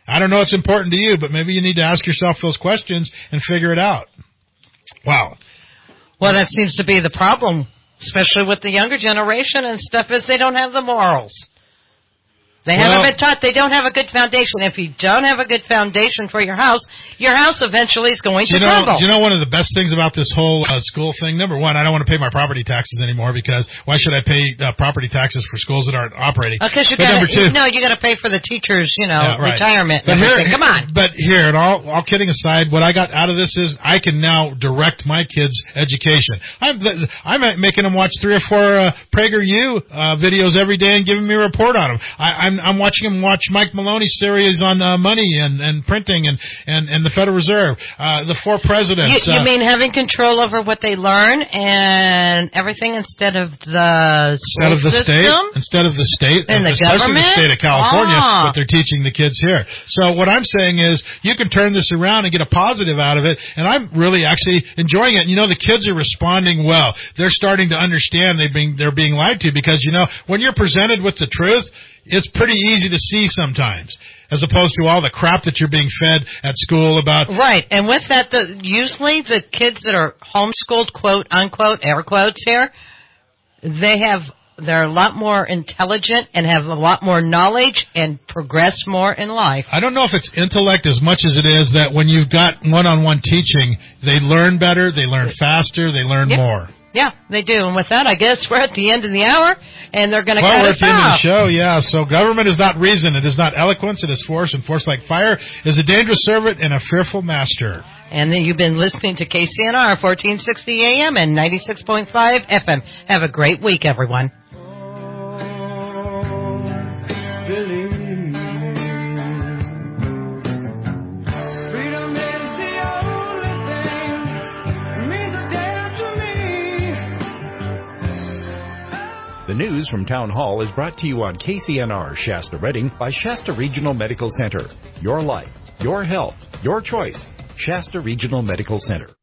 Speaker 4: I don't know it's important to you, but maybe you need to ask yourself those questions and figure it out. Wow.
Speaker 5: Well, that seems to be the problem, especially with the younger generation and stuff, is they don't have the morals. They
Speaker 4: well,
Speaker 5: haven't been taught. They don't have a good foundation. If you don't have a good foundation for your house, your house eventually is going to
Speaker 4: you know,
Speaker 5: crumble.
Speaker 4: You know one of the best things about this whole uh, school thing? Number one, I don't want to pay my property taxes anymore because why should I pay uh, property taxes for schools that aren't operating?
Speaker 5: Because you
Speaker 4: got
Speaker 5: to no, you got to pay for the teachers, you know,
Speaker 4: yeah, right.
Speaker 5: retirement.
Speaker 4: But
Speaker 5: and
Speaker 4: here,
Speaker 5: everything. Come on.
Speaker 4: But here, and all, all kidding aside, what I got out of this is I can now direct my kids' education. I'm I'm making them watch three or four uh, PragerU uh, videos every day and giving me a report on them. I, I'm I'm watching them watch Mike Maloney's series on uh, money and, and printing and, and, and the Federal Reserve, uh, the four presidents.
Speaker 5: You, you
Speaker 4: uh,
Speaker 5: mean having control over what they learn and everything instead of the
Speaker 4: instead of the
Speaker 5: system?
Speaker 4: state, instead of the state,
Speaker 5: and the
Speaker 4: especially
Speaker 5: government?
Speaker 4: the state of California,
Speaker 5: ah.
Speaker 4: what they're teaching the kids here. So what I'm saying is, you can turn this around and get a positive out of it, and I'm really actually enjoying it. And you know, the kids are responding well. They're starting to understand they're being they're being lied to because you know when you're presented with the truth, it's pretty easy to see sometimes, as opposed to all the crap that you're being fed at school about.
Speaker 5: Right, and with that, the, usually the kids that are homeschooled, quote unquote, air quotes here, they have they're a lot more intelligent and have a lot more knowledge and progress more in life.
Speaker 4: I don't know if it's intellect as much as it is that when you've got one-on-one teaching, they learn better, they learn faster, they learn
Speaker 5: yep.
Speaker 4: more.
Speaker 5: Yeah, they do. And with that, I guess we're at the end of the hour, and they're going to
Speaker 4: well,
Speaker 5: cut
Speaker 4: we're
Speaker 5: us
Speaker 4: at the end
Speaker 5: off.
Speaker 4: of the show, yeah. So government is not reason. It is not eloquence. It is force, and force like fire is a dangerous servant and a fearful master.
Speaker 5: And then you've been listening to K C N R, fourteen sixty A M and ninety-six point five F M. Have a great week, everyone.
Speaker 24: The news from Town Hall is brought to you on K C N R Shasta Redding by Shasta Regional Medical Center. Your life, your health, your choice. Shasta Regional Medical Center.